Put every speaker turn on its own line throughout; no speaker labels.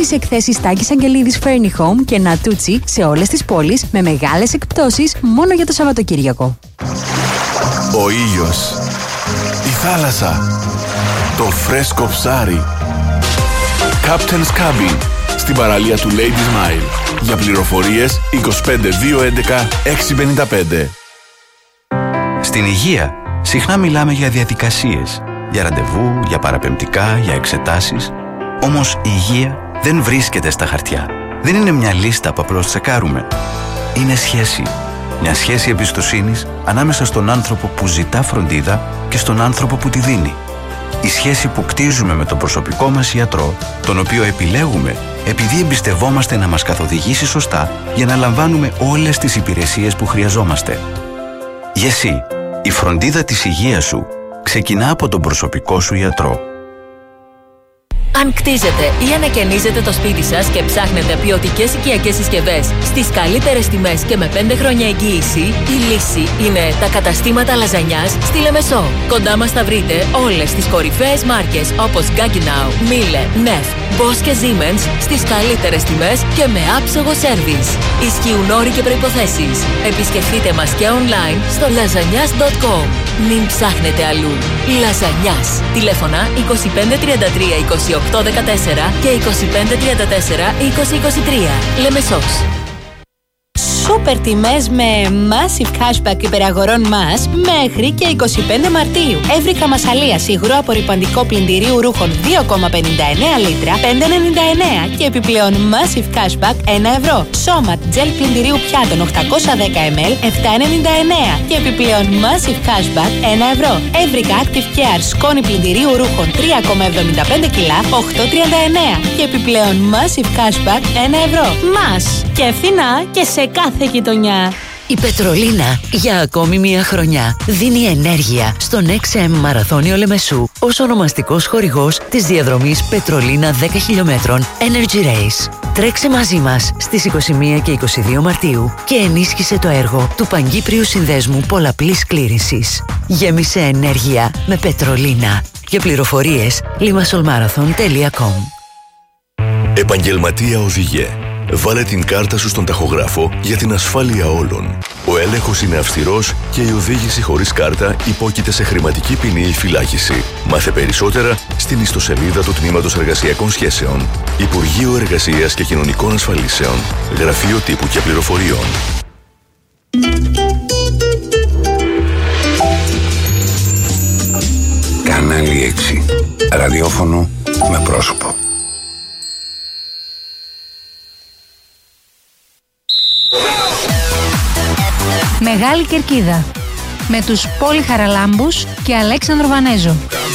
τις εκθέσεις Τάκης Αγγελίδης Furni Home και Natuzzi σε όλες τις πόλεις με μεγάλες εκπτώσεις μόνο για το Σαββατοκύριακο.
Ο ήλιος, η θάλασσα, το φρέσκο ψάρι. Captain's Cabin, στην παραλία του Ladies Mile. Για πληροφορίες 25211 655.
Στην υγεία, συχνά μιλάμε για διαδικασίες, για ραντεβού, για παραπεμπτικά, για εξετάσεις. Όμως η υγεία δεν βρίσκεται στα χαρτιά. Δεν είναι μια λίστα που απλώς τσεκάρουμε. Είναι σχέση. Μια σχέση εμπιστοσύνης ανάμεσα στον άνθρωπο που ζητά φροντίδα και στον άνθρωπο που τη δίνει. Η σχέση που κτίζουμε με τον προσωπικό μας ιατρό, τον οποίο επιλέγουμε επειδή εμπιστευόμαστε να μας καθοδηγήσει σωστά για να λαμβάνουμε όλες τις υπηρεσίες που χρειαζόμαστε. Γεσί, η φροντίδα της υγείας σου ξεκινά από τον προσωπικό σου ιατρό.
Αν κτίζετε ή ανακαινίζετε το σπίτι σας και ψάχνετε ποιοτικές οικιακές συσκευές στις καλύτερες τιμές και με 5 χρόνια εγγύηση, η λύση είναι τα καταστήματα λαζανιάς στη Λεμεσό. Κοντά μας θα βρείτε όλες τις κορυφαίες μάρκες όπως Gaggenau, Miele, Neff, Bosch και Siemens στις καλύτερες τιμές και με άψογο σέρβις. Ισχύουν όροι και προϋποθέσεις. Επισκεφτείτε μας και online στο lasagnas.com. Μην ψάχνετε αλλού. Λαζανιάς. Τηλέφωνα 2533 2814 και 2534 2023. Λεμεσός.
Σούπερ τιμές με massive cashback υπεραγορών μας μέχρι και 25 Μαρτίου. Εύρικα Μασσαλίας υγρό απορρυπαντικό πλυντηρίου ρούχων 2,59 λίτρα 5,99 και επιπλέον massive cashback 1 ευρώ. Σώματ τζελ πλυντηρίου πιάτων 810 ml 7,99 και επιπλέον massive cashback 1 ευρώ. Εύρικα Active Care σκόνη πλυντηρίου ρούχων 3,75 κιλά 8,39 και επιπλέον massive cashback 1 ευρώ. Μας και φθηνά και σε κάθε γειτονιά.
Η Πετρολίνα για ακόμη μία χρονιά δίνει ενέργεια στον XM Μαραθώνιο Λεμεσού ως ονομαστικός χορηγός της διαδρομής Πετρολίνα 10 χιλιόμετρων Energy Race. Τρέξε μαζί μας στις 21 και 22 Μαρτίου και ενίσχυσε το έργο του Παγκύπριου Συνδέσμου Πολλαπλής Κλήρησης. Γέμισε ενέργεια με Πετρολίνα. Για πληροφορίες limassolmarathon.com.
Επαγγελματία οδηγέ. Βάλε την κάρτα σου στον ταχογράφο για την ασφάλεια όλων. Ο έλεγχος είναι αυστηρός και η οδήγηση χωρίς κάρτα υπόκειται σε χρηματική ποινή ή φυλάκιση. Μάθε περισσότερα στην ιστοσελίδα του Τμήματος Εργασιακών Σχέσεων. Υπουργείο Εργασίας και Κοινωνικών Ασφαλίσεων. Γραφείο Τύπου και Πληροφοριών.
Κανάλι 6. Ραδιόφωνο με πρόσωπο.
Μεγάλη Κερκίδα με τους Πόλη Χαραλάμπους και Αλέξανδρο Βανέζο.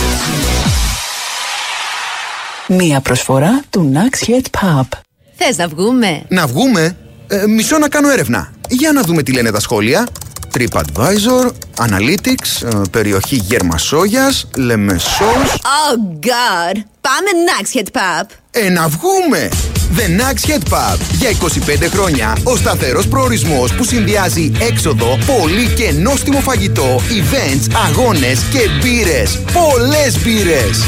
Μία προσφορά του Nax Head Pub.
Θες να βγούμε?
Να βγούμε? Μισό να κάνω έρευνα. Για να δούμε τι λένε τα σχόλια. TripAdvisor, Analytics, περιοχή Γερμασόγιας, Λεμεσός.
Oh God! Πάμε Nax Head Pub.
Να βγούμε! The Nax Head Pub. Για 25 χρόνια ο σταθερός προορισμός που συνδυάζει έξοδο, πολύ και νόστιμο φαγητό, events, αγώνες και μπύρες. Πολλές μπύρες!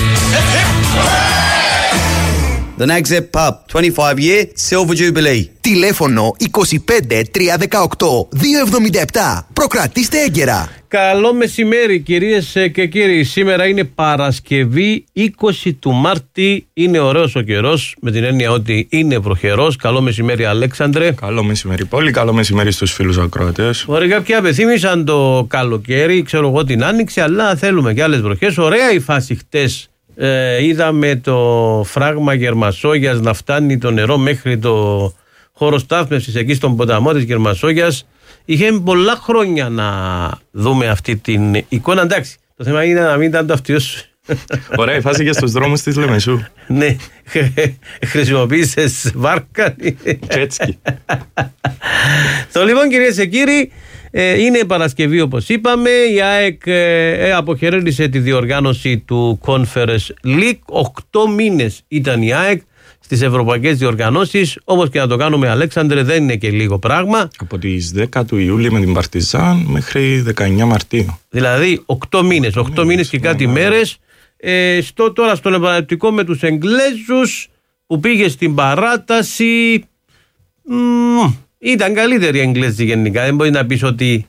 The Nax Head Pub, 25 year Silver Jubilee.
Τηλέφωνο 25 318 277. Προκρατήστε έγκαιρα.
Καλό μεσημέρι κυρίες και κύριοι. Σήμερα είναι Παρασκευή 20 του Μάρτη. Είναι ωραίος ο καιρός, με την έννοια ότι είναι βροχερός. Καλό μεσημέρι Αλέξανδρε.
Καλό μεσημέρι πολύ, καλό μεσημέρι στους φίλους ακροατές.
Ωραία, κάποιοι απεθύμησαν το καλοκαίρι, ξέρω εγώ την άνοιξη, αλλά θέλουμε και άλλες βροχές. Ωραία η φάση χτες. Είδαμε το φράγμα Γερμασόγιας να φτάνει το νερό μέχρι το χώρο στάθμευσης εκεί στον ποταμό της Γερμασόγιας. Είχε πολλά χρόνια να δούμε αυτή την εικόνα. Εντάξει, το θέμα είναι να μην ήταν το αυτιό σου.
Ωραία η φάση και στους δρόμους της Λεμεσού.
Ναι, χρησιμοποίησες βάρκα.
Τσέτσκι.
Το λοιπόν κυρίες και κύριοι, είναι Παρασκευή όπως είπαμε. Η ΑΕΚ αποχαιρέτησε τη διοργάνωση του Conference League. 8 μήνες ήταν η ΑΕΚ στις ευρωπαϊκές διοργανώσεις. Όπως και να το κάνουμε Αλέξανδρε, δεν είναι και λίγο πράγμα.
Από τις 10 του Ιούλη με την Παρτιζάν μέχρι 19 Μαρτίου.
Δηλαδή 8 μήνες, 8 μήνες και κάτι μέρες. Τώρα στον επαναληπτικό με τους Εγγλέζους που πήγε στην παράταση. Ήταν καλύτερη η Εγγλέζη γενικά. Δεν μπορεί να πεις ότι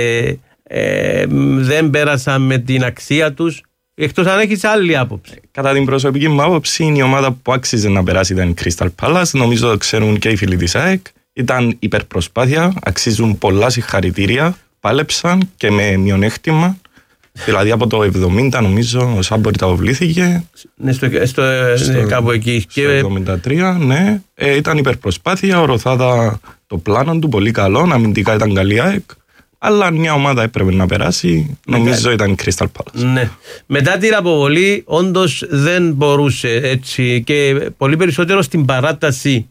δεν πέρασαν με την αξία τους, εκτός αν έχεις άλλη άποψη.
Κατά την προσωπική μου άποψη, η ομάδα που άξιζε να περάσει ήταν η Crystal Palace. Νομίζω το ξέρουν και οι φίλοι της ΑΕΚ. Ήταν υπερπροσπάθεια, αξίζουν πολλά συγχαρητήρια. Πάλεψαν και με μειονέκτημα. Δηλαδή από το 70 νομίζω ο Σάμπορι τα αποβλήθηκε.
Ναι, κάπου εκεί.
Στο 73, ναι. Ήταν υπερπροσπάθεια, ορωθάτα το πλάνο του, πολύ καλό. Αμυντικά ήταν καλή ΑΕΚ. Αλλά μια ομάδα έπρεπε να περάσει. Νομίζω ήταν η Crystal Palace.
Ναι. Μετά την αποβολή, όντως δεν μπορούσε έτσι. Και πολύ περισσότερο στην παράταση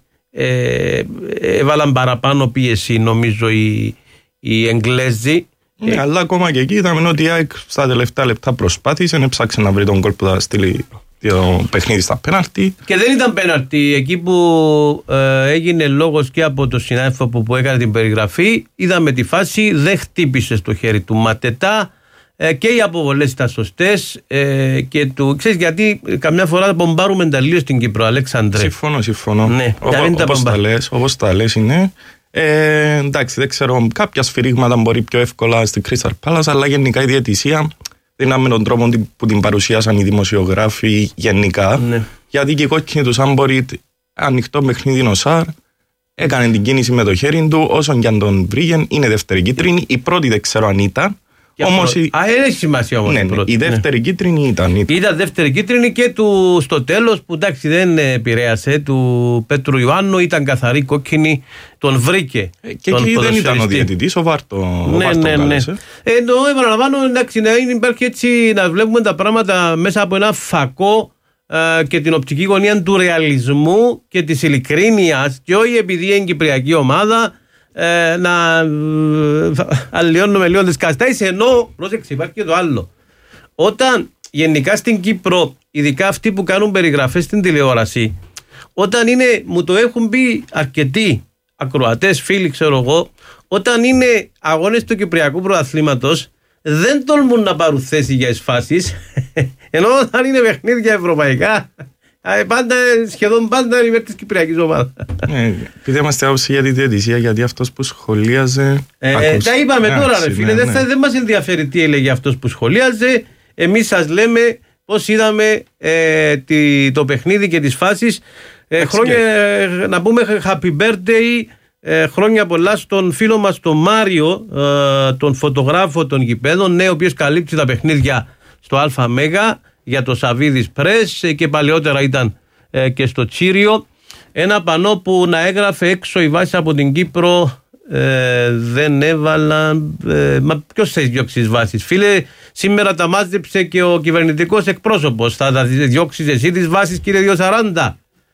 έβαλαν παραπάνω πίεση, νομίζω, οι Εγγλέζοι.
Ναι, αλλά ακόμα και εκεί είδαμε ότι η ΑΕΚ στα τελευταία λεπτά προσπάθησε, έψαξε να βρει τον γκολ που θα στείλει το παιχνίδι στα πέναλτι.
Και δεν ήταν πέναλτι. Εκεί που έγινε λόγος και από τον συνάδελφο που έκανε την περιγραφή, είδαμε τη φάση, δεν χτύπησε στο χέρι του Ματετά και οι αποβολές ήταν σωστές. Και ξέρεις γιατί καμιά φορά μπομπάρουμε τα λίγο στην Κύπρο, Αλέξανδρε.
Συμφωνώ.
Ναι,
όπως τα λες είναι. Εντάξει, δεν ξέρω, κάποια σφυρίγματα μπορεί πιο εύκολα στην Crystal Palace, αλλά γενικά η διαιτησία δεν είναι με τον τρόπο που την παρουσίασαν οι δημοσιογράφοι γενικά.
Ναι.
Γιατί και η κόκκινη του Σάμπορι, ανοιχτό παιχνίδι ο Σάρ, έκανε την κίνηση με το χέρι του, όσον και αν τον βρήκε, είναι δεύτερη κίτρινη. Η πρώτη δεν ξέρω αν ήταν.
Όμως έχει σημασία όμως.
Ναι, η δεύτερη κίτρινη ήταν.
Ήταν δεύτερη κίτρινη και στο τέλος που εντάξει δεν επηρέασε του Πέτρου Ιωάννου, ήταν καθαρή κόκκινη, τον βρήκε.
Και εκεί δεν ήταν ο διαιτητής, ο Βάρτο.
Ναι. Ενώ επαναλαμβάνω, εντάξει, να υπάρχει έτσι, να βλέπουμε τα πράγματα μέσα από ένα φακό και την οπτική γωνία του ρεαλισμού και της ειλικρίνειας, και όχι επειδή είναι κυπριακή ομάδα να αλλοιώνουμε λίγο τις καταστάσεις, ενώ πρόσεξε, υπάρχει και το άλλο. Όταν γενικά στην Κύπρο, ειδικά αυτοί που κάνουν περιγραφές στην τηλεόραση, όταν είναι, μου το έχουν πει αρκετοί ακροατές, φίλοι, ξέρω εγώ, όταν είναι αγώνες του Κυπριακού Πρωταθλήματος, δεν τολμούν να πάρουν θέση για εσφάσεις, ενώ όταν είναι παιχνίδια ευρωπαϊκά, σχεδόν πάντα είναι υπέρ της Κυπριακής ομάδας.
Επειδή είμαστε άποψη για τη διαιτησία, γιατί αυτός που σχολίαζε.
Τα είπαμε τώρα, ρε φίλε. Δεν μας ενδιαφέρει τι έλεγε αυτός που σχολίαζε. Εμείς σας λέμε πώς είδαμε το παιχνίδι και τις φάσεις. Να πούμε happy birthday, χρόνια πολλά στον φίλο μας τον Μάριο, τον φωτογράφο των γηπέδων, ο οποίος καλύπτει τα παιχνίδια στο ΑΜ για το Σαββίδης Πρες και παλαιότερα ήταν και στο Τσίριο. Ένα πανό που να έγραφε έξω οι βάσεις από την Κύπρο δεν έβαλαν. Μα ποιος θα διώξει τις βάσεις, φίλε? Σήμερα τα μάζεψε και ο κυβερνητικός εκπρόσωπος. Θα τα διώξεις εσύ τις βάσεις, κύριε 240?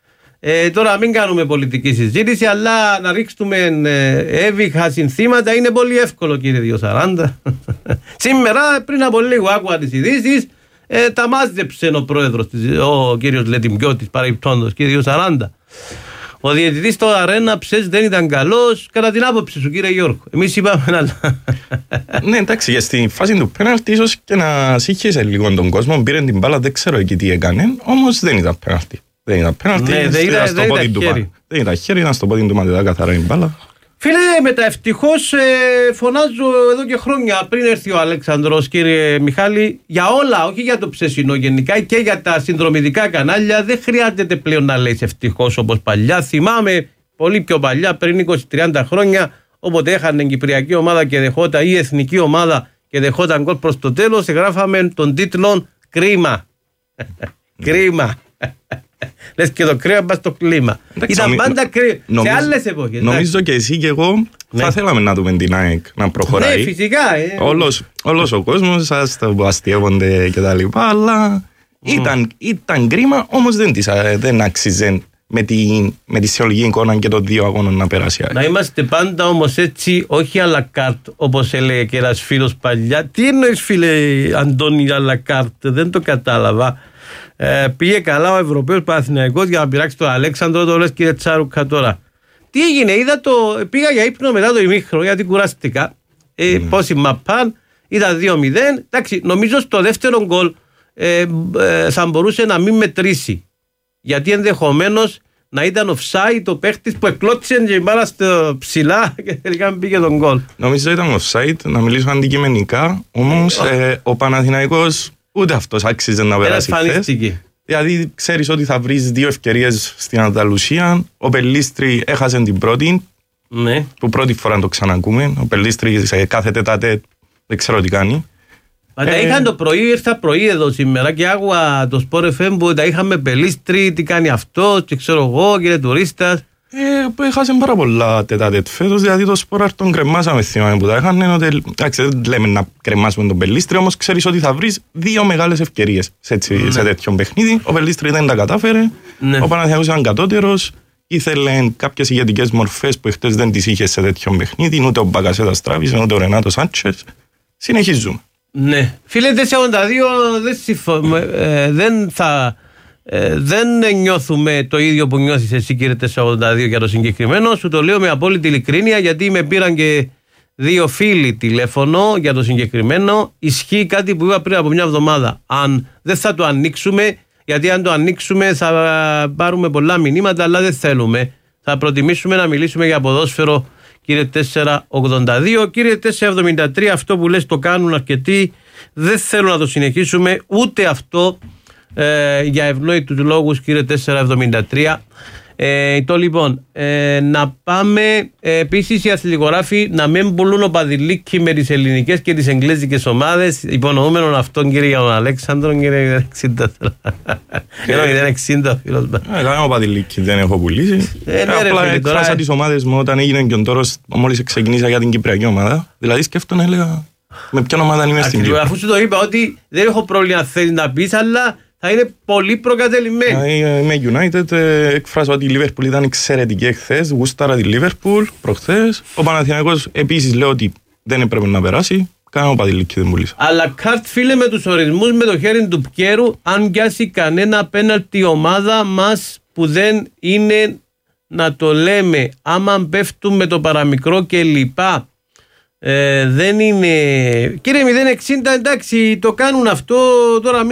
Τώρα μην κάνουμε πολιτική συζήτηση, αλλά να ρίξουμε έβυχα συνθήματα είναι πολύ εύκολο, κύριε 240. Σήμερα πριν από λίγο άκουγα τις ειδήσεις. Τα μάζεψε ο πρόεδρος, ο κύριος Λετιμιώτης, παρεμπιπτόντος, κύριε 40. Ο διαιτητής στο Αρένα Ψες δεν ήταν καλός, κατά την άποψη σου, κύριε Γιώργο. Εμείς είπαμε να.
Ναι, εντάξει, για στη φάση του πέναλτι ίσως και να σύγχυσε λίγο τον κόσμο. Πήρε την μπάλα, δεν ξέρω εκεί τι έκανε, όμως δεν ήταν πέναλτι. Δεν ήταν πέναλτι, δεν ήταν χέρι, ήταν στο πόδι του Ματετά καθαρά η μπάλα.
Φίλε, μετά ευτυχώς φωνάζω εδώ και χρόνια πριν έρθει ο Αλέξανδρος, κύριε Μιχάλη, για όλα, όχι για το ψεσινό γενικά και για τα συνδρομητικά κανάλια. Δεν χρειάζεται πλέον να λέει ευτυχώς όπως παλιά. Θυμάμαι πολύ πιο παλιά, πριν 20-30 χρόνια, όποτε έχανε κυπριακή ομάδα και δεχόταν, ή εθνική ομάδα και δεχόταν γκολ προς το τέλος, γράφαμε τον τίτλο «Κρίμα». Κρίμα. Λες και το κρύο πας στο κλίμα. Ήταν πάντα κρύο. Σε άλλες εποχές.
Νομίζω και εσύ και εγώ θα θέλαμε να δούμε την ΑΕΚ να προχωράει.
Ναι, φυσικά.
Όλος ο κόσμος σας το αστείευονται και τα λοιπά, αλλά ήταν κρίμα, όμως δεν άξιζε με τη συνολική εικόνα και των δύο αγώνων να περάσει.
Να είμαστε πάντα όμως έτσι, όχι à la carte, όπως έλεγε και ένας φίλος παλιά. Τι εννοείς, φίλε Αντώνη, à la carte? Δεν το κατάλαβα. Πήγε καλά ο Ευρωπαίος Παναθηναϊκός για να πειράξει τον Αλέξανδρο, το λες κύριε Τσάρουκα τώρα. Τι έγινε, πήγα για ύπνο μετά το ημίχρονο γιατί κουράστηκα. Πόσοι μαπάν, είδα 2-0. Εντάξει, νομίζω στο δεύτερο γκολ θα μπορούσε να μην μετρήσει. γιατί ενδεχομένως να ήταν offside το παίχτης που εκλώτησε και μπάλα στο ψηλά και τελικά πήγε τον γκολ.
Νομίζω ήταν offside, να μιλήσω αντικειμενικά, όμως ο Παναθηναϊκός ούτε αυτός άξιζε να περάσει χθες. Δηλαδή ξέρεις ότι θα βρεις 2 ευκαιρίες στην Ανταλουσία. Ο Πελίστρη έχασε την πρώτη, ναι, που πρώτη φορά το ξανακούμε. Ο Πελίστρη σε κάθε τετατέτ δεν ξέρω τι κάνει.
Μα τα είχαν το πρωί, ήρθα πρωί εδώ σήμερα και άκουγα το Sport FM που τα είχαμε Πελίστρη, τι κάνει αυτό, και ξέρω εγώ, κύριε τουρίστας.
Έχασε πάρα πολλά τετατέτ φέτος, δηλαδή το Sport τον κρεμάσαμε θυμάμαι που τα είχαν. Εντάξει, δεν λέμε να κρεμάσουμε τον Πελίστρη, όμως ξέρεις ότι θα βρεις 2 μεγάλες ευκαιρίες σε τέτοιο παιχνίδι. Ο Πελίστρη δεν τα κατάφερε, ο Παναθηναϊκός ήταν κατώτερος, ήθελε κάποιες ηγετικές μορφές που χτες δεν τις είχε σε τέτοιο παιχνίδι, ούτε ο Μπακασέτας τράβησε, ούτε ο Ρενάτο Σάντσες. Συνεχίζουμε.
Ναι. Φίλε, 4-2 δεν νιώθουμε το ίδιο που νιώθεις εσύ, κύριε 4-82, για το συγκεκριμένο. Σου το λέω με απόλυτη ειλικρίνεια, γιατί με πήραν και 2 φίλοι τηλέφωνο για το συγκεκριμένο. Ισχύει κάτι που είπα πριν από μια εβδομάδα. Αν δεν θα το ανοίξουμε, γιατί αν το ανοίξουμε θα πάρουμε πολλά μηνύματα, αλλά δεν θέλουμε. Θα προτιμήσουμε να μιλήσουμε για ποδόσφαιρο, κύριε 482. Κύριε 473, αυτό που λες το κάνουν αρκετοί. Δεν θέλω να το συνεχίσουμε ούτε αυτό, για ευνόητους λόγους, κύριε 473. Το λοιπόν, να πάμε επίσης οι αθλητικογράφοι να μην πουλούν ο Παδηλίκη με τις ελληνικές και τις εγγλέζικες ομάδες, υπονοούμενον αυτόν, κύριε για τον Αλέξανδρο, κύριε 060. Κύριε 060 φίλος μας.
Ο Παδηλίκη δεν έχω πουλήσει. Απλά εκφράσα τις ομάδες μου όταν έγινε και ο Τόρος, μόλις ξεκινήσα για την Κυπριακή ομάδα. Δηλαδή σκέφτομαι, έλεγα, με ποιον ομάδα είμαι στην Κύπρο.
Αφού σου το είπα ότι δεν έχω πρόβλημα θέλει να πεις, αλλά θα είναι πολύ προκατελημένη.
Είμαι United, εκφράζω ότι η Liverpool ήταν εξαιρετική εχθές, γούσταρα τη Liverpool προχθές. Ο Παναθηναϊκός επίσης λέω ότι δεν έπρεπε να περάσει, κάνω Παδηλίκη δεν πουλήσα.
Αλλά καρτ, φίλε, με τους ορισμούς με το χέρι του Πκέρου, αν πιάσει κανένα πέναλτι ομάδα μας που δεν είναι να το λέμε, άμα πέφτουν με το παραμικρό και λοιπά. Δεν είναι. Κύριε 060, εντάξει, το κάνουν αυτό. Τώρα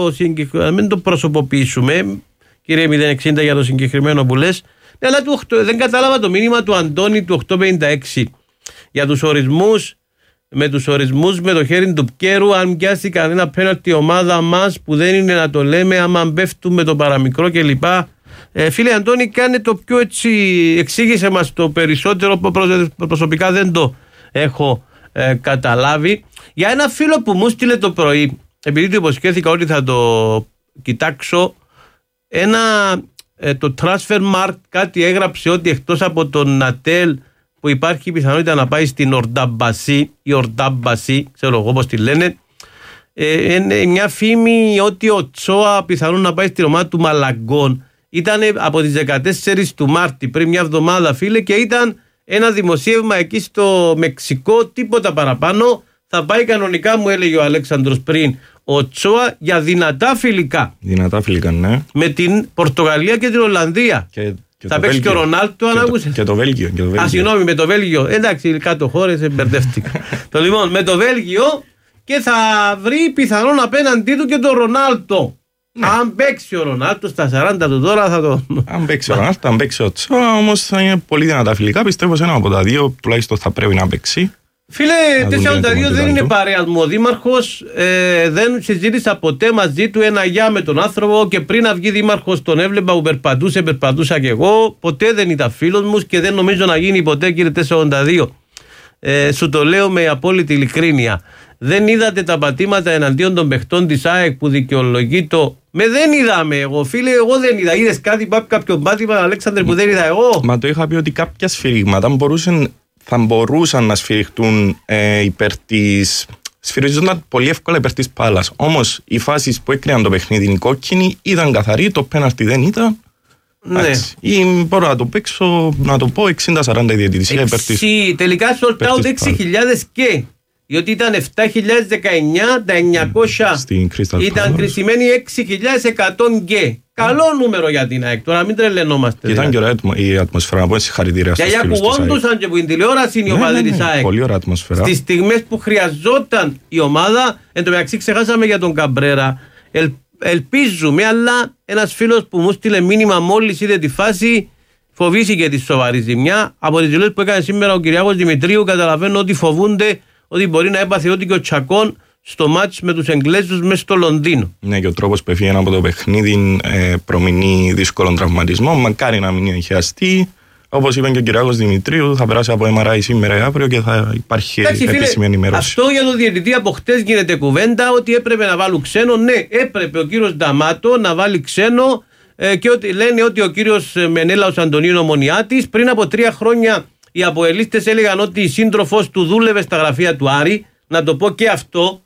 μην το προσωποποιήσουμε, κύριε 060, για το συγκεκριμένο που λες. Αλλά δεν κατάλαβα το μήνυμα του Αντώνη του 856 για τους ορισμούς. Με τους ορισμούς με το χέρι του Πκέρου, αν πιάσει κανένα πέναλτι ομάδα μας που δεν είναι να το λέμε, άμα πέφτουν με το παραμικρό κλπ. Φίλε Αντώνη, κάνε το πιο έτσι, εξήγησε μας το περισσότερο, προσωπικά δεν το έχω καταλάβει. Για ένα φίλο που μου στείλε το πρωί, επειδή του υποσχέθηκα ότι θα το κοιτάξω, το Transfermarkt κάτι έγραψε ότι εκτός από τον Νατέλ που υπάρχει πιθανότητα να πάει στην Ορνταμπασί ή Ορντάμπασί, ξέρω εγώ πώς τη λένε, μια φήμη ότι ο Τσόα πιθανόν να πάει στην ομάδα του Μαλαγκών. Ήταν από τις 14 του Μάρτη, πριν μια εβδομάδα, φίλε, και ήταν ένα δημοσίευμα εκεί στο Μεξικό, τίποτα παραπάνω. Θα πάει κανονικά, μου έλεγε ο Αλέξανδρος πριν, ο Τσόα για δυνατά φιλικά.
Δυνατά φιλικά, ναι.
Με την Πορτογαλία και την Ολλανδία. Και θα παίξει και ο Ρονάλτο, αν άκουσες.
Και το Βέλγιο.
Συγγνώμη, με το Βέλγιο. Εντάξει, κάτω χώρες, μπερδεύτηκα. Το λοιπόν, με το Βέλγιο, και θα βρει πιθανόν απέναντί του και τον Ρονάλτο. Ναι. Αν παίξει ο Ρονάλτο στα 40 του τώρα θα το.
Αν παίξει ο Ρονάλτο, αν παίξει ο Τσόα, όμως θα είναι πολύ δυνατά φιλικά. Πιστεύω σε ένα από τα δύο τουλάχιστον θα πρέπει να παίξει.
Φίλε, 4-2 δεν είναι παρέα μου. Ο δήμαρχος δεν συζήτησα ποτέ μαζί του ένα γεια με τον άνθρωπο, και πριν να βγει δήμαρχος τον έβλεπα που περπατούσα κι εγώ. Ποτέ δεν ήταν φίλος μου και δεν νομίζω να γίνει ποτέ, κύριε 482. Σου το λέω με απόλυτη ειλικρίνεια. Δεν είδατε τα πατήματα εναντίον των παιχτών της ΑΕΚ που δικαιολογεί το. Δεν είδαμε εγώ, φίλε, εγώ δεν είδα. Είδες κάποιο πάτημα, Αλέξανδρε, που δεν είδα εγώ?
Μα το είχα πει ότι κάποια σφυρίγματα θα μπορούσαν να σφυριχτούν υπέρ της. Σφυριζόνταν πολύ εύκολα υπέρ της Πάλας. Όμως οι φάσεις που έκριναν το παιχνίδι, οι κόκκινοι, ήταν καθαροί, το πέναλτι δεν ήταν.
Ναι.
Ή μπορώ να το παίξω, να το πω 60-40 η διαιτησία υπέρ της.
Τελικά sold out 6.000 και. Διότι ήταν 7.019, τα 900 ήταν κρισιμένοι 6.100 και. Καλό νούμερο για την ΑΕΚ, τώρα μην τρελαινόμαστε.
Και ήταν και ωραία η ατμοσφαίρα, από συγχαρητήρια στους φίλους της ΑΕΚ.
Και ακουγόντουσαν και από την τηλεόραση είναι η ομάδα της ΑΕΚ.
Πολύ ωραία ατμοσφαίρα.
Στις στιγμές που χρειαζόταν η ομάδα, εν τω μεταξύ ξεχάσαμε για τον Καμπρέρα. ελπίζουμε, αλλά ένας φίλος που μου στείλε μήνυμα μόλις είδε τη φάση, φοβήθηκε τη σοβαρή ζημιά. Από τις δηλώσεις που έκανε σήμερα ο Κυριάκος Δημητρίου, καταλαβαίνω ότι φοβούνται ότι μπορεί να έπαθε ό,τι και ο Τσακών στο μάτς με τους Εγγλέζους μέσα στο Λονδίνο.
Ναι, και ο τρόπος που έφυγε από το παιχνίδι προμηνεί δύσκολων τραυματισμών. Μακάρι να μην εγχειαστεί. Όπως είπε και ο Κυριάκος Δημητρίου, θα περάσει από MRI σήμερα ή αύριο και θα υπάρχει επίσημη ενημέρωση.
Αυτό για τον διαιτητή από χτες γίνεται κουβέντα, ότι έπρεπε να βάλουν ξένο. Ναι, έπρεπε ο κύριος Νταμάτο να βάλει ξένο, και ότι λένε ότι ο κύριος Μενέλαος Αντωνίου Ομονιάτης πριν από 3 χρόνια οι αποελίστες έλεγαν ότι η σύντροφος του δούλευε στα γραφεία του Άρη. Να το πω και αυτό.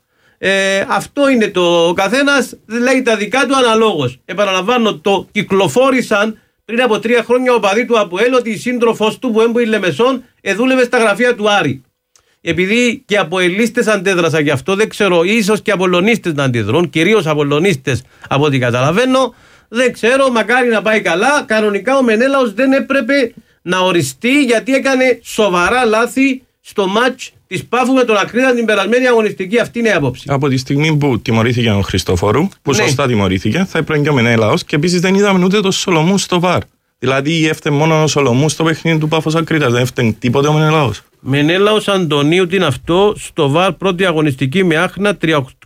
Αυτό είναι το. Ο καθένας λέει τα δικά του αναλόγως. Επαναλαμβάνω, το κυκλοφόρησαν πριν από 3 χρόνια ο παδί του ΑΠΟΕΛ ότι η σύντροφος του που έμπω Λεμεσόν δούλευε στα γραφεία του Άρη. Επειδή και αποελίστες αντέδρασαν γι' αυτό, δεν ξέρω, ίσως και απολωνίστες να αντιδρούν, κυρίως απολωνίστες από ό,τι καταλαβαίνω. Δεν ξέρω, μακάρι να πάει καλά. Κανονικά ο Μενέλαος δεν έπρεπε να οριστεί, γιατί έκανε σοβαρά λάθη στο μάτς της Πάφου με τον Ακρίδα την περασμένη αγωνιστική. Αυτή είναι η άποψη.
Από τη στιγμή που τιμωρήθηκε ο Χριστόφορου, που σωστά τιμωρήθηκε, θα έπρεπε και ο Μενέλαος, και επίσης δεν είδαμε ούτε το Σολομού στο ΒΑΡ. Δηλαδή έφταιγε μόνο ο Σολομού στο παιχνίδι του Πάφος Ακρίδας, δεν έφταιγε τίποτε ο Μενέλαος.
Μενέλαος Αντωνίου, τι είναι αυτό? Στο ΒΑΡ πρώτη αγωνιστική με Άχνα,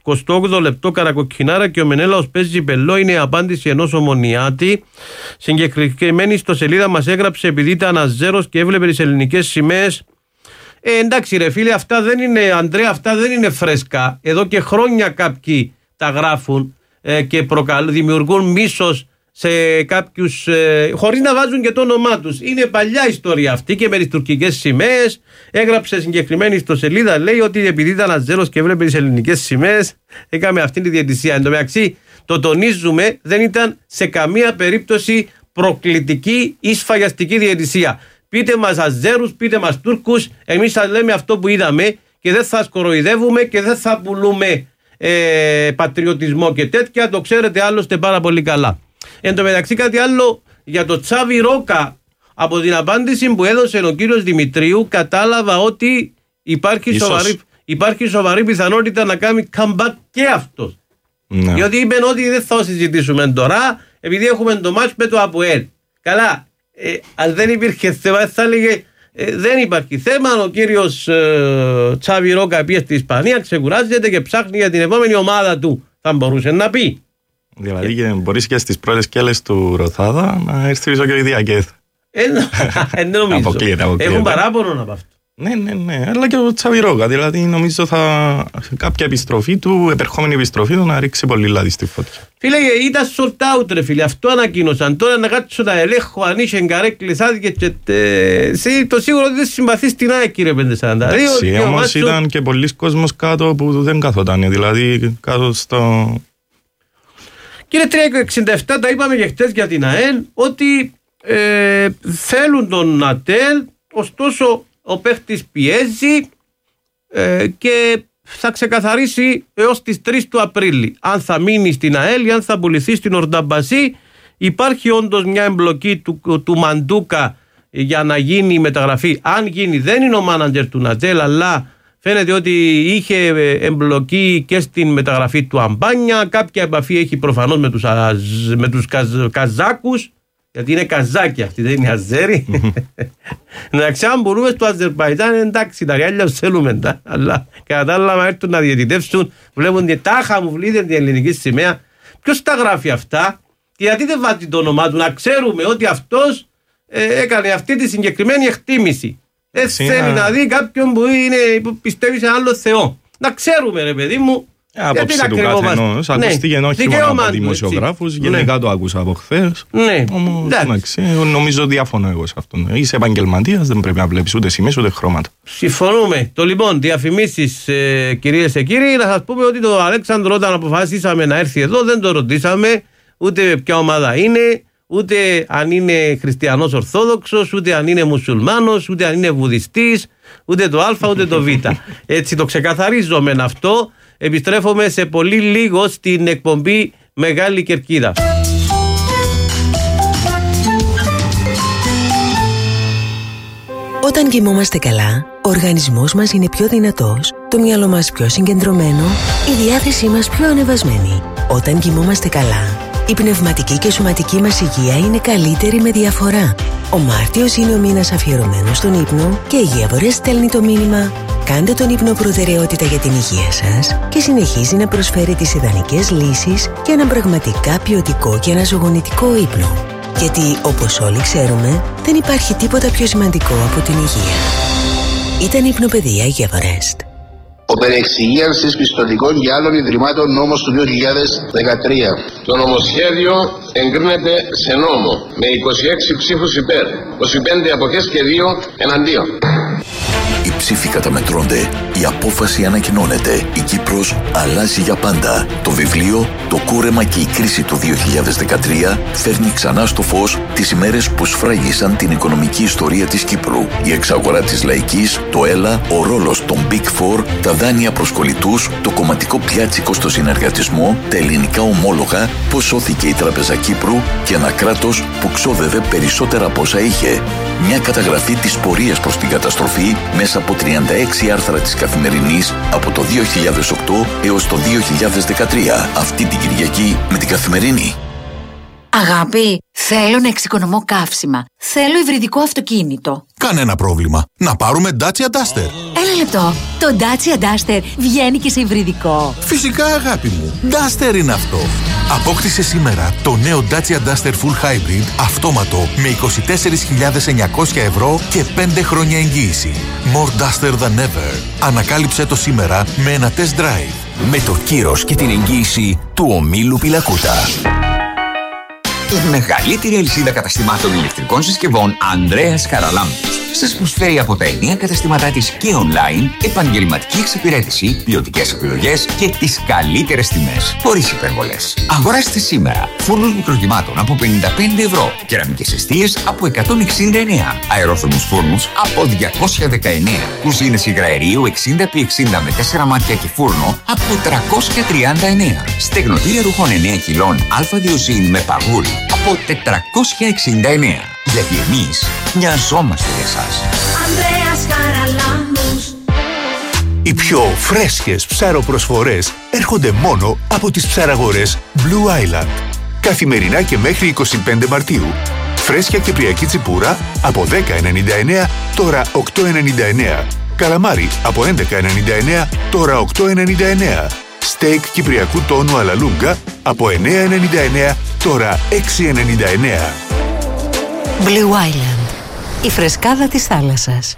38 λεπτό καρακοκκινάρα και ο Μενέλαος παίζει πελό. Είναι η απάντηση ενός Ομονιάτη. Συγκεκριμένη στο σελίδα μας έγραψε, επειδή ήταν αζέρος και έβλεπε τις ελληνικές σημαίες. Εντάξει ρε φίλε, αυτά δεν είναι, Ανδρέα, αυτά δεν είναι φρέσκα. Εδώ και χρόνια κάποιοι τα γράφουν και δημιουργούν μίσος σε κάποιους, χωρίς να βάζουν και το όνομά τους. Είναι παλιά ιστορία αυτή και με τις τουρκικές σημαίες. Έγραψε συγκεκριμένη στο σελίδα, λέει ότι επειδή ήταν αζέρος και έβλεπε τις ελληνικές σημαίες, έκαμε αυτή τη διαιτησία. Εν τω μεταξύ, το τονίζουμε, δεν ήταν σε καμία περίπτωση προκλητική ή σφαγιαστική διαιτησία. Πείτε μας Αζέρους, πείτε μας Τούρκους, εμείς σας λέμε αυτό που είδαμε και δεν θα σκοροϊδεύουμε και δεν θα πουλούμε πατριωτισμό και τέτοια, το ξέρετε άλλωστε πάρα πολύ καλά. Εν τω μεταξύ κάτι άλλο για το Τσάβι Ρόκα. Από την απάντηση που έδωσε ο κύριος Δημητρίου κατάλαβα ότι υπάρχει σοβαρή πιθανότητα να κάνει comeback και αυτός. Ναι. Διότι είπε ότι δεν θα συζητήσουμε τώρα, επειδή έχουμε το μάτς με το ΑΠΟΕΛ. Καλά. Αν δεν υπήρχε θέμα, θα έλεγε δεν υπάρχει θέμα. Ο κύριος Τσάβι Ρόκα πήγε στη Ισπανία, ξεκουράζεται και ψάχνει για την επόμενη ομάδα του. Θα μπορούσε να πει.
Δηλαδή μπορείς και στις πρώτες σκέλες του Ροθάδα να έρθει πίσω και η Διακέθ.
Νομίζω. Έχουν παράπονο από αυτό.
Ναι, αλλά και ο Τσάβι Ρόκα. Δηλαδή νομίζω κάποια επιστροφή του, επερχόμενη επιστροφή του, να ρίξει πολύ λάδι στη φωτιά.
Φίλε, ήταν sold out ρε φίλε, αυτό ανακοίνωσαν. Τώρα να κάτσω να ελέγχω αν είχε καρέκλες άδικες και το σίγουρο ότι δεν συμπαθείς την ΑΕΚ κύριε 542.
Όμως ήταν και πολλοί κόσμος κάτω που δεν καθόταν, δηλαδή κάτω στο...
Κύριε 367, τα είπαμε και χτες για την ΑΕΛ, ότι θέλουν τον ΑΤΕΛ, ωστόσο ο παίχτης πιέζει και θα ξεκαθαρίσει έως τις 3 του Απρίλη αν θα μείνει στην ΑΕΛ ή αν θα πουληθεί στην Ορνταμπασί. Υπάρχει όντως μια εμπλοκή του Μαντούκα για να γίνει η μεταγραφή. Αν γίνει, δεν είναι ο μάνατζερ του Νατζέλ, αλλά φαίνεται ότι είχε εμπλοκή και στην μεταγραφή του Αμπάνια. Κάποια επαφή έχει προφανώς με τους Καζάκους, γιατί είναι Καζάκοι αυτοί, δεν είναι Αζέροι. Εντάξει, αν μπορούμε στο Αζερμπαϊτζάν, εντάξει, τα ριάλια θέλουμε, αλλά κατά άλλα, να έρθουν να διαιτητεύσουν, βλέπουν ότι τάχα μου βλείται την ελληνική σημαία. Ποιος τα γράφει αυτά, και γιατί δεν βάζει το όνομά του, να ξέρουμε ότι αυτός έκανε αυτή τη συγκεκριμένη εκτίμηση. Θέλει να δει κάποιον που πιστεύει σε άλλο Θεό. Να ξέρουμε, ρε παιδί μου.
Άποψη του καθενός. Ακούστηκε όχι μόνο από δημοσιογράφους, γενικά το άκουσα από χθες. Όμως, νομίζω διαφωνώ εγώ σε αυτόν. Είσαι επαγγελματίας, δεν πρέπει να βλέπεις ούτε σημαίες ούτε χρώματα.
Συμφωνούμε. Το λοιπόν, διαφημίσεις κυρίες και κύριοι, να σας πούμε ότι το Αλέξανδρο, όταν αποφασίσαμε να έρθει εδώ, δεν το ρωτήσαμε ούτε ποια ομάδα είναι, ούτε αν είναι χριστιανός ορθόδοξος, ούτε αν είναι μουσουλμάνος, ούτε αν είναι βουδιστής, ούτε το Α ούτε το Β. Έτσι το ξεκαθαρίζομαι αυτό. Επιστρέφουμε σε πολύ λίγο στην εκπομπή Μεγάλη Κερκίδα.
Όταν κοιμόμαστε καλά, Ο οργανισμός μας είναι πιο δυνατός, το μυαλό μας πιο συγκεντρωμένο, η διάθεσή μας πιο ανεβασμένη. Όταν κοιμόμαστε καλά, η πνευματική και σωματική μας υγεία είναι καλύτερη με διαφορά. Ο Μάρτιος είναι ο μήνας αφιερωμένος στον ύπνο και η Γεωβορές στέλνει το μήνυμα «Κάντε τον ύπνο προτεραιότητα για την υγεία σας» και συνεχίζει να προσφέρει τις ιδανικές λύσεις για έναν πραγματικά ποιοτικό και αναζωογονητικό ύπνο. Γιατί, όπως όλοι ξέρουμε, δεν υπάρχει τίποτα πιο σημαντικό από την υγεία. Ήταν Υπνοπαιδεία Γεωβορές.
Ο περιεξυγίανσης πιστωτικών και άλλων ιδρυμάτων νόμος του 2013. Το νομοσχέδιο εγκρίνεται σε νόμο με 26 ψήφους υπέρ, 25 αποχές και 2 εναντίον.
Οι ψήφοι καταμετρώνται, η απόφαση ανακοινώνεται. Η Κύπρος αλλάζει για πάντα. Το βιβλίο «Το κούρεμα και η κρίση του 2013» φέρνει ξανά στο φως τις ημέρες που σφράγισαν την οικονομική ιστορία της Κύπρου. Η εξαγορά της λαϊκής, το ΕΛΑ, ο ρόλος των Big Four, τα δάνεια προς κολλητούς, το κομματικό πιάτσικο στο συνεργατισμό, τα ελληνικά ομόλογα, πώς σώθηκε η Τράπεζα Κύπρου και ένα κράτος που ξόδευε περισσότερα από όσα είχε. Μια καταγραφή της πορείας προς την καταστροφή μέσα από 36 άρθρα της Καθημερινής από το 2008 έως το 2013. Αυτή την Κυριακή με την Καθημερινή.
Αγάπη, θέλω να εξοικονομώ καύσιμα. Θέλω υβριδικό αυτοκίνητο.
Κανένα πρόβλημα. Να πάρουμε Dacia Duster.
Ένα λεπτό. Το Dacia Duster βγαίνει και σε υβριδικό.
Φυσικά, αγάπη μου. Duster είναι αυτό. Απόκτησε σήμερα το νέο Dacia Duster Full Hybrid αυτόματο με 24.900 ευρώ και 5 χρόνια εγγύηση. More Duster than ever. Ανακάλυψε το σήμερα με ένα test drive.
Με το κύρος και την εγγύηση του ομίλου Πιλακούτα. Η μεγαλύτερη αλυσίδα καταστημάτων ηλεκτρικών συσκευών Ανδρέας Χαραλάμπους σας προσφέρει από τα 9 καταστήματά της και online επαγγελματική εξυπηρέτηση, ποιοτικές επιλογές και τις καλύτερες τιμές, χωρίς υπερβολές. Αγοράστε σήμερα φούρνους μικροκυμάτων από 55 ευρώ, κεραμικές εστίες από 169, αερόθερμους φούρνους από 219, κουζίνες υγραερίου 60x60 με 4 μάτια και φούρνο από 339, στεγνοτήρια ρούχων 9 κιλών α2 με παγούρι από 469. Γιατί εμείς μοιαζόμαστε για εσάς.
Ανδρέας Χαραλάμπους.
Οι πιο φρέσκες ψαροπροσφορές έρχονται μόνο από τις ψαραγορές Blue Island. Καθημερινά και μέχρι 25 Μαρτίου. Φρέσκια κυπριακή τσιπούρα από 10,99 τώρα 8,99. Καλαμάρι από 11,99 τώρα 8,99. Στέικ κυπριακού τόνου αλαλούγκα από 9,99 τώρα 6,99.
Blue Island. Η φρεσκάδα της θάλασσας.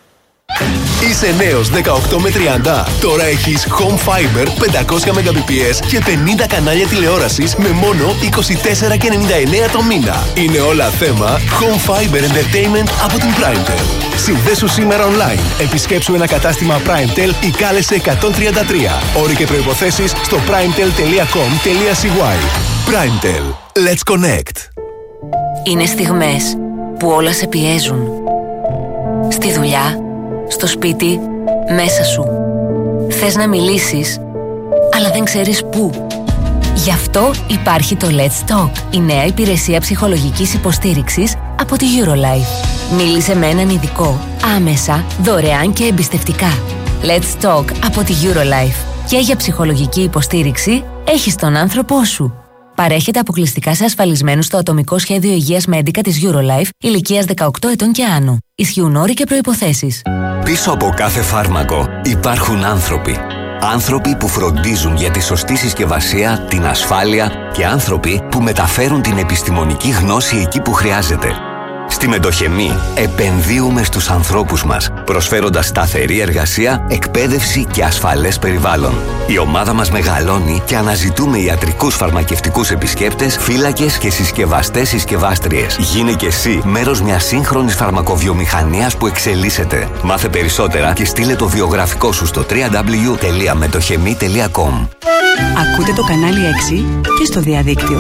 Είσαι νέος 18 με 30. Τώρα έχεις Home Fiber 500 Mbps και 50 κανάλια τηλεόρασης με μόνο 24,99 το μήνα. Είναι όλα θέμα Home Fiber Entertainment από την PrimeTel. Συνδέσου σήμερα online. Επισκέψου ένα κατάστημα PrimeTel ή κάλεσε 133. Όροι και προϋποθέσεις στο primetel.com.cy. PrimeTel. Let's connect.
Είναι στιγμές που όλα σε πιέζουν. Στη δουλειά, στο σπίτι, μέσα σου. Θες να μιλήσεις, αλλά δεν ξέρεις πού. Γι' αυτό υπάρχει το Let's Talk, η νέα υπηρεσία ψυχολογικής υποστήριξης από τη Eurolife. Μίλησε με έναν ειδικό, άμεσα, δωρεάν και εμπιστευτικά. Let's Talk από τη Eurolife. Και για ψυχολογική υποστήριξη έχεις τον άνθρωπό σου. Παρέχεται αποκλειστικά σε ασφαλισμένους στο ατομικό σχέδιο υγείας με ένδικα της Eurolife ηλικίας 18 ετών και άνω. Ισχύουν όροι και προϋποθέσεις.
Πίσω από κάθε φάρμακο υπάρχουν άνθρωποι. Άνθρωποι που φροντίζουν για τη σωστή συσκευασία, την ασφάλεια και άνθρωποι που μεταφέρουν την επιστημονική γνώση εκεί που χρειάζεται. Στη Μετοχεμή επενδύουμε στους ανθρώπους μας, προσφέροντας σταθερή εργασία, εκπαίδευση και ασφαλές περιβάλλον. Η ομάδα μας μεγαλώνει και αναζητούμε ιατρικούς φαρμακευτικούς επισκέπτες, φύλακες και συσκευαστές-συσκευάστριες. Γίνε και εσύ μέρος μιας σύγχρονης φαρμακοβιομηχανίας που εξελίσσεται. Μάθε περισσότερα και στείλε το βιογραφικό σου στο www.metochemi.com.
Ακούτε το κανάλι 6 και στο διαδίκτυο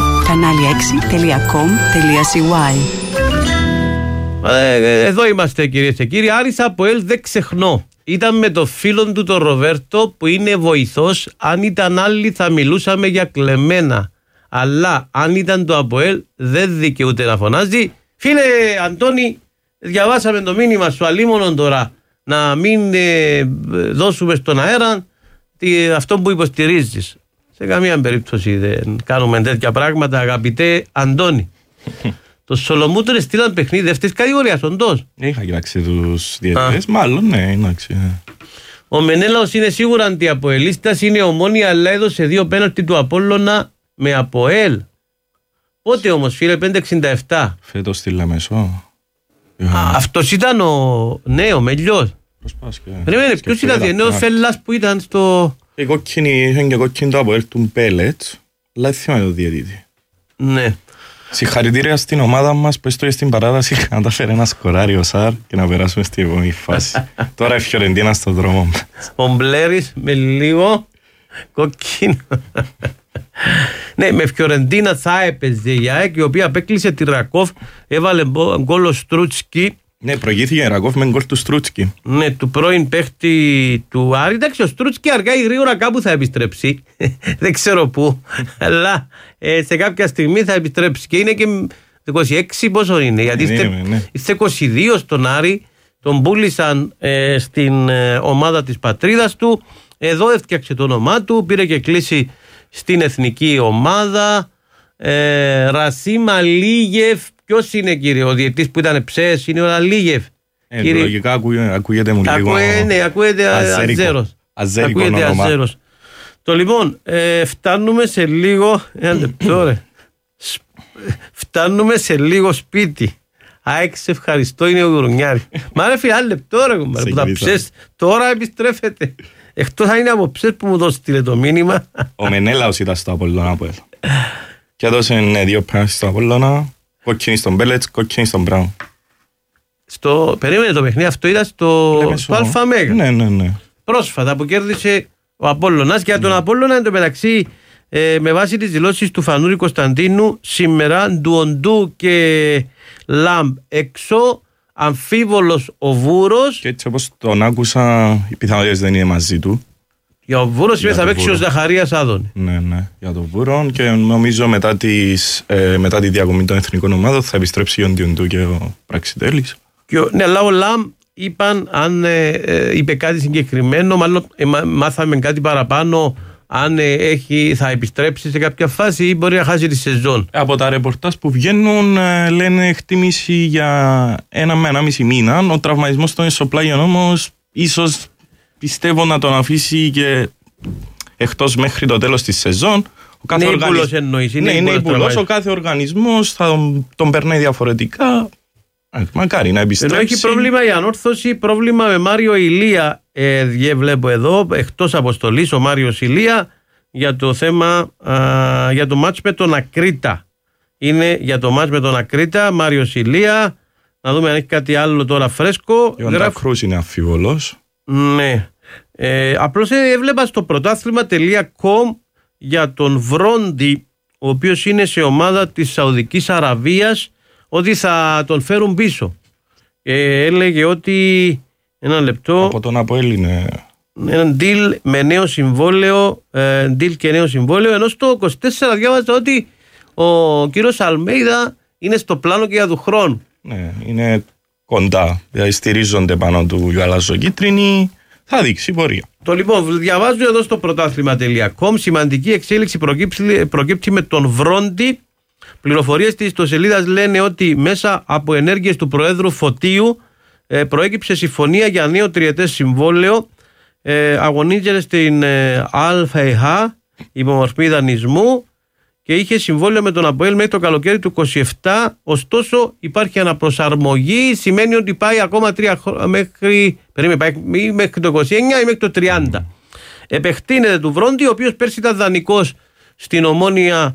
kanali6.com.cy.
Εδώ είμαστε, κυρίες και κύριοι. Άρης ΑΠΟΕΛ δεν ξεχνώ. Ήταν με το φίλο του τον Ροβέρτο που είναι βοηθός. Αν ήταν άλλοι θα μιλούσαμε για κλεμμένα. Αλλά αν ήταν το ΑΠΟΕΛ δεν δικαιούται να φωνάζει. Φίλε Αντώνη, διαβάσαμε το μήνυμα σου αλίμονον τώρα να μην δώσουμε στον αέρα αυτό που υποστηρίζεις. Σε καμία περίπτωση δεν κάνουμε τέτοια πράγματα, αγαπητέ Αντώνη. Το Σολομούτρε στείλαν παιχνίδι δεύτερης κατηγορίας, όντως.
Είχα κοιτάξει τους διαιτητές, μάλλον, ναι, εντάξει.
Ο Μενέλαος είναι σίγουρα αντιαποελίστας, είναι Ομόνια, αλλά έδωσε 2 πέναλτι του Απόλλωνα με Αποέλ. Πότε όμως, φίλε, 567.
Φέτος στη Λεμεσό.
Αυτός ήταν ο Μελιός. Περίμενε, ποιος ήταν ο Φέλλας που ήταν στο...
Είχαν και κόκκινη το Αποέλ του Μπέλετς, αλλά δεν θυμάμαι το διαιτητή.
Ναι.
Συγχαρητήρια στην ομάδα μας που έστω στην παράταση να καταφέρει ένα σκοράρι ο Σάρ και να περάσουμε στην επόμενη φάση. Τώρα η Φιωρεντίνα στον δρόμο μας.
Ο Μπλέρης με λίγο κόκκινο. Ναι, με Φιωρεντίνα θα έπαιζε η ΑΕΚ, η οποία απέκλεισε τη Ρακόφ, έβαλε γκολ ο Στρούτσκι.
Ναι, προηγήθηκε η Ρακόφ με γκολ του Στρούτσκι.
Ναι, του πρώην παίχτη του Άρη. Εντάξει, ο Στρούτσκι αργά ή γρήγορα κάπου θα επιστρέψει. Δεν ξέρω πού. Αλλά σε κάποια στιγμή θα επιστρέψει. Και είναι και 26, πόσο είναι. Γιατί είστε 22 στον Άρη. Τον πούλησαν στην ομάδα της πατρίδας του. Εδώ έφτιαξε το όνομά του. Πήρε και κλίση στην εθνική ομάδα. Ρασίμ Αλίγεφ. Ποιος είναι, κύριε, ο διαιτητής που ήταν ψες, είναι ο Αλίγεφ.
Λογικά ακούγεται μου λίγο.
Ναι, ακούγεται αζέρος. Ακούγεται αζέρος. Το λοιπόν, φτάνουμε σε λίγο. Ένα λεπτό, ρε. Φτάνουμε σε λίγο σπίτι. ΑΕΚ, σε ευχαριστώ, είναι ο Γουρουνιάρη. Μα ρε φίλε, ένα λεπτό, ρε κουμπάρε, που τα ψες τώρα επιστρέφεται. Εκτός θα είναι από ψες που μου δώσετε το μήνυμα.
Ο Μενέλαος ήταν στο Απολλώνα που έλα. Και έδωσε 2 πέναλτι στο Απολλώνα. Κόκκινη στον Μπέλετς, κόκκινη στον Μπράουν.
Περίμενε το παιχνίδι, αυτό ήταν στο Αλφα-Μέγα.
Ναι.
Πρόσφατα που κέρδισε ο Απόλλωνας. Και για τον Απόλλωνα, εν τω μεταξύ, με βάση τις δηλώσεις του Φανούρη Κωνσταντίνου, σήμερα Ντουοντού και Λαμπ έξω, αμφίβολος ο Βούρος.
Και έτσι όπως τον άκουσα, οι πιθανότητες δεν είναι μαζί του.
Για ο Βούρος θα παίξει ο Ζαχαρίας Άδωνη.
Ναι, για τον Βούρο, και νομίζω μετά τη διακομή των εθνικών ομάδων θα επιστρέψει ο Ντιοντού και ο Πραξιτέλης.
Ναι, αλλά ο Λαμ είπαν, αν είπε κάτι συγκεκριμένο, μάλλον μάθαμε κάτι παραπάνω, αν θα επιστρέψει σε κάποια φάση ή μπορεί να χάσει τη σεζόν.
Από τα ρεπορτάζ που βγαίνουν λένε εκτίμηση για 1 με 1,5 μήνα. Ο τραυματισμός των εσωπλάγιων όμως ίσως πιστεύω να τον αφήσει και εκτός μέχρι το τέλος της σεζόν.
Είναι ύπουλος εννοείς.
Ναι, είναι ύπουλος. Ο κάθε οργανισμός θα τον περνάει διαφορετικά. Μακάρι να επιστρέψει.
Ενώ έχει πρόβλημα η ανόρθωση, πρόβλημα με Μάριο Ηλία. Βλέπω εδώ, εκτός αποστολής, ο Μάριος Ηλία για το θέμα, για το μάτς με τον Ακρίτα. Είναι για το μάτς με τον Ακρίτα, Μάριος Ηλία. Να δούμε αν έχει κάτι άλλο τώρα φρέσκο.
Ο Αντακρούς είναι αμφίβολος.
Ναι. Απλώς έβλεπα στο πρωτάθλημα.com για τον Βρόντι, ο οποίος είναι σε ομάδα της Σαουδικής Αραβίας, ότι θα τον φέρουν πίσω. Έλεγε ότι ένα λεπτό.
Από τον Αποέλ είναι.
Ένα deal με νέο συμβόλαιο, deal και νέο συμβόλαιο, ενώ στο 24 διάβαζα ότι ο κύριος Αλμέιδα είναι στο πλάνο και για του χρόνου.
Ναι, είναι κοντά. Δηλαδή στηρίζονται πάνω του γαλαζοκίτρινοι. Θα δείξει πορεία.
Το λοιπόν, διαβάζω εδώ στο πρωτάθλημα.com. Σημαντική εξέλιξη προκύπτει με τον Βρόντι. Πληροφορίες της ιστοσελίδας λένε ότι μέσα από ενέργειες του Προέδρου Φωτίου προέκυψε συμφωνία για νέο τριετές συμβόλαιο. Αγωνίζεται στην ΑΕΧ υπομορφή δανεισμού και είχε συμβόλαιο με τον Αποέλ μέχρι το καλοκαίρι του 27. Ωστόσο υπάρχει αναπροσαρμογή, σημαίνει ότι πάει ακόμα 3 χρόνια μέχρι το 29 ή μέχρι το 30. Επεκτείνεται του Βρόντι, ο οποίος πέρσι ήταν δανεικός στην Ομόνια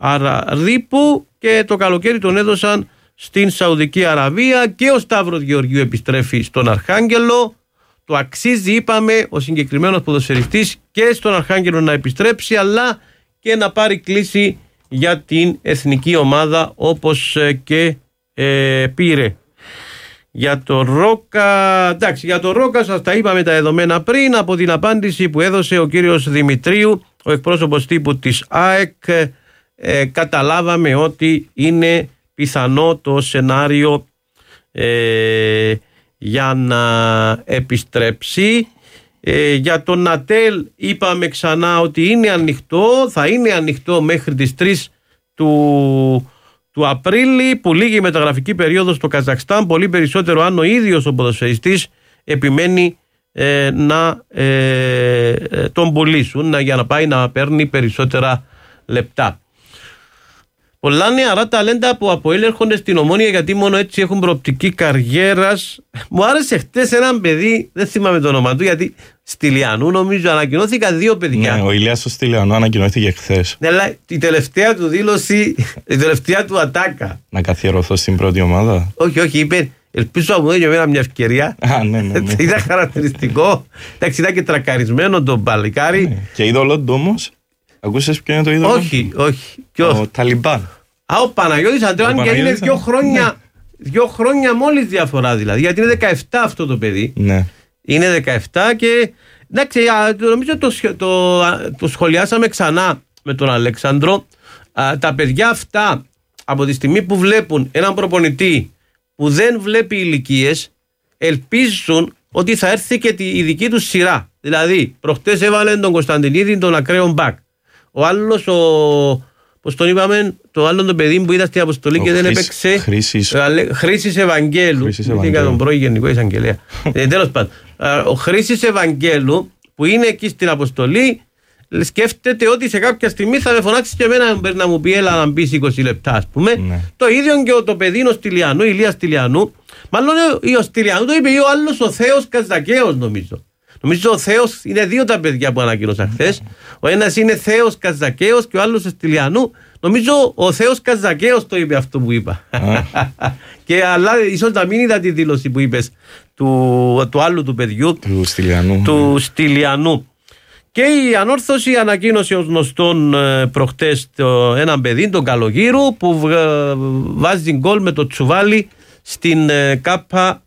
Αραδίπου και το καλοκαίρι τον έδωσαν στην Σαουδική Αραβία, και ο Σταύρος Γεωργίου επιστρέφει στον Αρχάγγελο. Το αξίζει, είπαμε, ο συγκεκριμένος ποδοσφαιριστής και στον Αρχάγγελο να επιστρέψει, αλλά και να πάρει κλίση για την εθνική ομάδα, όπως και πήρε. Για το Ρόκα, εντάξει, για το Ρόκα σας τα είπαμε τα δεδομένα πριν. Από την απάντηση που έδωσε ο κύριος Δημητρίου, ο εκπρόσωπος τύπου της ΑΕΚ, καταλάβαμε ότι είναι πιθανό το σενάριο για να επιστρέψει. Για τον Νατέλ είπαμε ξανά ότι είναι ανοιχτό, θα είναι ανοιχτό μέχρι τις 3 του Απρίλη, που λύγει η μεταγραφική περίοδος στο Καζακστάν, πολύ περισσότερο αν ο ίδιος ο ποδοσφαιριστής επιμένει να τον πουλήσουν για να πάει να παίρνει περισσότερα λεπτά. Πολλά νεαρά ταλέντα που από έρχονται στην Ομόνια, γιατί μόνο έτσι έχουν προοπτική καριέρας. Μου άρεσε χτες έναν παιδί, δεν θυμάμαι το όνομα του, γιατί Στυλιανού νομίζω ανακοινώθηκαν 2 παιδιά.
Ναι, ο Ηλίας ο Στυλιανού ανακοινώθηκε χθες.
Ναι, αλλά η τελευταία του δήλωση, η τελευταία του ατάκα.
Να καθιερωθώ στην πρώτη ομάδα.
Όχι, είπε, ελπίζω να μου δώσει εμένα μια ευκαιρία.
Ναι.
Ήταν χαρακτηριστικό. Εντάξει, ήταν και τρακαρισμένο το παλικάρι.
Ναι. Και είδωλο του όμως. Ακούσες ποιο είναι το είδωλο?
Όχι.
Ο Ταλιμπάν.
Ο Παναγιώτης Αντρέου, και είναι 2 χρόνια. 2 χρόνια μόλις διαφορά δηλαδή. Γιατί είναι 17 αυτό το παιδί.
Ναι.
Είναι 17 και εντάξει, νομίζω το σχολιάσαμε ξανά με τον Αλέξανδρο. Τα παιδιά αυτά από τη στιγμή που βλέπουν έναν προπονητή που δεν βλέπει ηλικίες, ελπίζουν ότι θα έρθει και η δική του σειρά. Δηλαδή, προχτές έβαλε τον Κωνσταντινίδη, τον ακραίο μπακ. Ο άλλος, πώς τον είπαμε, το άλλο το παιδί που ήταν στην αποστολή και δεν έπαιξε. Χρήσης Ευαγγέλου. Είχα τον πρώην Γενικό Εισαγγελέα. Τέλος πάντων. Ο Χρήσης Ευαγγέλου που είναι εκεί στην αποστολή, σκέφτεται ότι σε κάποια στιγμή θα με φωνάξει και εμένα να μου πει έλα να μπεις 20 λεπτά, ας πούμε. Ναι. Το ίδιο και το παιδί ο Στυλιανού, η Ηλία Στυλιανού. Μάλλον ο Στυλιανού το είπε ο άλλος, ο Θέος Καζακαίος νομίζω. Νομίζω ο Θέος, είναι 2 τα παιδιά που ανακοίνωσα χθες. Ο ένας είναι Θέος Καζακαίος και ο άλλος ο Στυλιανού. Νομίζω ο Θέος Καζακαίος το είπε αυτό που είπα. Και αλλά ίσως να μην είδα τη δήλωση που είπες του άλλου του παιδιού, του Στυλιανού. Και η Ανόρθωση ανακοίνωσε ως γνωστόν προχτές έναν παιδί, τον Καλογύρου, που βάζει γκολ με το τσουβάλι στην ΚΑΠΑ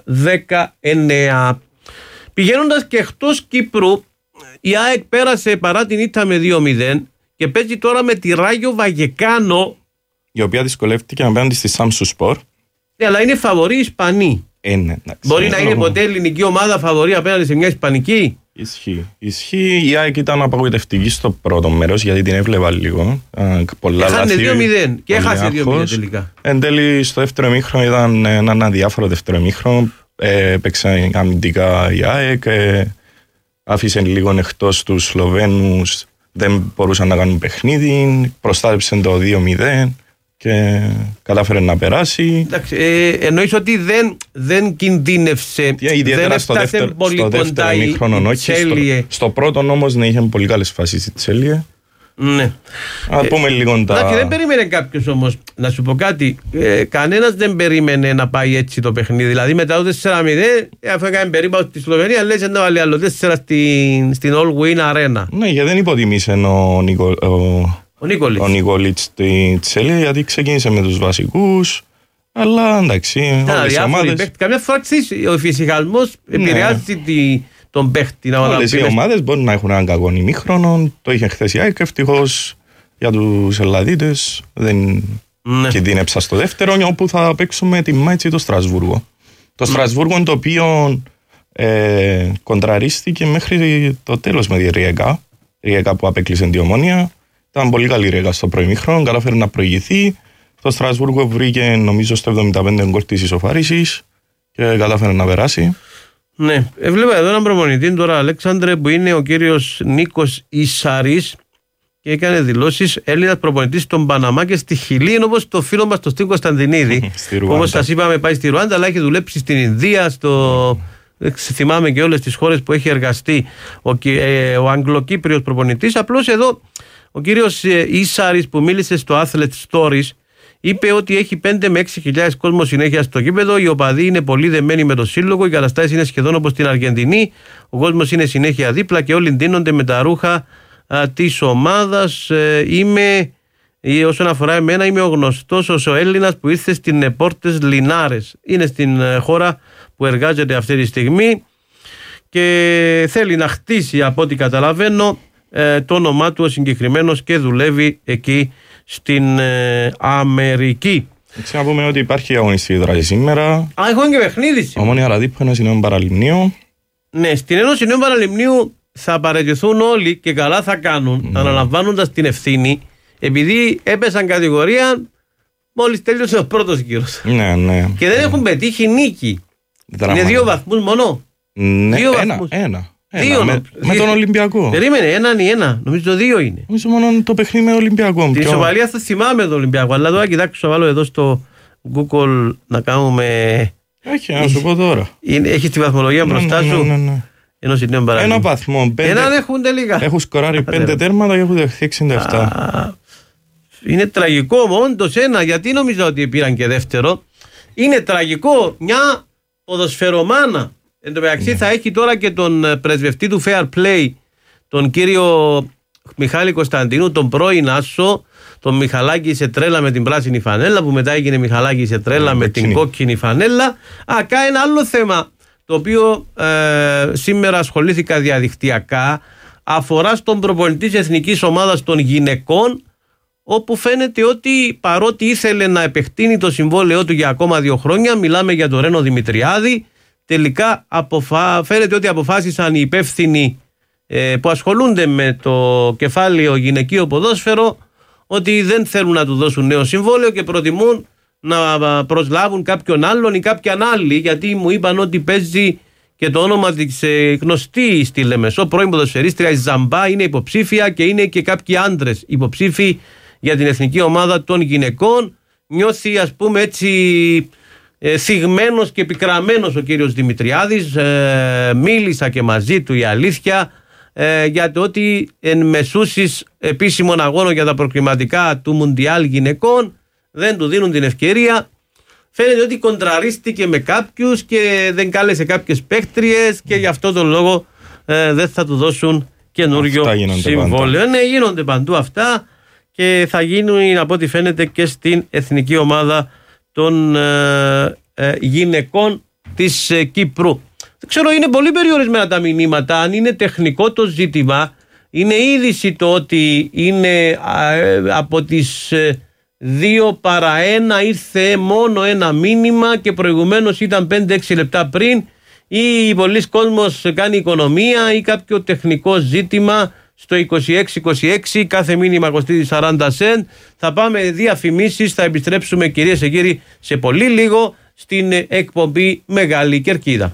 19. Πηγαίνοντας και εκτός Κύπρου, η ΑΕΚ πέρασε παρά την ήττα με 2-0 και παίζει τώρα με τη Ράγιο Βαγεκάνο,
η οποία δυσκολεύτηκε απέναντι στη Σάμσου Σπορ.
Αλλά είναι φαβορή Ισπανή.
Ναι,
μπορεί να είναι ποτέ ελληνική ομάδα φαβορή απέναντι σε μια Ισπανική?
Ισχύει. Η ΑΕΚ ήταν απογοητευτική στο πρώτο μέρος, γιατί την έβλεπα λίγο.
Έχανε 2-0 και έχασε 2-0 τελικά.
Εν τέλει, στο δεύτερο ημίχρονο ήταν ένα αδιάφορο δεύτερο ημίχρονο. Έπαιξε αμυντικά η ΑΕΚ, άφησε λίγο εκτός τους Σλοβαίνους, δεν μπορούσαν να κάνουν παιχνίδι, προστάτεψε το 2-0 και κατάφερε να περάσει.
Εντάξει, εννοείς ότι δεν κινδύνευσε,
ιδιαίτερα δεν στο δεύτερο ημίχρονο, όχι. Στο πρώτο όμως είχε πολύ καλές φάσεις η Τσέλιε.
Ναι.
Να πούμε λίγο τα...
Εντάξει, δεν περίμενε κάποιος όμως, να σου πω κάτι, κανένας δεν περίμενε να πάει έτσι το παιχνίδι. Δηλαδή μετά το 4-0, αφού έκανε περίπου στη Σλοβενία, λες να βάλει άλλο 4 στην All Win Arena.
Ναι, γιατί δεν υποτιμήσε ο Νικόλιτς τη Τσέλια, γιατί ξεκίνησε με τους βασικούς. Αλλά εντάξει, όλες οι ομάδες...
Καμιά φορά ο εφησυχασμός επηρεάζει τον παίχτη.
Όλες οι ομάδες μπορούν να έχουν έναν κακό ημίχρονο. Το είχε χθες η ΑΕΚ, ευτυχώς για τους Ελλαδίτες δεν κινδύνεψα στο δεύτερο, όπου θα παίξουμε τη Μάιτση το Στρασβούργο. Το Στρασβούργο, το οποίο κοντραρίστηκε μέχρι το τέλος με τη Ριέκα. Ριέκα που απέκλεισε την Ομόνια. Ήταν πολύ καλή Ριέκα στο προημίχρονο, κατάφερε να προηγηθεί. Το Στρασβούργο βρήκε νομίζω στο 75 γκολ της ισοφάρισης και κατάφερε να περάσει.
Ναι, βλέπω εδώ έναν προπονητή τώρα, Αλέξανδρε, που είναι ο κύριος Νίκος Ισαρής και έκανε δηλώσεις. Έλληνας προπονητής στον Παναμά και στη Χιλή, είναι όπως το φίλο μας το Στίβ Κωνσταντινίδη. Όπως σας είπαμε, πάει στη Ρουάντα, αλλά έχει δουλέψει στην Ινδία, θυμάμαι και όλες τις χώρες που έχει εργαστεί ο Αγγλοκύπριος προπονητής. Απλώς εδώ ο κύριος Ισαρής που μίλησε στο Athlete Stories είπε ότι έχει 5 με 6.000 κόσμο συνέχεια στο γήπεδο. Οι οπαδοί είναι πολύ δεμένοι με το σύλλογο. Οι καταστάσεις είναι σχεδόν όπως στην Αργεντινή. Ο κόσμος είναι συνέχεια δίπλα και όλοι ντύνονται με τα ρούχα της ομάδας. Όσον αφορά εμένα, είμαι ο γνωστός ως ο Έλληνας που ήρθε στην Πόρτες Λινάρες. Είναι στην χώρα που εργάζεται αυτή τη στιγμή και θέλει να χτίσει, από ό,τι καταλαβαίνω, το όνομά του ο συγκεκριμένος και δουλεύει εκεί στην Αμερική.
Έτσι να πούμε ότι υπάρχει αγωνιστική δράση σήμερα.
Έχουν και παιχνίδι σήμερα.
Ομόνια Ραδίππου, Ένωση Νέων Παραλιμνίου.
Ναι, στην Ένωση Νέων Παραλιμνίου θα παραιτηθούν όλοι και καλά θα κάνουν, αναλαμβάνοντας την ευθύνη, επειδή έπεσαν κατηγορία μόλις τέλειωσε ο πρώτος γύρος.
Ναι.
Και δεν έχουν πετύχει νίκη. Είναι 2 βαθμούς μόνο.
Ναι, 2 βαθμούς. Ένα. Με τον Ολυμπιακό.
Περίμενε, 1-1. Νομίζω 2 είναι.
Νομίζω μόνο το παιχνίδι με τον Ολυμπιακό.
Την ισοπαλία θα θυμάμαι τον Ολυμπιακό. Αλλά τώρα κοιτάξτε, θα βάλω εδώ στο Google να κάνουμε.
Όχι, να σου πω τώρα.
Έχει τη βαθμολογία μπροστά σου.
Ναι. Ένα βαθμό.
Έναν έχουν τελικά.
Έχουν σκοράρει 5 τέρματα και έχουν δεχθεί 67.
Είναι τραγικό όντως ένα, γιατί νομίζω ότι πήραν και δεύτερο. Είναι τραγικό μια ποδοσφαιρομάνα. Εν τω μεταξύ θα έχει τώρα και τον πρεσβευτή του Fair Play, τον κύριο Μιχάλη Κωνσταντίνου, τον πρώην Άσο, τον Μιχαλάκη σε τρέλα με την πράσινη φανέλα, που μετά έγινε Μιχαλάκη σε τρέλα με την κόκκινη φανέλα. Ένα άλλο θέμα, το οποίο σήμερα ασχολήθηκα διαδικτυακά, αφορά στον προπονητή της Εθνικής Ομάδας των Γυναικών, όπου φαίνεται ότι παρότι ήθελε να επεκτείνει το συμβόλαιό του για ακόμα 2 χρόνια, μιλάμε για τον Ρένο Δημητριάδη, τελικά φαίνεται ότι αποφάσισαν οι υπεύθυνοι που ασχολούνται με το κεφάλαιο γυναικείο ποδόσφαιρο ότι δεν θέλουν να του δώσουν νέο συμβόλαιο και προτιμούν να προσλάβουν κάποιον άλλον ή κάποιαν άλλη, γιατί μου είπαν ότι παίζει και το όνομα της γνωστή στη Λεμεσό πρώην ποδοσφαιρίστρια, η Ζαμπά, είναι υποψήφια, και είναι και κάποιοι άντρες υποψήφοι για την εθνική ομάδα των γυναικών. Νιώθει, ας πούμε, έτσι θυγμένος και πικραμένος ο κύριος Δημητριάδης. Μίλησα και μαζί του, η αλήθεια, για το ότι εν μεσούσεις επίσημων αγώνων για τα προκριματικά του Μουντιάλ γυναικών δεν του δίνουν την ευκαιρία. Φαίνεται ότι κοντραρίστηκε με κάποιους και δεν κάλεσε κάποιες παίκτριες και γι' αυτό τον λόγο δεν θα του δώσουν καινούριο συμβόλαιο. Ναι, γίνονται παντού αυτά και θα γίνουν, από ό,τι φαίνεται, και στην εθνική ομάδα των γυναικών της Κύπρου. Δεν ξέρω, είναι πολύ περιορισμένα τα μηνύματα. Αν είναι τεχνικό το ζήτημα, είναι είδηση το ότι είναι από τις 2 παρά 1 ήρθε μόνο ένα μήνυμα και προηγουμένως ήταν 5-6 λεπτά πριν, ή πολλοί κόσμος κάνει οικονομία ή κάποιο τεχνικό ζήτημα στο 2626, κάθε μήνυμα κοστίζει 40 cent. Θα πάμε διαφημίσεις, θα επιστρέψουμε, κυρίες και κύριοι, σε πολύ λίγο στην εκπομπή Μεγάλη Κερκίδα.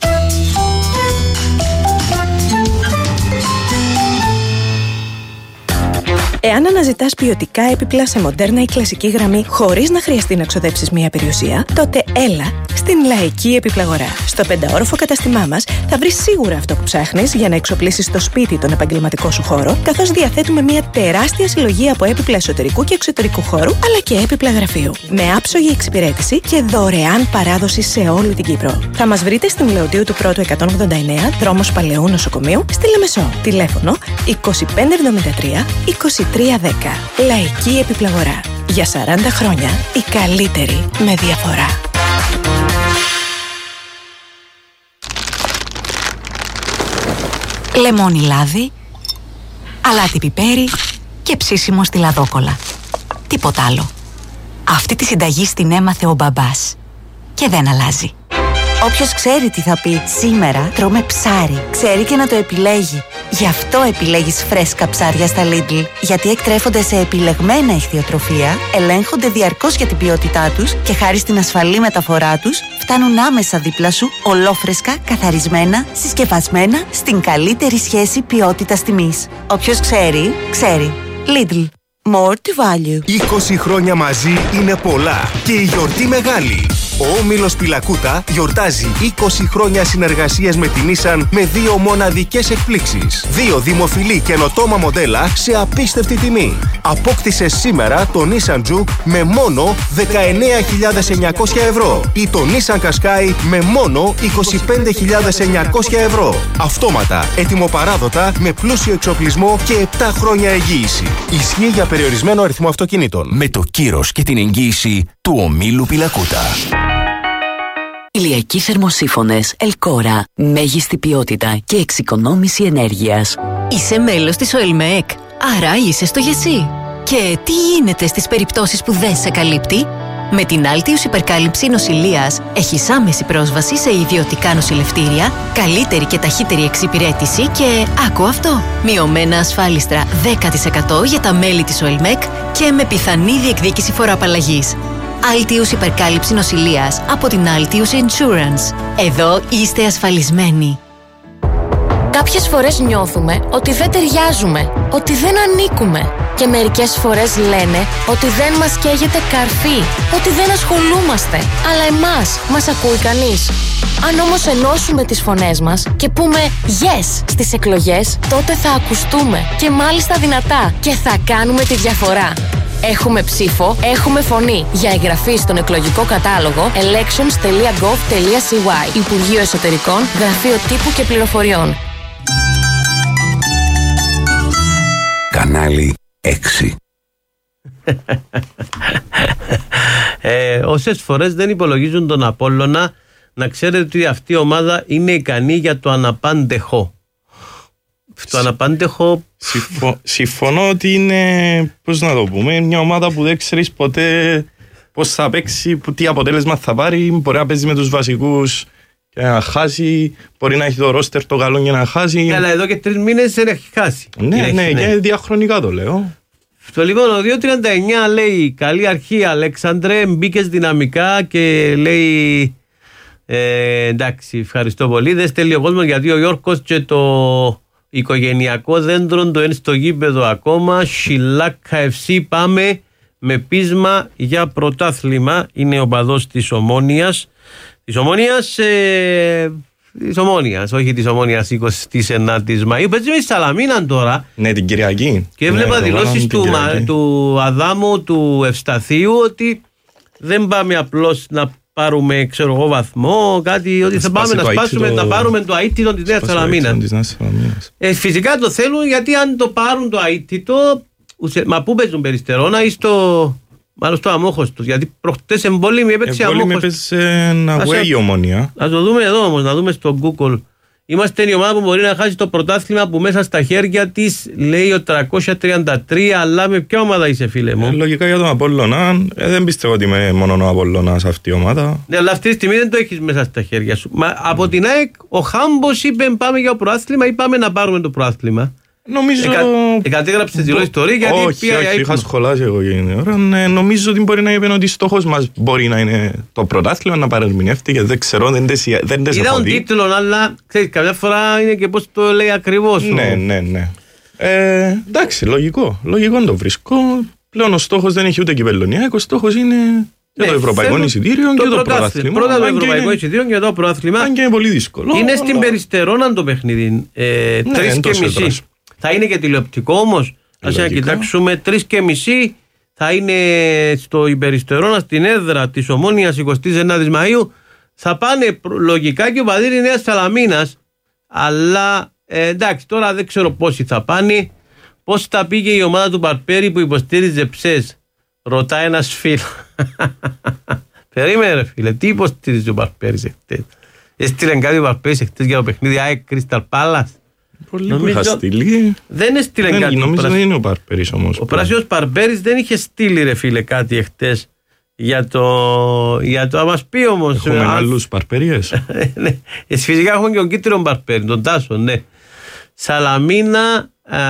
Εάν αναζητάς ποιοτικά έπιπλα σε μοντέρνα ή κλασική γραμμή χωρίς να χρειαστεί να ξοδέψεις μία περιουσία, τότε έλα στην Λαϊκή Επιπλαγορά. Στο 5όροφο καταστημά μας θα βρεις σίγουρα αυτό που ψάχνεις για να εξοπλίσεις το σπίτι, τον επαγγελματικό σου χώρο, καθώς διαθέτουμε μία τεράστια συλλογή από έπιπλα εσωτερικού και εξωτερικού χώρου, αλλά και έπιπλα γραφείου. Με άψογη εξυπηρέτηση και δωρεάν παράδοση σε όλη την Κύπρο. Θα μας βρείτε στην Λεωτίου του Πρώτου 189, δρόμος Παλαιού Νοσοκομείου, στη Λεμεσό. Τηλέφωνο 2573 2310. Λαϊκή Επιπλαγορά. Για 40 χρόνια η καλύτερη με διαφορά.
Λεμόνι λάδι, αλάτι πιπέρι και ψήσιμο στη λαδόκολα. Τίποτα άλλο. Αυτή τη συνταγή την έμαθε ο μπαμπάς και δεν αλλάζει. Όποιος ξέρει τι θα πει σήμερα, τρώμε ψάρι. Ξέρει και να το επιλέγει. Γι' αυτό επιλέγεις φρέσκα ψάρια στα Lidl. Γιατί εκτρέφονται σε επιλεγμένα ηχθειοτροφία, ελέγχονται διαρκώς για την ποιότητά τους και χάρη στην ασφαλή μεταφορά τους, φτάνουν άμεσα δίπλα σου, ολόφρεσκα, καθαρισμένα, συσκευασμένα, στην καλύτερη σχέση ποιότητας-τιμής. Όποιος ξέρει, ξέρει. Lidl. More to value.
20 χρόνια μαζί είναι πολλά και η γιορτή μεγάλη. Ο Όμιλος Πιλακούτα γιορτάζει 20 χρόνια συνεργασίας με την Nissan με 2 μοναδικές εκπλήξεις. 2 δημοφιλή καινοτόμα μοντέλα σε απίστευτη τιμή. Απόκτησε σήμερα το Nissan Juke με μόνο 19.900 ευρώ ή το Nissan Qashqai με μόνο 25.900 ευρώ. Αυτόματα, έτοιμο-παράδοτα, με πλούσιο εξοπλισμό και 7 χρόνια εγγύηση. Ισχύει για περιορισμένο αριθμό αυτοκινήτων.
Με το κύρος και την εγγύηση του Ομίλου Πιλακούτα.
Ηλιακοί θερμοσύφωνες Ελκόρα. Μέγιστη ποιότητα και εξοικονόμηση ενέργειας.
Είσαι μέλος της ΟΕΛΜΕΚ, άρα είσαι στο ΓΕΣΥ. Και τι γίνεται στις περιπτώσεις που δεν σε καλύπτει? Με την Altius υπερκάλυψη νοσηλείας έχεις άμεση πρόσβαση σε ιδιωτικά νοσηλευτήρια, καλύτερη και ταχύτερη εξυπηρέτηση και, άκου αυτό, μειωμένα ασφάλιστρα 10% για τα μέλη της ΟΕΛΜΕΚ και με πιθανή διεκδίκηση φοροαπαλλαγής. Altius υπερκάλυψη νοσηλείας από την Altius Insurance. Εδώ είστε ασφαλισμένοι.
Κάποιες φορές νιώθουμε ότι δεν ταιριάζουμε, ότι δεν ανήκουμε. Και μερικές φορές λένε ότι δεν μας καίγεται καρφί, ότι δεν ασχολούμαστε. Αλλά εμάς μας ακούει κανείς? Αν όμως ενώσουμε τις φωνές μας και πούμε yes στις εκλογές, τότε θα ακουστούμε και μάλιστα δυνατά και θα κάνουμε τη διαφορά. Έχουμε ψήφο, έχουμε φωνή. Για εγγραφή στον εκλογικό κατάλογο elections.gov.cy. Υπουργείο Εσωτερικών, Γραφείο Τύπου και Πληροφοριών.
Κανάλι 6.
Όσες φορές δεν υπολογίζουν τον Απόλλωνα, να ξέρετε ότι αυτή η ομάδα είναι ικανή για το αναπάντεχο. Το αναπάντεχο.
Συμφωνώ ότι είναι, πώς να το πούμε, μια ομάδα που δεν ξέρεις ποτέ πώς θα παίξει, τι αποτέλεσμα θα πάρει. Μπορεί να παίζει με τους βασικούς και να χάσει, μπορεί να έχει το ρόστερ το καλό για να χάσει.
Αλλά εδώ και 3 μήνες δεν έχει χάσει.
Ναι, και διαχρονικά το λέω.
Στο λοιπόν ο 2.39 λέει καλή αρχή Αλέξανδρε, μπήκες δυναμικά και λέει εντάξει ευχαριστώ πολύ, δεν στέλνει ο κόσμος γιατί ο Γιώργος και το οικογενειακό δέντρο το είναι στο γήπεδο ακόμα. Σιλάκα FC πάμε με πείσμα για πρωτάθλημα. Είναι ο παδός της Ομόνοιας. Της Ομόνοιας, όχι της Ομόνοιας 29ης Μαΐου. Παίζει με τη Σαλαμίνα τώρα.
Ναι, την Κυριακή.
Και έβλεπα δηλώσεις του Αδάμου, του Ευσταθίου, ότι δεν πάμε απλώς να πάρουμε, ξέρω εγώ, βαθμό, κάτι, ότι θα πάμε να σπάσουμε, να πάρουμε το αίτητο της Νέας Σαλαμίνας. Φυσικά το θέλουν, γιατί αν το πάρουν το αίτητο, μα πού παίζουν Περιστερώνα ή μάλλον στο Αμόχωστος, γιατί προχτές εμπόλυμη έπαιξε Αμόχωστος.
Away η Ομόνια.
Ας το δούμε εδώ όμως, να δούμε στο Google. Είμαστε η ομάδα που μπορεί να χάσει το πρωτάθλημα που μέσα στα χέρια της λέει ο 333, αλλά με ποια ομάδα είσαι φίλε μου?
Λογικά για τον Απόλλωνα, δεν πιστεύω ότι είμαι μόνο ο Απόλλωνας αυτή η ομάδα.
Ναι, αλλά αυτή τη στιγμή δεν το έχεις μέσα στα χέρια σου. Μα από την ΑΕΚ ο Χάμπος είπε πάμε για πρωτάθλημα ή πάμε να πάρουμε το πρωτάθλημα?
Νομίζω.
Κατέγραψε τη δηλώση ιστορία γιατί
όχι, είχα σχολάσει εγώ για την ώρα. Νομίζω ότι μπορεί να είπε ότι στόχος μας μπορεί να είναι το πρωτάθλημα, να παρερμηνεύεται και δεν ξέρω, δεν τις έχω δει.
Είδα τον τίτλο, αλλά ξέρεις, καμιά φορά είναι και πώς το λέει ακριβώς.
Ναι. Εντάξει, λογικό το βρίσκω. Πλέον ο στόχος δεν έχει ούτε κυπελλονιακό, ο στόχος είναι για το ευρωπαϊκό εισιτήριο και το πρωτάθλημα.
Πρώτα το ευρωπαϊκό εισιτήριο και το πρωτάθλημα.
Αν και είναι πολύ δύσκολο.
Είναι στην Περιστερώνα το παιχνίδι. 3:30. Θα είναι και τηλεοπτικό όμως. Ας να κοιτάξουμε. 3:30 θα είναι στο Υπεριστερώνα στην έδρα της Ομόνοιας 29ης Μαΐου. Θα πάνε λογικά και ο παδίρι Νέας Σαλαμίνας. Αλλά εντάξει, τώρα δεν ξέρω πόσοι θα πάνε. Πώς θα πήγε η ομάδα του Παρπέρη που υποστήριζε ψες? Ρωτάει ένας φίλος. Περίμενε ρε φίλε, τι υποστήριζε ο Παρπέρης εχθές? Έστειλε κάτι ο Παρπέρης εχθές για το παιχνίδι ΑΕΚ Crystal Palace?
Πολύ που είχα στείλει.
Δεν έστειλε κάτι.
Νομίζω δεν είναι ο Παρπέρης όμως.
Ο πράσινος Παρπέρης δεν είχε στείλει ρε φίλε κάτι εχθές για το να μας πει όμως.
Έχουμε άλλους Παρπέριες.
Φυσικά έχουμε και τον κίτρινο Παρπέρη, τον Τάσο, ναι. Σαλαμίνα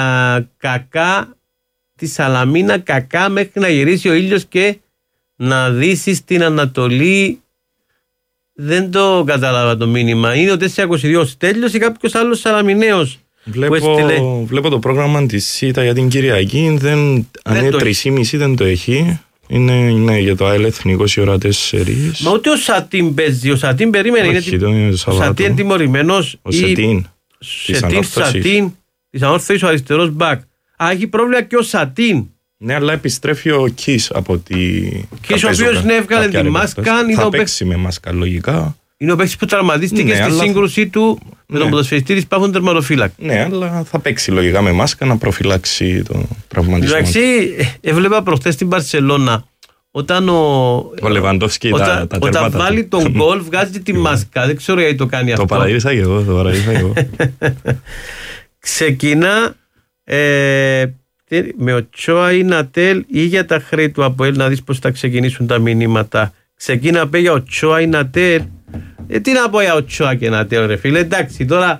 κακά, τη Σαλαμίνα κακά μέχρι να γυρίσει ο ήλιος και να δύσει στην Ανατολή. Δεν το κατάλαβα το μήνυμα. Είναι ο 422 ο Στέλιος ή κάποιος άλλος Σαλαμιναίος?
Βλέπω το πρόγραμμα της ΣΥΤΑ για την Κυριακή. Αν είναι 3:30 δεν το έχει. Είναι για το ΑΕΛ Εθνικό η ώρα 4.
Μα ούτε ο Σατίν παίζει. Ο Σατίν περίμενε. Ο Σατίν είναι τιμωρημένος.
Ο Σατίν.
Σατίν της Ανόρθωσης, ο αριστερός μπακ. Έχει πρόβλημα και ο Σατίν.
Ναι, αλλά επιστρέφει ο Κις από τη.
Κις ο οποίος έβγαλε τη μάσκα.
Θα παίξει με μάσκα λογικά.
Είναι ο παίκτης που τραυματίστηκε στη σύγκρουση του με τον ποδοσφαιριστή της Πάφων τερματοφύλακα.
Ναι, αλλά θα παίξει λογικά με μάσκα να προφυλάξει τον τραυματισμό.
Εντάξει, έβλεπα προχθές στην Μπαρσελόνα όταν ο
Λεβαντόφσκι
όταν βάλει τον γκολ βγάζει τη μάσκα. Δεν ξέρω γιατί το κάνει αυτό.
Το παραδείξα και εγώ.
Ξεκινά με ο Τσόα ή Νατέλ ή για τα χρέη του ΑΠΟΕΛ, να δεις πώς θα ξεκινήσουν τα μηνύματα. Ξεκίνα πει για ο Τσόα ή Νατέλ. Τι να πω για ο Τσόα και Νατέλ, ρε φίλε. Εντάξει, τώρα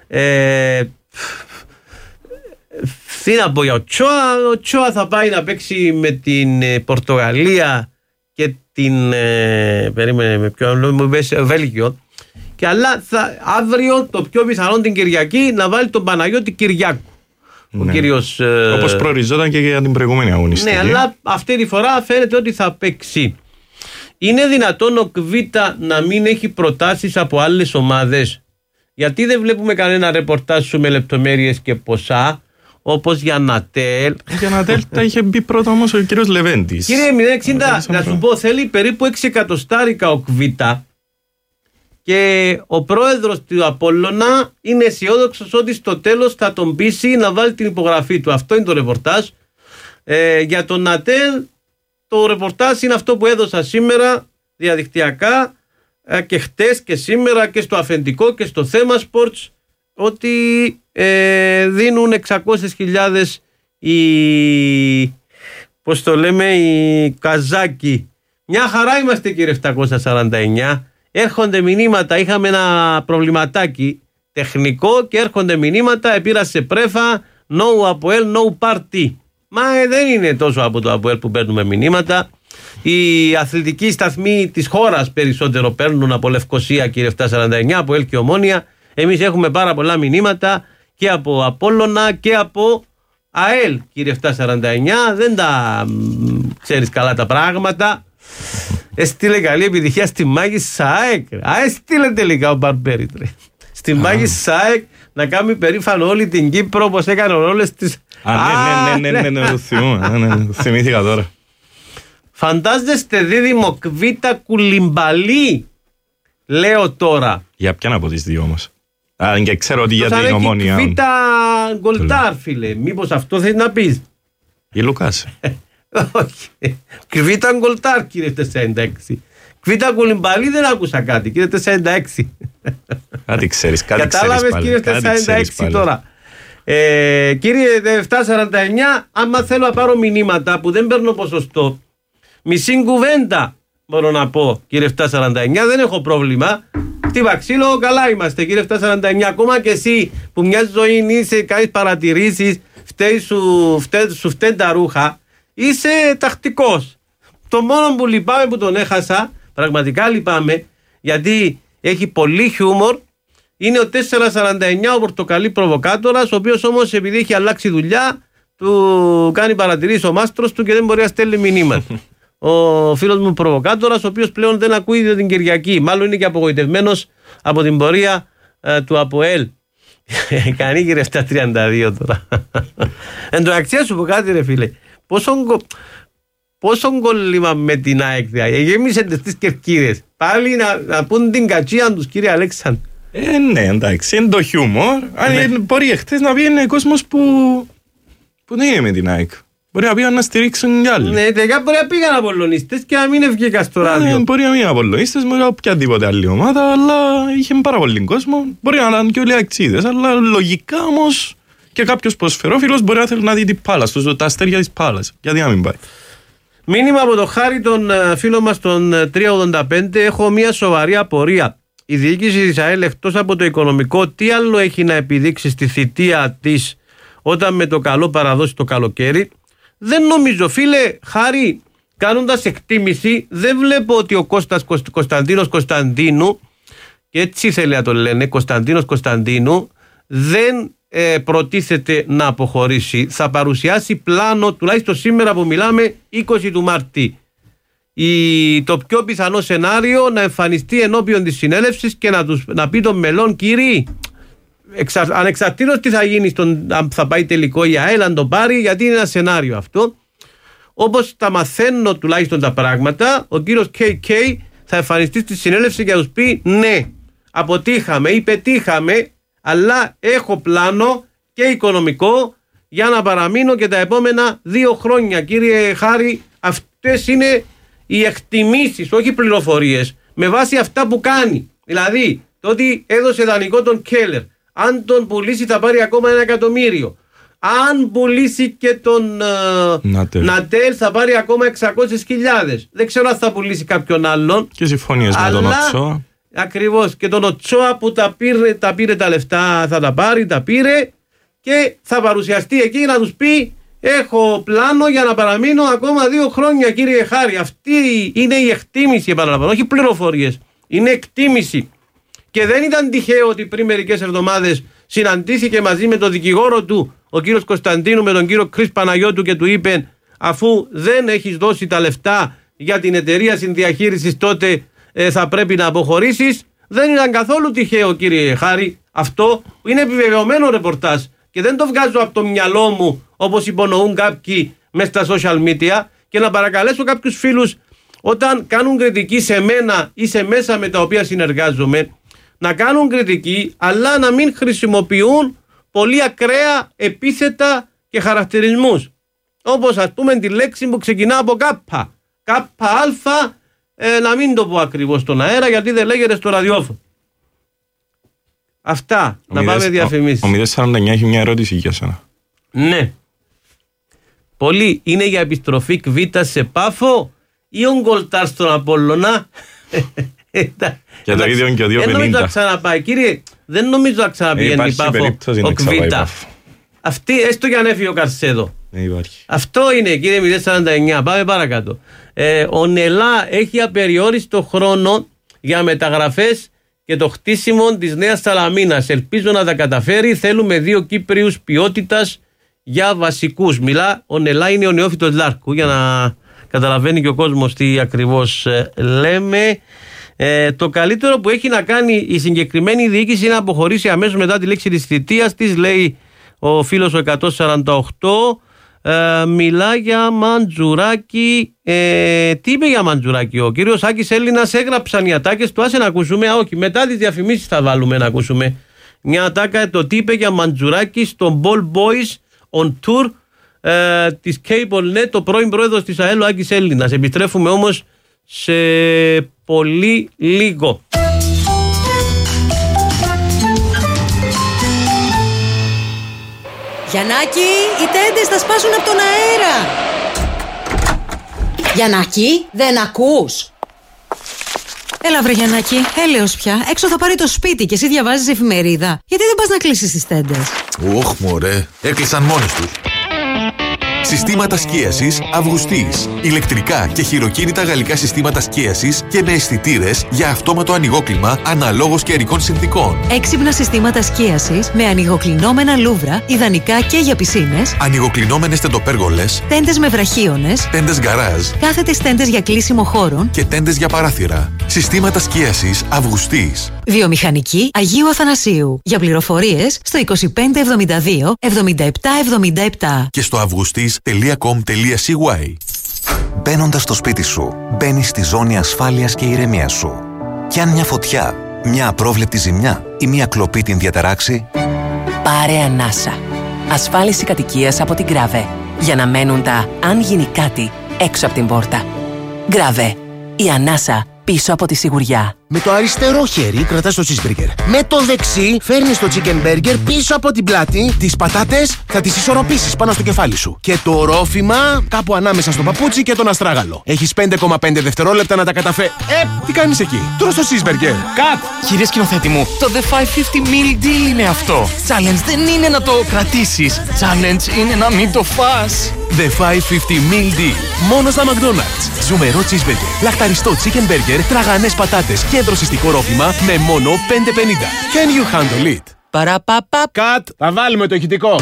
τι να πω για ο Τσόα. Ο Τσόα θα πάει να παίξει με την Πορτογαλία και την περίμενε με ποιον Βέλγιο. Και αλλά αύριο το πιο πιθανό την Κυριακή να βάλει τον Παναγιώτη Κυριάκου. Ο κύριος,
όπως προοριζόταν και για την προηγούμενη αγωνιστική.
Ναι, αλλά αυτή τη φορά φαίνεται ότι θα παίξει. Είναι δυνατόν ο Κβίτα να μην έχει προτάσεις από άλλες ομάδες? Γιατί δεν βλέπουμε κανένα ρεπορτάζ σου με λεπτομέρειες και ποσά, όπως για Νατέλ?
Για Νατέλ τα είχε μπει πρώτα όμως ο κύριος Λεβέντης.
Κύριε 060, να σου πω, θέλει περίπου 6 εκατοστάρικα ο Κβίτα. Και ο πρόεδρος του Απόλλωνα είναι αισιόδοξος ότι στο τέλος θα τον πείσει να βάλει την υπογραφή του. Αυτό είναι το ρεπορτάζ. Για τον Νατέλ, το ρεπορτάζ είναι αυτό που έδωσα σήμερα διαδικτυακά και χτες και σήμερα και στο αφεντικό και στο θέμα Sports, ότι δίνουν 600.000 πώς το λέμε, οι Καζάκοι. Μια χαρά είμαστε, κύριε 749. Έρχονται μηνύματα, είχαμε ένα προβληματάκι τεχνικό και έρχονται μηνύματα, επήρασε πρέφα, no Αποέλ, no party. Μα δεν είναι τόσο από το Αποέλ που παίρνουμε μηνύματα. Οι αθλητικοί σταθμοί της χώρας περισσότερο παίρνουν από Λευκοσία, κύριε 749, από Αποέλ και Ομόνια. Εμείς έχουμε πάρα πολλά μηνύματα και από Απόλλωνα και από ΑΕΛ, κύριε 749. Δεν τα ξέρεις καλά τα πράγματα. Έστειλε καλή επιτυχία στη Μάγη Σάεκ. Έστειλε τελικά ο Μπαρμπέριτρε. Στη Μάγη Σάεκ να κάνει περήφανο όλη την Κύπρο, όπως έκανε όλες τις.
Ναι, θυμήθηκα τώρα.
Φαντάζεστε δίδυμο Κβίτα Κουλιμπαλί, λέω τώρα.
Για ποιον από τις δύο όμως? Και ξέρω ότι για την Ομόνια.
Κβίτα Γκολτάρ, φίλε. Μήπως αυτό θέλει να πεις?
Ή Λουκάς.
Όχι. Κβίτα Γκολτάρ, κύριε 46. Κβίτα Κουλιμπαλί δεν άκουσα κάτι, κύριε 46.
Κάτι ξέρεις,
κατάλαβες, κύριε 46 τώρα. Κύριε 749, άμα θέλω να πάρω μηνύματα που δεν παίρνω ποσοστό, μισή κουβέντα μπορώ να πω, κύριε 749, δεν έχω πρόβλημα. Χτύπα ξύλο, καλά είμαστε, κύριε 749. Ακόμα και εσύ που μια ζωή είσαι, κάνεις παρατηρήσεις, σου φταίνουν τα ρούχα, είσαι τακτικός. Το μόνο που λυπάμαι που τον έχασα, πραγματικά λυπάμαι, γιατί έχει πολύ χιούμορ, είναι ο 449, ο πορτοκαλί προβοκάτορας, ο οποίος όμως επειδή έχει αλλάξει δουλειά, του κάνει παρατηρήσεις ο μάστρος του και δεν μπορεί να στέλνει μηνύματα. Ο φίλος μου προβοκάτορας, ο οποίος πλέον δεν ακούει την Κυριακή, μάλλον είναι και απογοητευμένος από την πορεία του ΑΠΟΕΛ. Κανεί, κύριε 732 τώρα. Εν τω αξία σου πω κάτι, ρε φίλε. Πόσο κολλήμα με την ΑΕΚ, γέμισε στις κερκίδες. Πάλι να πούν την κατσία τους, κύριε Αλέξανδρ.
Ναι, εντάξει, είναι το χιούμορ. Αν μπορεί εχθές να βγαίνει κόσμος που δεν είναι με την ΑΕΚ. Μπορεί να πήγαν να στηρίξουν κι άλλοι.
Ναι, τελικά μπορεί να πήγαν απολωνίστες και να μην ευκήκα στο ράδιο.
Μπορεί να μην είναι απολωνίστες, μπορεί να οποιαδήποτε άλλη ομάδα, αλλά είχε πάρα πολύ κόσμο. Μπορεί να ήταν και όλοι αξίδες, αλλά λογικά όμως και κάποιος ποδοσφαιρόφιλος μπορεί να θέλει να δει την Πάλας, τα αστέρια της Πάλας. Γιατί να μην πάει.
Μήνυμα από το Χάρη, τον φίλο μας τον 385, έχω μια σοβαρή απορία. Η διοίκηση της ΑΕΛ, εκτός από το οικονομικό, τι άλλο έχει να επιδείξει στη θητεία της όταν με το καλό παραδώσει το καλοκαίρι? Δεν νομίζω, φίλε Χάρη, κάνοντας εκτίμηση, δεν βλέπω ότι ο Κωνσταντίνος Κωνσταντίνου, και έτσι θέλει να το λένε, Κωνσταντίνος Κωνσταντίνου, δεν προτίθεται να αποχωρήσει. Θα παρουσιάσει πλάνο, τουλάχιστον σήμερα που μιλάμε, 20 του Μάρτη. Το πιο πιθανό σενάριο να εμφανιστεί ενώπιον της συνέλευσης και να πει των μελών, κύριοι, ανεξαρτήτως τι θα γίνει, αν θα πάει τελικό η ΑΕΛ, αν το πάρει, γιατί είναι ένα σενάριο αυτό. Όπως τα μαθαίνω τουλάχιστον τα πράγματα, ο κύριος KK θα εμφανιστεί στη συνέλευση και θα τους πει ναι, αποτύχαμε ή πετύχαμε, αλλά έχω πλάνο και οικονομικό για να παραμείνω και τα επόμενα 2 χρόνια. Κύριε Χάρη, αυτές είναι οι εκτιμήσεις, όχι πληροφορίες, με βάση αυτά που κάνει. Δηλαδή, το ότι έδωσε δανεικό τον Κέλλερ, αν τον πουλήσει θα πάρει ακόμα 1 εκατομμύριο. Αν πουλήσει και τον Νατέλ θα πάρει ακόμα 600.000. Δεν ξέρω αν θα πουλήσει κάποιον άλλον.
Και συμφωνίες με τον Οτσόα.
Ακριβώς. Και τον Οτσόα που τα πήρε τα λεφτά, θα τα πάρει, τα πήρε και θα παρουσιαστεί εκεί να τους πει: έχω πλάνο για να παραμείνω ακόμα 2 χρόνια, κύριε Χάρη. Αυτή είναι η εκτίμηση, επαναλαμβάνω, όχι πληροφορίες. Είναι εκτίμηση. Και δεν ήταν τυχαίο ότι πριν μερικές εβδομάδες συναντήθηκε μαζί με τον δικηγόρο του, ο κύριος Κωνσταντίνου, με τον κύριο Κρίς Παναγιώτου και του είπε: αφού δεν έχεις δώσει τα λεφτά για την εταιρεία συνδιαχείρισης, τότε θα πρέπει να αποχωρήσεις. Δεν ήταν καθόλου τυχαίο, κύριε Χάρη. Αυτό είναι επιβεβαιωμένο ρεπορτάζ και δεν το βγάζω από το μυαλό μου όπως υπονοούν κάποιοι μέσα στα social media. Και να παρακαλέσω κάποιους φίλους, όταν κάνουν κριτική σε μένα ή σε μέσα με τα οποία συνεργάζομαι, να κάνουν κριτική, αλλά να μην χρησιμοποιούν πολύ ακραία επίθετα και χαρακτηρισμούς. Όπως ας πούμε τη λέξη που ξεκινά από κάπα. Κάπα αλφα, να μην το πω ακριβώς στον αέρα γιατί δεν λέγεται στο ραδιόφωνο. Αυτά, να πάμε διαφημίσεις.
Ο 049 έχει μια ερώτηση για σένα.
Ναι. Πολύ, είναι για επιστροφή Κβίτα σε Πάφο ή ο Γκολτάρ στον Απόλλωνα?
Για το ίδιο και ο 250.
Δεν νομίζω να ξαναπάει, κύριε. Δεν νομίζω να ξαναπηγαίνει Πάφο ο Κβίτα. Αυτή, έστω για αν έφυγε ο Καρσέδο. Αυτό είναι, κύριε 049. Πάμε παρακάτω. Ο Νελά έχει απεριόριστο χρόνο για μεταγραφές και το χτίσιμο της Νέας Σαλαμίνας. Ελπίζω να τα καταφέρει. Θέλουμε 2 Κύπριους ποιότητας για βασικούς. Μιλά, ο Νελά είναι ο νεόφυτος Λάρκου, για να καταλαβαίνει και ο κόσμος τι ακριβώς λέμε. Το καλύτερο που έχει να κάνει η συγκεκριμένη διοίκηση είναι να αποχωρήσει αμέσως μετά τη λέξη της θητείας της, λέει ο φίλος ο 148. Μιλά για Μαντζουράκι. Τι είπε για Μαντζουράκι? Ο κύριος Άκης Έλληνας έγραψαν οι ατάκες του. Άσε να ακούσουμε. Όχι, μετά τις διαφημίσεις θα βάλουμε να ακούσουμε μια ατάκα. Το τι είπε για Μαντζουράκι στο Ball Boys on Tour της CableNet, το πρώην πρόεδρος της ΑΕΛ, ο Άκης Έλληνας. Επιστρέφουμε όμως σε πολύ λίγο.
Γιαννάκη, οι τέντες θα σπάσουν από τον αέρα. Γιαννάκη, δεν ακούς? Έλα βρε Γιαννάκη, έλεος πια. Έξω θα πάρει το σπίτι και εσύ διαβάζεις εφημερίδα. Γιατί δεν πας να κλείσεις τις τέντες?
Ωχ μωρέ, έκλεισαν μόνες τους. Συστήματα σκίασης Αυγουστής. Ηλεκτρικά και χειροκίνητα γαλλικά συστήματα σκίασης και με αισθητήρες για αυτόματο ανοιγόκλιμα αναλόγως καιρικών συνθήκων.
Έξυπνα συστήματα σκίασης με ανοιγοκλεινόμενα λούβρα, ιδανικά και για πισίνες.
Ανοιγοκλεινόμενες τεντοπέργολες.
Τέντες με βραχίονες.
Τέντες γκαράζ.
Κάθετες τέντες για κλείσιμο χώρων.
Και τέντες για παράθυρα. Συστήματα σκίασης Αυγουστής.
Βιομηχανική Αγίου Αθανασίου. Για πληροφορίες στο 2572 7777.
Και στο augustis.com.cy.
Μπαίνοντας στο σπίτι σου, μπαίνεις στη ζώνη ασφάλειας και ηρεμίας σου. Κι αν μια φωτιά, μια απρόβλεπτη ζημιά ή μια κλοπή την διαταράξει,
Πάρε ανάσα. Ασφάλιση κατοικίας από την Grave. Για να μένουν τα «αν γίνει κάτι» έξω από την πόρτα. Grave. Η ανάσα πίσω από τη σιγουριά.
Με το αριστερό χέρι κρατάς το cheeseburger. Με το δεξί φέρνεις το chicken burger πίσω από την πλάτη. Τις πατάτες θα τις ισορροπήσεις πάνω στο κεφάλι σου. Και το ρόφημα κάπου ανάμεσα στο παπούτσι και τον αστράγαλο. Έχεις 5,5 δευτερόλεπτα να τα τι κάνεις εκεί? Τρως το cheeseburger.
Κατ! Κύριε σκηνοθέτη μου, το The 550 Meal Deal είναι αυτό. Challenge δεν είναι να το κρατήσεις. Challenge είναι να μην το φας.
The 550 Meal Deal. Μόνο στα McDonald's. Ζουμερό cheeseburger, λαχταριστό chicken burger, τραγανές πατάτες και δροσιστικό ρόφημα με μόνο 5,50. Can you handle it?
Παραπαπα. Κατ! Θα βάλουμε το ηχητικό.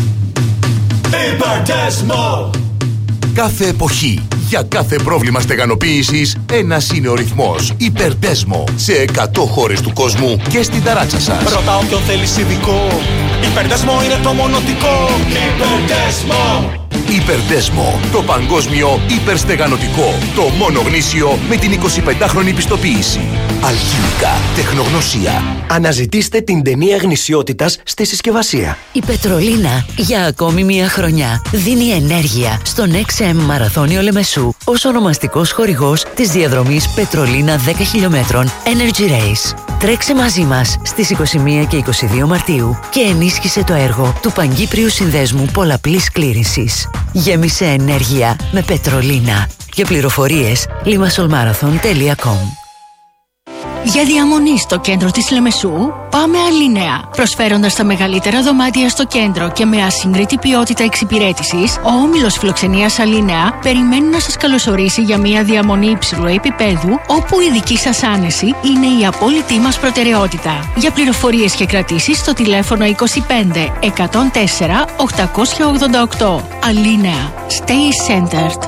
Υπερτέσμο. Κάθε εποχή, για κάθε πρόβλημα στεγανοποίησης, ένας είναι ο ρυθμός. Υπερτέσμο. Σε 100 χώρες του κόσμου και στην ταράτσα σας.
Ρωτάω ποιον θέλεις ειδικό. Υπερτέσμο είναι το μονοτικό. Υπερτέσμο.
Υπερτέσμο. Το παγκόσμιο υπερστεγανωτικό. Το μόνο γνήσιο με την 25χρονη πιστοποίηση. Αλχημικά. Τεχνογνωσία.
Αναζητήστε την ταινία γνησιότητας στη συσκευασία.
Η Πετρολίνα για ακόμη μια χρονιά δίνει ενέργεια στον XM Μαραθώνιο Λεμεσού. ως ονομαστικός χορηγός της διαδρομής Πετρολίνα 10 χιλιόμετρων Energy Race. Τρέξε μαζί μας στις 21 και 22 Μαρτίου και ενίσχυσε το έργο του Παγκύπριου Συνδέσμου Πολλαπλής Κλήρησης. Γέμισε ενέργεια με Πετρολίνα. Για πληροφορίες, limasolmarathon.com.
Για διαμονή στο κέντρο της Λεμεσού, πάμε Αλίνεα. Προσφέροντας τα μεγαλύτερα δωμάτια στο κέντρο και με ασύγκριτη ποιότητα εξυπηρέτησης, ο όμιλος φιλοξενίας Αλίνεα περιμένει να σας καλωσορίσει για μια διαμονή υψηλού επίπεδου, όπου η δική σας άνεση είναι η απόλυτη μας προτεραιότητα. Για πληροφορίες και κρατήσεις στο τηλέφωνο 25 104 888. Αλίνεα. Stay centered.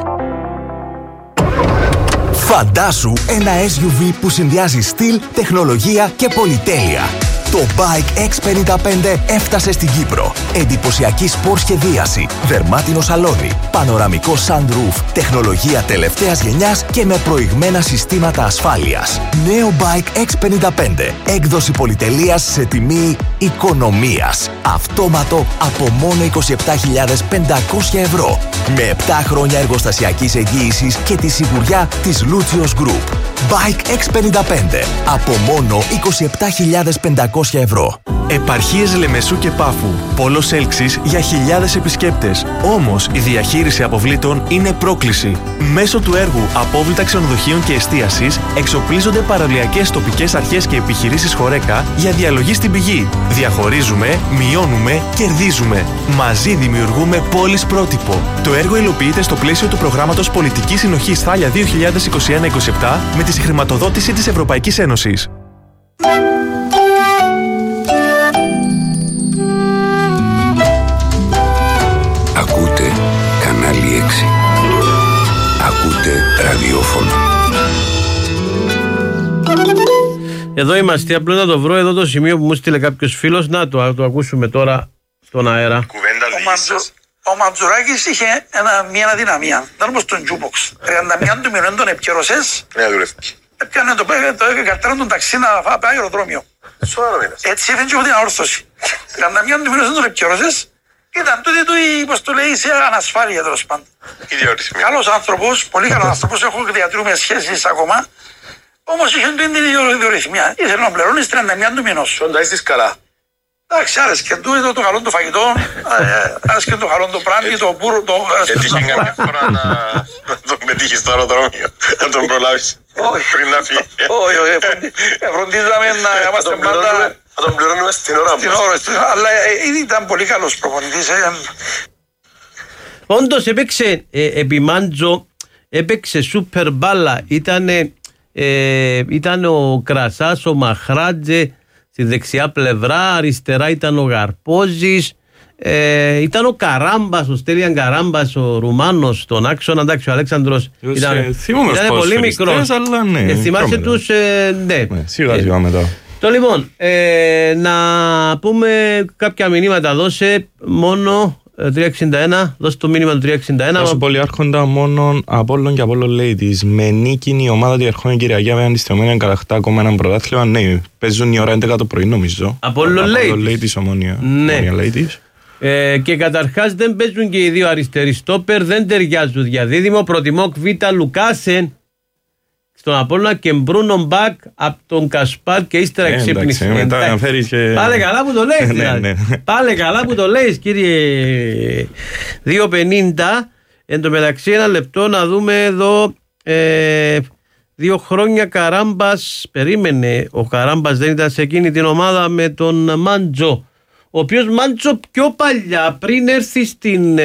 Φαντάσου ένα SUV που συνδυάζει στυλ, τεχνολογία και πολυτέλεια. Το Bike X55 έφτασε στην Κύπρο. Εντυπωσιακή σπορ σχεδίαση, δερμάτινο σαλόνι, πανοραμικό sunroof, τεχνολογία τελευταίας γενιάς και με προηγμένα συστήματα ασφάλειας. Νέο Bike X55, έκδοση πολυτελείας σε τιμή οικονομίας. Αυτόματο από μόνο 27.500 ευρώ. Με 7 χρόνια εργοστασιακής εγγύησης και τη σιγουριά της Lucios Group. Bike X55 από μόνο 27.500 ευρώ.
Επαρχίες Λεμεσού και Πάφου. Πόλος έλξης για χιλιάδες επισκέπτες. Όμως η διαχείριση αποβλήτων είναι πρόκληση. Μέσω του έργου Απόβλητα Ξενοδοχείων και Εστίασης εξοπλίζονται παραλιακές τοπικές αρχές και επιχειρήσεις Χορέκα για διαλογή στην πηγή. Διαχωρίζουμε, μειώνουμε, κερδίζουμε. Μαζί δημιουργούμε πόλεις πρότυπο. Το έργο υλοποιείται στο πλαίσιο του προγράμματος Πολιτικής Συνοχής Θάλια 2021-27 με τη συγχρηματοδότηση της Ευρωπαϊκής Ένωσης.
Ακούτε κανάλι 6. Ακούτε ραδιόφωνο.
Εδώ είμαστε, απλώς να το βρω εδώ το σημείο που μου στείλε κάποιος φίλος. Να το ακούσουμε τώρα στον αέρα.
Ο Μαντζουράκης είχε μια αδυναμία. Ήταν όπως τον Τζούποξ. 31 του μηνών τον επικαιρωσές.
Ναι, δουλεύει.
Έπιανε το καρτέραν τον ταξί να πάει αεροδρόμιο. Έτσι έφυγε και από την αόρθωση. 31 του μηνών τον επικαιρωσές. Ήταν τούτη του, πώς το λέει, σε ανασφάλεια τέλος πάντων. Καλός άνθρωπος, πολύ καλός άνθρωπος, διατηρούμε σχέσεις ακόμα. Όμως είχε την ιδιορυθμία. Ήθελε να πληρώνεις 31 του μηνός.
Φαντάζεις καλά.
Εντάξει, άρεσκε του, το καλό το φαγητό, άρεσκε το καλό το πράντι, το μπούρο, το...
Έτυχε κάποια φορά να τον πετύχεις στο αεροδρόμιο, να τον προλάβεις πριν να φύγει.
Όχι, φροντίζαμε να είμαστε πάντα...
Να τον πληρώνουμε στην ώρα μας.
Αλλά ήταν πολύ καλός προπονητής.
Όντως έπαιξε επί Μάντζο, έπαιξε σούπερ μπάλα, ήταν ο Κρασάς, ο Μαχράτζε στη δεξιά πλευρά, αριστερά ήταν ο Γαρπόζης, ήταν ο Καράμπας, ο Στέλιαν Καράμπας, ο Ρουμάνος στον άξονα. Εντάξει, ο Αλέξανδρος ήταν πολύ μικρός,
αλλά ναι,
θυμάσαι τους, ναι.
Σίγουρα μετά.
Το λοιπόν, να πούμε κάποια μηνύματα. Δώσε μόνο 361, δώσε το μήνυμα του 361.
Δώσε πολύ άρχοντα μόνον Απόλλων και Απόλλων Ladies. Με νίκη η ομάδα τη ερχόμενη Κυριακή απέναντι στη Ομόνια κατακτά ακόμα ένα πρωτάθλημα. Ναι, παίζουν η ώρα 11 το πρωί νομίζω.
Απόλλων
Ladies, Ομόνια.
Ναι.
Ladies.
Και καταρχάς δεν παίζουν και οι δύο αριστεροί στόπερ, δεν ταιριάζουν διαδίδυμο. Προτιμώ Κβίτα Λουκάσεν στον Απόλλωνα και Μπρούνο Μπακ από τον Κασπάρ και ύστερα εξύπνηση. Πάλε καλά που το λέει. Πάλε καλά που το λέει, κύριε. 2.50. Εν τω μεταξύ, ένα λεπτό να δούμε εδώ. 2 χρόνια Καράμπας. Περίμενε. Ο Καράμπας δεν ήταν σε εκείνη την ομάδα με τον Μάντζο. Ο οποίος Μάντζο πιο παλιά πριν έρθει στην.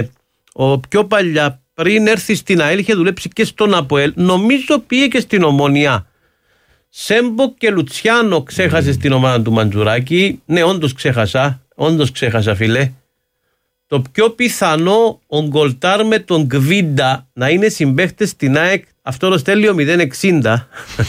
Πριν έρθει στην ΑΕΛ είχε δουλέψει και στον ΑΠΟΕΛ. Νομίζω πήγε και στην Ομονία. Σέμπο και Λουτσιάνο ξέχασε στην ομάδα του Μαντζουράκη. Ναι, όντως ξέχασα φίλε. Το πιο πιθανό ο Γκολτάρ με τον Γκβίντα να είναι συμπαίχτες στην ΑΕΚ. Αυτό το στέλνει ο 060.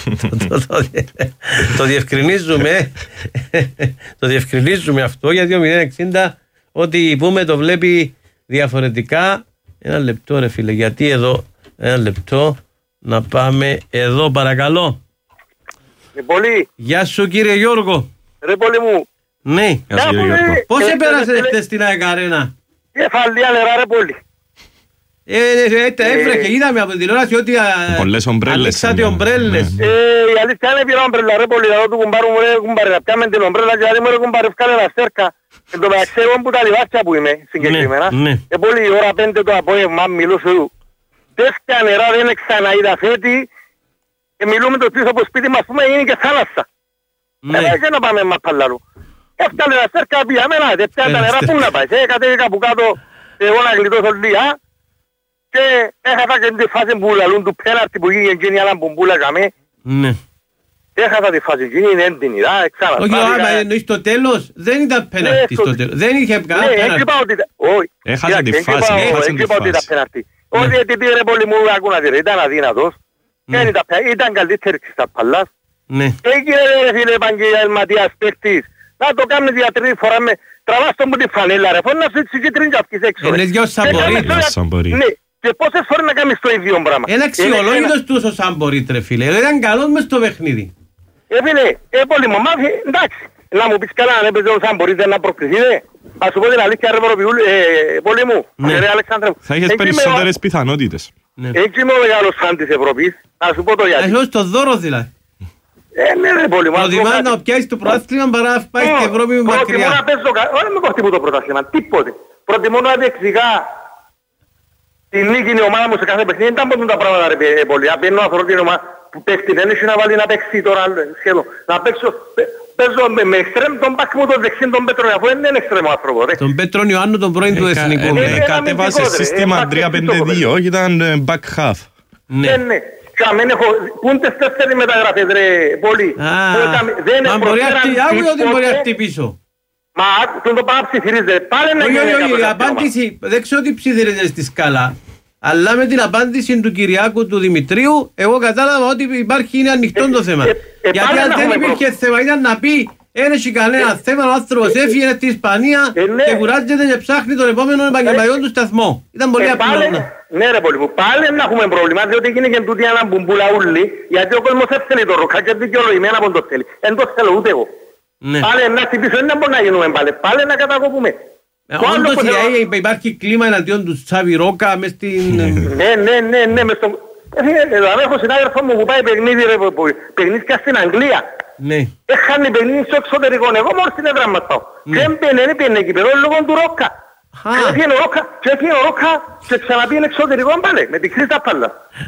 Το διευκρινίζουμε. Το διευκρινίζουμε αυτό, γιατί ο 060 ό,τι πούμε το βλέπει διαφορετικά. Ένα λεπτό ρε φίλε, γιατί εδώ, ένα λεπτό, να πάμε εδώ παρακαλώ.
Πολύ.
Γεια σου κύριε Γιώργο.
Ρε πολύ μου.
Ναι. Πώς έπαιρασε χτες στην ΑΕΚ Αρένα?
Κεφαλία νερά ρε πολύ.
Έβρεχε, είδαμε από την τηλεόραση ότι ανοίξατε ομπρέλες.
Η αλήθεια είναι πήρα ομπρέλα ρε πολύ, εδώ του κουμπάρου μου ρε κουμπάρε να πιάμε την ομπρέλα και δηλαδή μου ρε κουμπάρε ευκάλε ένα στέρκα. Εν τω μεταξύ εγώ που τα λιβάκια που είμαι συγκεκριμένα, πολύ η ώρα 5 το απόγευμα μιλούσε του. Τέσσερα νερά δεν ξαναείδα φέτη και μιλούμε το πίσω από σπίτι μας πούμε είναι και θάλασσα. Και να πάμε μαπαλάρου. Έφτανε ένα στέρκα πήγαμε να τέτοια τα νερά πού να πάει. Κατέβηκα κάπου κάτω εγώ να γλιτώσω λίγα. Και έχασα και τη φάση που λαλούν του πέναρτη που γίνει εκείνη άλλα μπουμπούλα καμέ.
Ναι.
Έχασα τη φάση εκείνη, είναι έντινη, ξανά.
Όχι, άμα εννοείς το τέλος, δεν ήταν πέναρτη στο τέλος. Δεν είχε κανένα πέναρτη.
Όχι, έχασα τη φάση, εκεί είπα ότι ήταν πέναρτη. Όχι, γιατί πήρε πολύ μου ακούνα τη ρε, ήταν αδύνατος. Ήταν καλύτερη στα παλάς. Έγινε ρε φίλε επαγγελματίας παίκτης. Να το κάνεις για τρίτη φορά με τραβάς τον που τη φανέλα ρε, φωνά σου έτσι κίτρινη και αυκείς έξω.
Είναι δυο Σαμπορίτ.
Ναι, και πόσες φορές να κάνεις το ίδιο πράγμα.
Είναι αξιολόγητος τους ο Σαμπορίτ ρε φίλε, ήταν καλός μες στο παιχνίδι.
Φίλε, πολύ μου μάθει, εντάξει. Να μου πεις καλά αν έπαιζε ο Σαμπορίτ να προκριθείτε. Ας σου πω την αλήθεια ρε πολύ μου.
Θα είχες περισσότερες πιθανότητες.
Έτσι είμαι ο μεγάλος φαν της Ευρώπης. Να σου πω το γιατί.
Έχεις το δώρο δηλαδή.
Ναι ρε πολύ μου.
Προτιμάς να πιάσεις το πρωτάθλημα παρά να πάει στην Ευρώπη με μακριά.
Προτιμώ να παίζω, όχι με κοστιμού το πρωτάθλημα, τίποτε. Προτιμώ να διεξηγά τη νίκη η ομάδα μου σε κάθε παιχνίδι. Δεν ήταν ποτέ τα πράγματα ρε πολύ. Απένω άνθρωπο την ομάδα που παίχτη δεν έχει να βάλει να παίξει τώρα σχεδόν. Να παίξω, παίζω με εξτρέμ τον πάκ μου τον δεξίν τον Πέτρο αφού δεν είναι εξτρέμ άνθρωπο.
Τον Πέτρον Ιωάννου τον πρώην του εθνικού.
Κατέβασε σύστημα 3-5-2 και ήταν back half.
Ναι. Καμέν έχω, πούντες τέσσερις μεταγραφές ρε πολύ.
Μα μπορεί να χτυπήσω.
Μα τον το πάμε ψιθυρίζε. Πάλι να γίνει
η απάντηση, δεν ξέρω τι ψιθυρίζε στη σκάλα. Αλλά με την απάντηση του Κυριάκου του Δημητρίου, εγώ κατάλαβα ότι υπάρχει, είναι ανοιχτό το θέμα. Γιατί αν δεν υπήρχε θέμα ήταν να πει δεν έχει κανένα θέμα, ο άνθρωπος έφυγε στην Ισπανία και κουράζεται και ψάχνει τον επόμενο επαγγελματιό του σταθμό. Ήταν πολύ απλό.
Ναι ρε πολύ μου, πάλι να έχουμε πρόβλημα, διότι έγινε και τούτη έναν μπουμπούλα ούλη, γιατί ο κόσμος θέλει το ροκά και δικαιολογημένα από το θέλει. Δεν το θέλω ούτε εγώ. Πάλι να χτυπήσω, δεν μπορεί να γίνουμε πάλι να κατακοπούμε.
Όντως υπάρχει κλίμα εναντίον του Τσάβη Ρόκα μες στην...
Ναι, μες στον... Έχω συνάδελφο μου που πάει παιχνίδι παιχνίδια στην Αγγλία. Έχανε παιχνίδι στο εξωτερικό, εγώ μόλις στην έδρα μας πάω. Και έμπαινε εκεί πέρα λόγω του Ρόκα. Και έφυγε ο Ρόκα και ξαναπήγαινε εξωτερικό πάλι, με τη Κρίστα Πάλλα.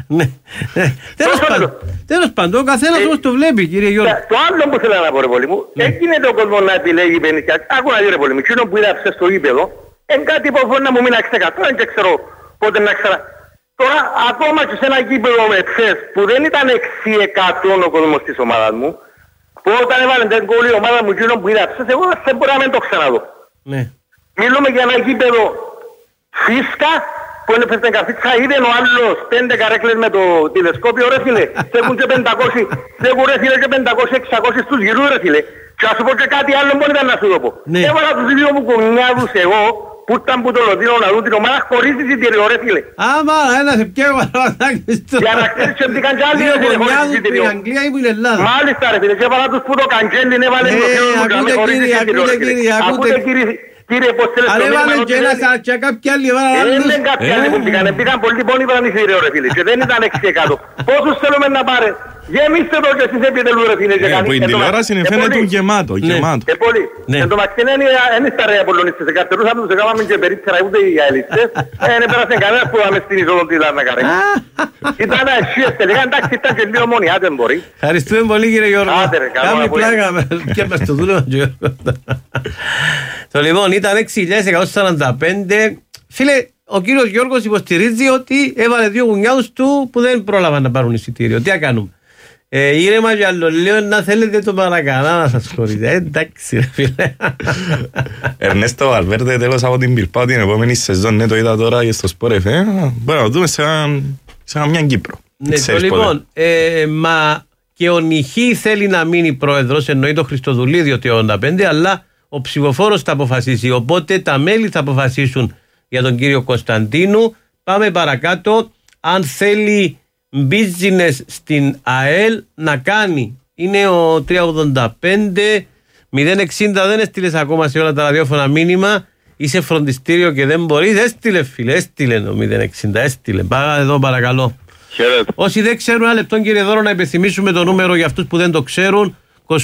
Τέλος πάντων, ο καθένας όμως το βλέπει κύριε Γιώργο.
Το άλλο που θέλω να πω ρε πολύ μου, έγινε το κόσμο να επιλέγει παιχνίδια. Άκου να δει ρε πολύ μου, εκείνο που είδα στο γήπεδο, είναι κάτι που μπορεί να μου μείνει αξεκατό, δεν ξέρω πότε να ξέρα. Τώρα ακόμα και σε ένα γήπεδο με χθες που δεν ήταν 600 ο κόσμος της ομάδας μου, που όταν έβαλε την κόλλη η ομάδα μου εκείνο που είδα χθες, εγώ δεν μπορώ να μην το ξαναδώ. Μιλούμε για ένα γήπεδο φίσκα που είναι πες την καφίτσα, είδε ο άλλος 5 καρέκλες με το τηλεσκόπιο ρε φίλε, έχουν και 500, έχουν ρε φίλε και 500-600 στους γυρούς ρε φίλε. Και ας σου πω και κάτι άλλο μπορεί να σου το πω. Έβαλα τους δύο μου κονιάδους εγώ που ήταν που το Λονδίνο να δουν την ομάδα χωρίς εισιτήριο ρε φίλε.
Άμα, ένα σε πιέω παραδάκι στο...
Για να ξέρεις ότι είχαν κι άλλοι ρε φίλε χωρίς εισιτήριο. Μάλιστα ρε φίλε, και έβαλα τους που το καντζέλιν έβαλε το φίλο μου και χωρίς εισιτήριο. Ακούτε κύριε, πως θέλεις
το μήνυμα... Αλλά έβαλε και ένας και κάποιοι άλλοι έβαλαν άλλους.
Δεν κάποιοι άλλοι που πήγαν πολύ πόνοι πανηθύριο ρε φίλε και δεν ήταν 600. Πόσους θέλουμε να πάρε. Γεμίστε το και εσείς επιτελούν ρε φίλε και κανείς.
Που η τηλεόραση φαίνεται γεμάτο.
Πολύ. Εν τω μεταξύ δεν είστε ρε απολωνίστες. Εκαρτερούσαμε τους έκαναμε και περίπτερα ούτε οι αελιστές. Δεν πέρασε κανένας που είδαμε στην ισοδοντήλα να κάνει. Ήταν αισίες τελικά, εντάξει ήταν και λίγο μόνοι, άντε μπορεί.
Ευχαριστούμε πολύ κύριε Γιώργο. Κάμει πλάκα και μας το δούλευα Γιώργο. Το λοιπόν ήταν 6.145. Φίλε, ο κύριος Γιώργος υποστηρίζει ότι έβαλε δύο γουνιάδους του που δεν πρόλαβαν να πάρουν εισιτήριο. Τι να κάνουμε. Ήρεμα για άλλο λέω να θέλετε το παρακαλά να σας χωρείτε. Εντάξει ρε φίλε.
Ερνέστο Βαλβέρντε τέλος από την Μπιλπάο την επόμενη σεζόν. Ναι το είδα τώρα και στο Sport FM. Μπορεί να δούμε σε μια Κύπρο.
Ναι το λοιπόν. Μα και ο Νιχή θέλει να μείνει πρόεδρος. Εννοεί το Χριστοδουλίδη το 85. Αλλά ο ψηφοφόρος θα αποφασίσει. Οπότε τα μέλη θα αποφασίσουν για τον κύριο Κωνσταντίνου. Πάμε παρακάτω. Αν θέλει business στην ΑΕΛ να κάνει. Είναι ο 385 060 δεν έστειλες ακόμα σε όλα τα ραδιόφωνα μήνυμα. είσαι φροντιστήριο και δεν μπορείς, έστειλε φίλε, έστειλε το 060, έστειλε. Πάμε εδώ παρακαλώ.
Χαίρετε.
Όσοι δεν ξέρουν, ένα λεπτό κύριε Δώρο, να υπενθυμίσουμε το νούμερο για αυτούς που δεν το ξέρουν.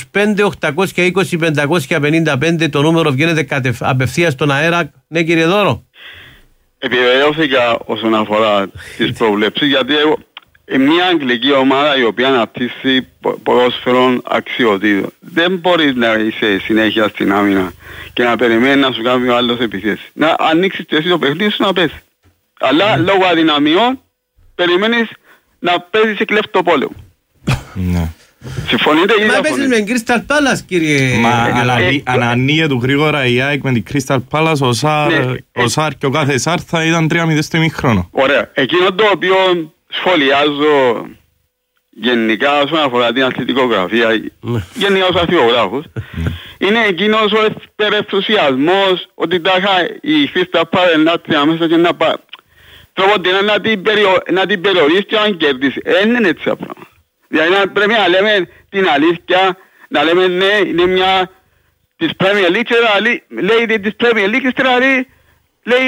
25-820-555, το νούμερο βγαίνεται απευθείας στον αέρα. Ναι κύριε Δώρο.
Επιβεβαιώθηκα όσον αφορά τις προβλέψεις, γιατί μια αγγλική ομάδα η οποία αναπτύσσει ποδόσφαιρων αξιοτήτων. Δεν μπορείς να είσαι συνέχεια στην άμυνα και να περιμένει να σου κάνει ο άλλος επιθέσεις. Να ανοίξεις εσύ το παιχνίδι σου να πέσει. Αλλά λόγω αδυναμιών περιμένεις να παίζεις σε κλέφτο πόλεμο. Συμφωνείτε ή
δεν? Μα παίζεις με Crystal Palace κύριε.
Ανανοίγε του γρήγορα η ΑΕΚ με την Crystal Palace, ο Σάρ και ο κάθε Σάρ θα ήταν 3-0 στο ημίχρονο.
Ωραία. Εκείνο το οποίο σχολιάζω γενικά όσον αφορά την αθλητικογραφία, γενικά ως αθλητογράφος, είναι εκείνος ο υπερενθουσιασμός ότι τάχα η Crystal Palace να έρθει αμέσως και να πάει. Τροποντινά να την περιορίσει και να κερδίσει. Δεν είναι έτσι απλά. Δηλαδή πρέπει να λέμε την αλήθεια, να λέμε ναι, είναι μια της Premier League, λέει της Premier League, λέει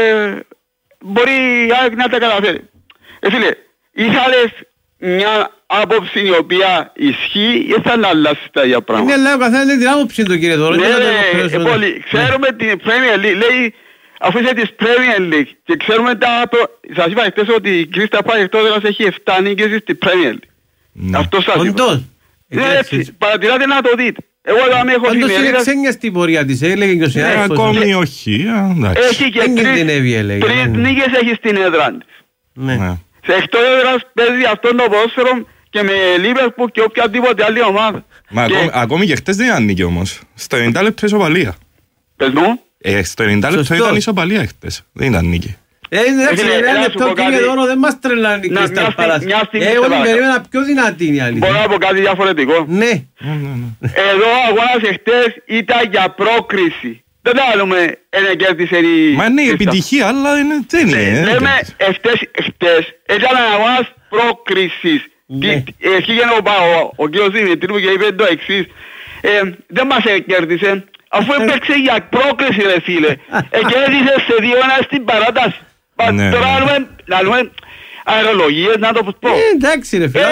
μπορεί να τα καταφέρει. Φίλε, είχες μια άποψη η οποία ισχύει ή θα αλλάξει τα ίδια πράγματα.
Ναι, λέει ο καθένας την άποψη του κύριε Δώρο.
Ναι, πολύ. Ξέρουμε την Premier League, λέει αφού είσαι της Premier League και ξέρουμε σας είπα χτες ότι η Crystal Palace εκτός έχει 7 νίκες στην Premier League. Αυτό σας είπα. Έτσι, παρατηράτε να το δείτε. Εγώ δεν έχω
φημερίδα. Πάντως είναι ξένια στην πορεία της, έλεγε και ο συνάδελφος.
Ακόμη όχι,
έχει και 3 νίκες έχει στην έδρα της. Σε εκτός έδρας παίζει αυτόν το ποδόσφαιρο και με Liverpool και οποιαδήποτε άλλη ομάδα.
Ακόμη και χτες δεν ήταν νίκη όμως. Στο 90 λεπτό ισοπαλία.
Πες μου.
Στο 90 λεπτό ήταν ισοπαλία χτες. Δεν ήταν νίκη.
Εντάξει, ένα λεπτό κύριε Δώρο, δεν μας τρελάνε η Crystal Palace. Εγώ την περίμενα πιο δυνατή είναι η αλήθεια.
Μπορώ να πω κάτι διαφορετικό.
Ναι.
Εδώ ο αγώνας εχτες ήταν για πρόκριση. Δεν τα άλλουμε ένα κέρδισε η...
Μα είναι επιτυχία, αλλά δεν είναι.
Λέμε χτες ήταν αγώνας πρόκρισης. Έρχεται ο κύριος Δημητρίου και είπε το εξής. Δεν μας κέρδισε. Αφού έπαιξε για πρόκριση ρε φίλε. Κέρδισε σε 2-1 στην παράταση. Τώρα να αερολογίες να το πω.
Εντάξει ρε φίλε,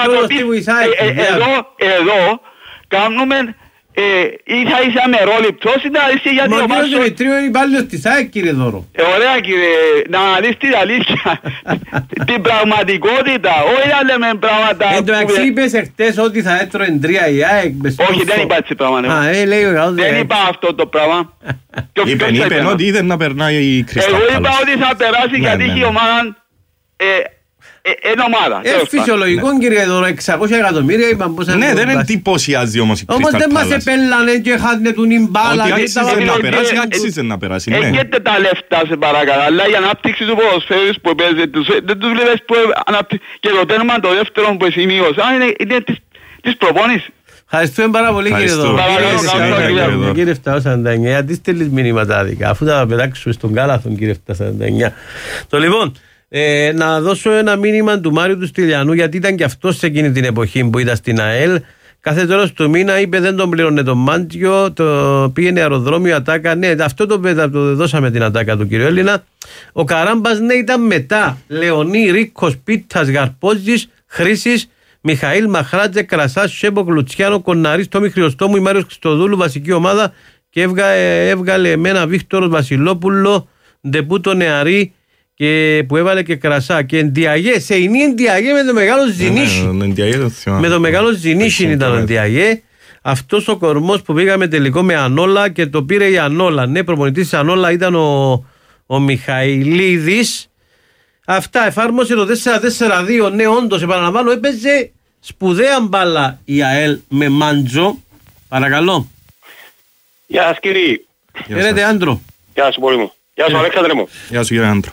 εδώ κάνουμε ίσα ίσα μερόληπτος ή να δεις γιατί
ο Μάρος. Μα ο κύριος Δημητρίου είναι υπάλληλος της ΑΕΚ κύριε Δώρο.
Ωραία κύριε, να δεις την αλήθεια, την πραγματικότητα, όχι να λέμε πράγματα.
Εν τω εξή είπες εχτες ότι θα έτρωε 3 η ΑΕΚ.
Όχι δεν είπα έτσι πράγμα. Δεν είπα αυτό το πράγμα.
Είπεν ότι είδε να περνάει η Crystal Palace.
Εγώ είπα ότι θα περάσει γιατί η ομάδα είναι ομάδα.
Φυσιολογικό κύριε Δώρο, 600 εκατομμύρια είπαν πως...
Ναι, δεν εντυπωσιάζει όμως η Crystal Palace.
Όμως δεν μας επέλανε και χάνε του την μπάλα.
Ότι άξιζε να περάσει, ναι.
Έχετε τα λεφτά σε παρακαλώ, αλλά η ανάπτυξη του ποδοσφαίρου που παίζετε, δεν τους βλέπεις που ανάπτυξη. Και το τέρμα το δεύτερο που σημείωσα είναι της προπόνησης.
Ευχαριστούμε πάρα πολύ κύριε Δώρο. Κύριε 749, γιατί στέλνεις μηνύματα άδικα, αφού θα πετάξουμε στον κάλαθον κύριε 749. Το λοιπόν... να δώσω ένα μήνυμα του Μάριου του Στυλιανού, γιατί ήταν και αυτός σε εκείνη την εποχή που ήταν στην ΑΕΛ. Κάθε τέλος του μήνα είπε δεν τον πλήρωνε τον Μάντιο, το πήγαινε αεροδρόμιο, ατάκα. Ναι, αυτό το δώσαμε την ατάκα του κύριο Έλληνα. Ο Καράμπας ναι ήταν μετά. Λεωνί, Ρίκος, Πίτας, Γαρπόζης, Χρήσης, Μιχαήλ, Μαχράτζε, Κρασάς, Σέμπο, Κλουτσιάνο, Κοναρής, Τόμι Χρυοστόμου, Μάριος Χριστοδούλου, βασική ομάδα και έβγαλε εμένα Βίκτορος Βασιλόπουλο, ντεπούτο νεαρή. Και που έβαλε και Κρασά και Εντιαγέ, σε ενή Εντιαγέ με το μεγάλο Ζινίσι. Με το μεγάλο Ζινίσι ήταν ο Εντιαγέ. Αυτός ο κορμός που πήγαμε τελικό με Ανόλα και το πήρε η Ανόλα. Ναι, προπονητής της Ανόλα ήταν ο Μιχαηλίδης. Αυτά, εφάρμοσε το 4-4-2. Ναι, όντως, επαναλαμβάνω, έπαιζε σπουδαία μπάλα η ΑΕΛ με Μάντζο. Παρακαλώ.
Γεια σας κύριε.
Χαίρετε Άντρο.
Γεια σου πολύ μου. Γεια σου Αλέξανδρε μου.
Γεια σου κύριε Άντρο.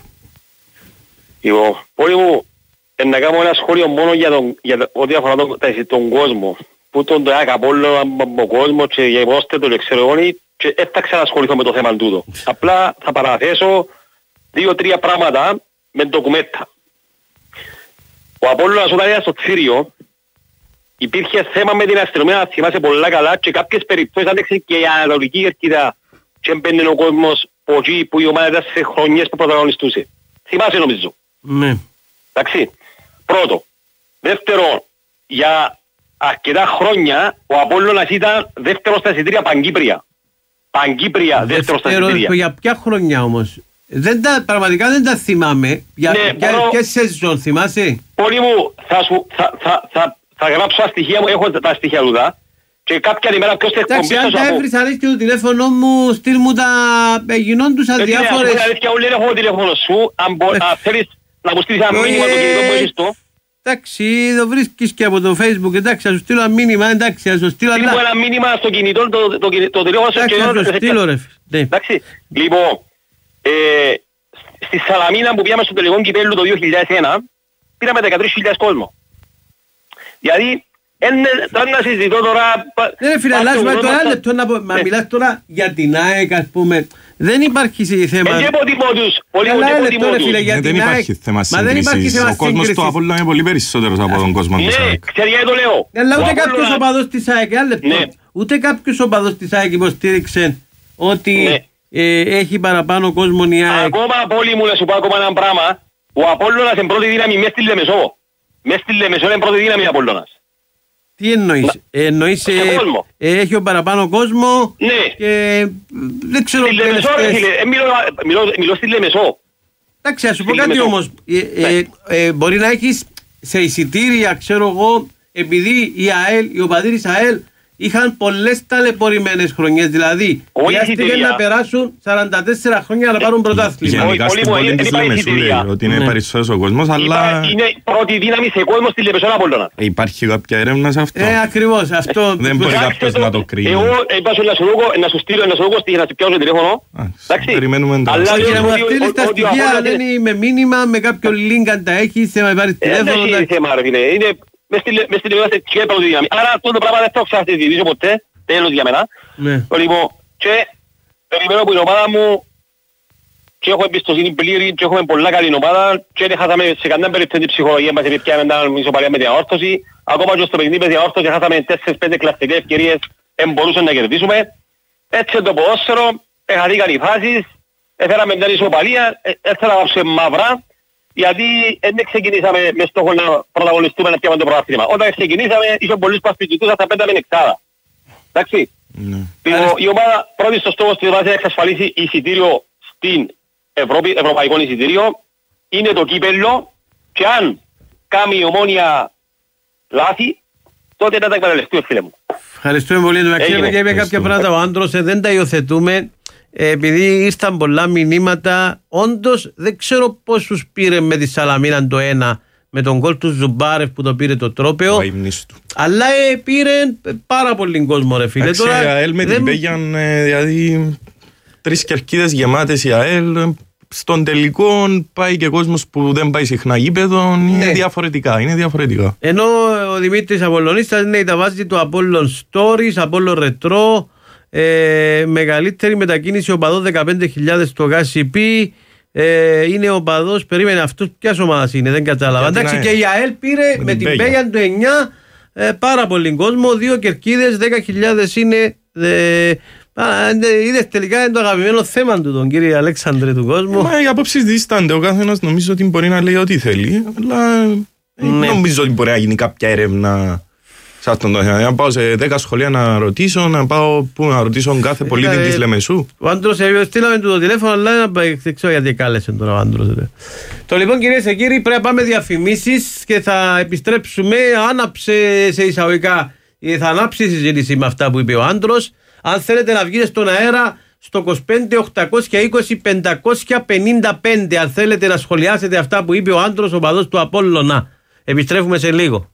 Πολύ μου, να κάνω ένα σχόλιο μόνο για ό,τι αφορά τον κόσμο. Που τον το Ακαπόλο, ο κόσμος και για υπόστε το εξαιρεγόνι και θα ξανασχοληθώ με το θέμα τούτο. Απλά θα παραθέσω 2-3 πράγματα με ντοκουμέντα. Ο Απόλλωνας όταν ήταν στο Τσίριο υπήρχε θέμα με την αστυνομία, να θυμάσαι πολλά καλά και κάποιες περιπτώσεις άντεξε και η ανατολική κερκίδα και έμπαινε ο κόσμος από εκεί που η ομάδα ήταν σε χρονιές που πρωταγωνιστούσε. Θυμάσαι νομίζω.
Ναι.
Εντάξει. Πρώτο. Δεύτερο, για αρκετά χρόνια ο Απόλλωνας ήταν δεύτερος στα εισιτήρια Παγκύπρια. Παγκύπρια, δεύτερος στα εισιτήρια.
Για ποια χρονιά όμως? Πραγματικά δεν τα θυμάμαι. Για ποια σεζόν θυμάσαι?
Πολύ μου, θα γράψω τα στοιχεία μου, έχω τα στοιχεία του δά. Και κάποια ημέρα ποιος θα εκπομπήσει.
Εντάξει, αν τα έβρεις αρέσει και το τηλέφωνο μου, στείλ μου τα γινόντουσαν διάφορες.
Ναι, αλήθεια, όλοι έχω το τηλέφωνο σου, αν θέλεις να μου στείλεις ένα μήνυμα το κινητό μου έχεις το.
Εντάξει, το βρίσκεις και από το Facebook, εντάξει, θα σου στείλω ένα μήνυμα, εντάξει, θα σου στείλω
αλλά. Στείλω ένα μήνυμα στο κινητό, το τηλέφωνο σου.
Εντάξει, θα σου στείλω ρε.
Εντάξει, λοιπόν, στη Σαλαμίνα που πήγαμε στο τελικό κυπέλλου το 2001, πήραμε 13.000 κόσμο. Δηλαδή, τώρα να συζητώ τώρα.
Ναι, φίλε, αλλάζουμε το ένα λεπτό να μιλάς τώρα για την ΑΕΚ, ας πούμε. Δεν υπάρχει θέμα.
Δεν υποτιμώτους.
Δεν υπάρχει θέμα σύγκρισης. Ο κόσμος του Απόλλωνα είναι πολύ περισσότερος από τον κόσμο της ΑΕΚ.
Ξέρει γιατί το λέω.
Αλλά ούτε κάποιος οπαδός της ΑΕΚ, ούτε κάποιος οπαδός της ΑΕΚ υποστήριξε ότι έχει παραπάνω κόσμο η ΑΕΚ.
Ακόμα πολύ μου να σου πω ακόμα ένα πράγμα. Ο Απόλλωνας είναι πρώτη δύναμη μέσα στη Λεμεσό. Μέσα στη Λεμεσό είναι πρώτη δύναμη ο Απόλλωνας.
Τι εννοείς? Εννοείς έχει ο παραπάνω κόσμο?
Ναι.
Και δεν ξέρω...
Στη Λεμεσό ρε φίλε, μιλώ στη Λεμεσό.
Εντάξει, ας σου πω κάτι όμως. Μπορεί να έχεις σε εισιτήρια, ξέρω εγώ, επειδή οι οπαδοί της ΑΕΛ είχαν πολλές ταλαιπωρημένες χρονιές, δηλαδή χρειάστηκε να περάσουν 44 χρόνια να πάρουν πρωτάθλημα.
Γενικά στην πόλη της Λεμεσού λέει ότι είναι περισσότερος ο κόσμος, αλλά...
Είναι πρώτη δύναμη σε κόσμο στη Λεμεσό Απόλλωνα.
Υπάρχει κάποια έρευνα σε αυτό?
Ακριβώς, αυτό...
Δεν μπορεί κάποιος να το κρίνει.
Εγώ είπα να σου στείλω, να σου πιάσω τηλέφωνο.
Περιμένουμε τα
στοιχεία. Για να μας στείλεις τα στοιχεία, δεν είναι με μήνυμα, με κάποιο link αν τα έχεις, να πάρεις τηλέφωνο.
Δεν έχει θέμα ρε φίλε, είναι... Μες στην Ελλάδα και πρώτη δύναμη. Άρα αυτό το πράγμα δεν το ξανασυζητήσω ποτέ. Τέλος για μένα. Λοιπόν, και περιμένω που η ομάδα μου και έχω εμπιστοσύνη πλήρη και έχουμε πολλά καλή ομάδα και δεν χάσαμε σε κανένα περίπτωση την ψυχολογία μας επειδή πιάμε έναν ισοπαλία με διαόρθωση. Ακόμα και στο παιχνίδι με διαόρθωση χάσαμε 4-5 κλαστικές ευκαιρίες δεν μπορούσαμε να κερδίσουμε. Έτσι το ποδόσφαιρο, έχαθηκαν οι φάσεις, έφεραμε μια ισοπαλία, έτσι να βάψουμε μαύρα. Γιατί δεν ξεκινήσαμε με στόχο να πρωταγωνιστούμε να πιάμε το πρωτάθλημα. Όταν ξεκινήσαμε είχε πολλούς πασπιτικούς, θα πέταμε εξάδα. Εντάξει. Η ομάδα πρώτη στο στόχο της βάσης να εξασφαλίσει εισιτήριο στην Ευρώπη, ευρωπαϊκό εισιτήριο, είναι το κύπελλο και αν κάνει η Ομόνια λάθη, τότε να τα εκμεταλλευτούμε φίλε μου.
Ευχαριστούμε πολύ. Και είπε κάποια πράγματα ο Άντρος, δεν τα υιοθετούμε. Επειδή ήρθαν πολλά μηνύματα, όντως δεν ξέρω πόσους πήρε με τη Σαλαμίνα το ένα, με τον γκολ του Ζουμπάρεφ που το πήρε το τρόπαιο, αλλά πήρε πάρα πολύ κόσμο ρε φίλε.
Τώρα, η ΑΕΛ με την Πέγιαν, δηλαδή 3 κερκίδες γεμάτες η ΑΕΛ, στον τελικό πάει και κόσμος που δεν πάει συχνά γήπεδο, είναι διαφορετικά,
Ενώ ο Δημήτρης Απολλωνίστας τα βάζει του Apollon Stories, Apollon Retro, μεγαλύτερη μετακίνηση οπαδών 15.000 στο ΓΑΣΥΠΗ, είναι οπαδός, περίμενε αυτός ποιας ομάδας είναι, δεν κατάλαβα. Εντάξει, και η ΑΕΛ πήρε με την Πέγιαν το 9 πάρα πολύ κόσμο, 2 κερκίδες, 10.000 είναι. Είδες τελικά είναι το αγαπημένο θέμα του τον κύριε Αλέξανδρε του κόσμου.
Μα οι απόψεις δίστανται, ο καθένας νομίζω ότι μπορεί να λέει ό,τι θέλει, αλλά νομίζω ότι μπορεί να γίνει κάποια έρευνα. Να πάω σε 10 σχολεία να ρωτήσω, να ρωτήσω κάθε πολίτη της Λεμεσού.
Ο Άντρος, στείλαμε του το τηλέφωνο, αλλά δεν ξέρω γιατί κάλεσε τώρα ο Άντρος. Το λοιπόν κυρίες και κύριοι, πρέπει να πάμε διαφημίσεις και θα επιστρέψουμε. Άναψε σε εισαγωγικά, θα ανάψει η συζήτηση με αυτά που είπε ο Άντρος. Αν θέλετε να βγείτε στον αέρα στο 25-820-555, αν θέλετε να σχολιάσετε αυτά που είπε ο Άντρος, ο παδός του Απόλλωνα. Επιστρέφουμε σε λίγο.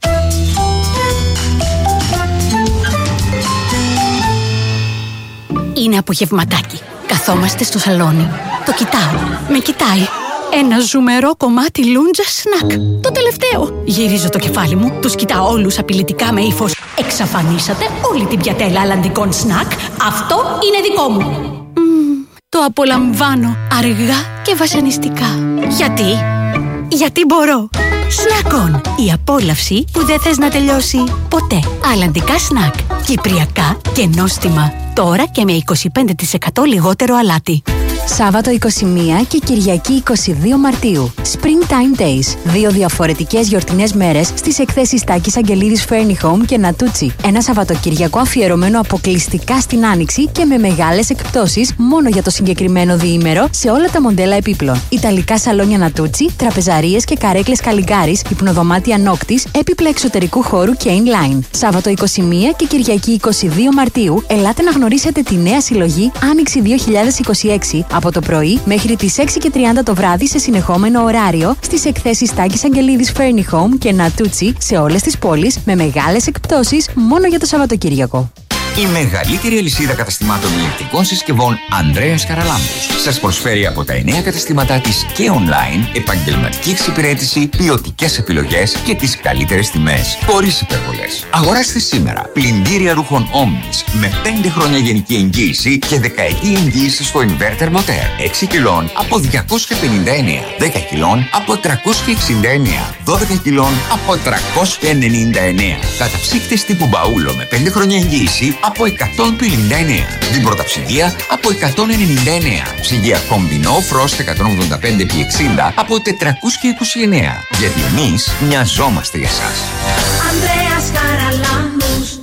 Είναι απογευματάκι. Καθόμαστε στο σαλόνι. Το κοιτάω. Με κοιτάει. Ένα ζουμερό κομμάτι λούντζα σνακ. Το τελευταίο. Γυρίζω το κεφάλι μου. Τους κοιτάω όλους απειλητικά με ύφος. Εξαφανίσατε όλη την πιατέλα αλλαντικών σνακ. Αυτό είναι δικό μου. Το απολαμβάνω αργά και βασανιστικά. Γιατί μπορώ. Σνακ-on. Η απόλαυση που δεν θες να τελειώσει ποτέ. Αλλαντικά σνακ. Κυπριακά και νόστιμα. Τώρα και με 25% λιγότερο αλάτι.
Σάββατο 21 και Κυριακή 22 Μαρτίου. Springtime Days. 2 διαφορετικές γιορτινές μέρες στις εκθέσεις Τάκης Αγγελίδης Furni Home και Νατούτσι. Ένα Σαββατοκυριακό αφιερωμένο αποκλειστικά στην Άνοιξη και με μεγάλες εκπτώσεις μόνο για το συγκεκριμένο διήμερο σε όλα τα μοντέλα επίπλων. Ιταλικά σαλόνια Νατούτσι, τραπεζαρίες και καρέκλες Καλιγκάρης, υπνοδωμάτια Νόκτης, έπιπλα εξωτερικού χώρου και inline. Σάββατο 21 και Κυριακή 22 Μαρτίου, ελάτε να γνωρίσετε τη νέα συλλογή Άνοιξη 2026 από το πρωί μέχρι τις 6:30 το βράδυ σε συνεχόμενο ωράριο στις εκθέσεις Τάκης Αγγελίδης Furni Home και Νατούτσι σε όλες τις πόλεις με μεγάλες εκπτώσεις μόνο για το Σαββατοκύριακο.
Η μεγαλύτερη αλυσίδα καταστημάτων ηλεκτρικών συσκευών Ανδρέας Καραλάμπους σας προσφέρει από τα 9 καταστήματά της και online επαγγελματική εξυπηρέτηση, ποιοτικές επιλογές και τις καλύτερες τιμές, χωρίς υπερβολές. Αγοράστε σήμερα πλυντήρια ρούχων Omnis με 5 χρόνια γενική εγγύηση και δεκαετή εγγύηση στο inverter motor. 6 κιλών από 259, 10 κιλών από 369, 12 κιλών από 399. Καταψύκτες τύπου μπαούλο με 5 χρόνια εγγύηση από 159. Την πρωταψυγεία από 199. Ψυγεία κομπινό Frost 185x60 από 429. Γιατί εμείς μοιαζόμαστε για σας.
Ανδρέας Καραλάμπους.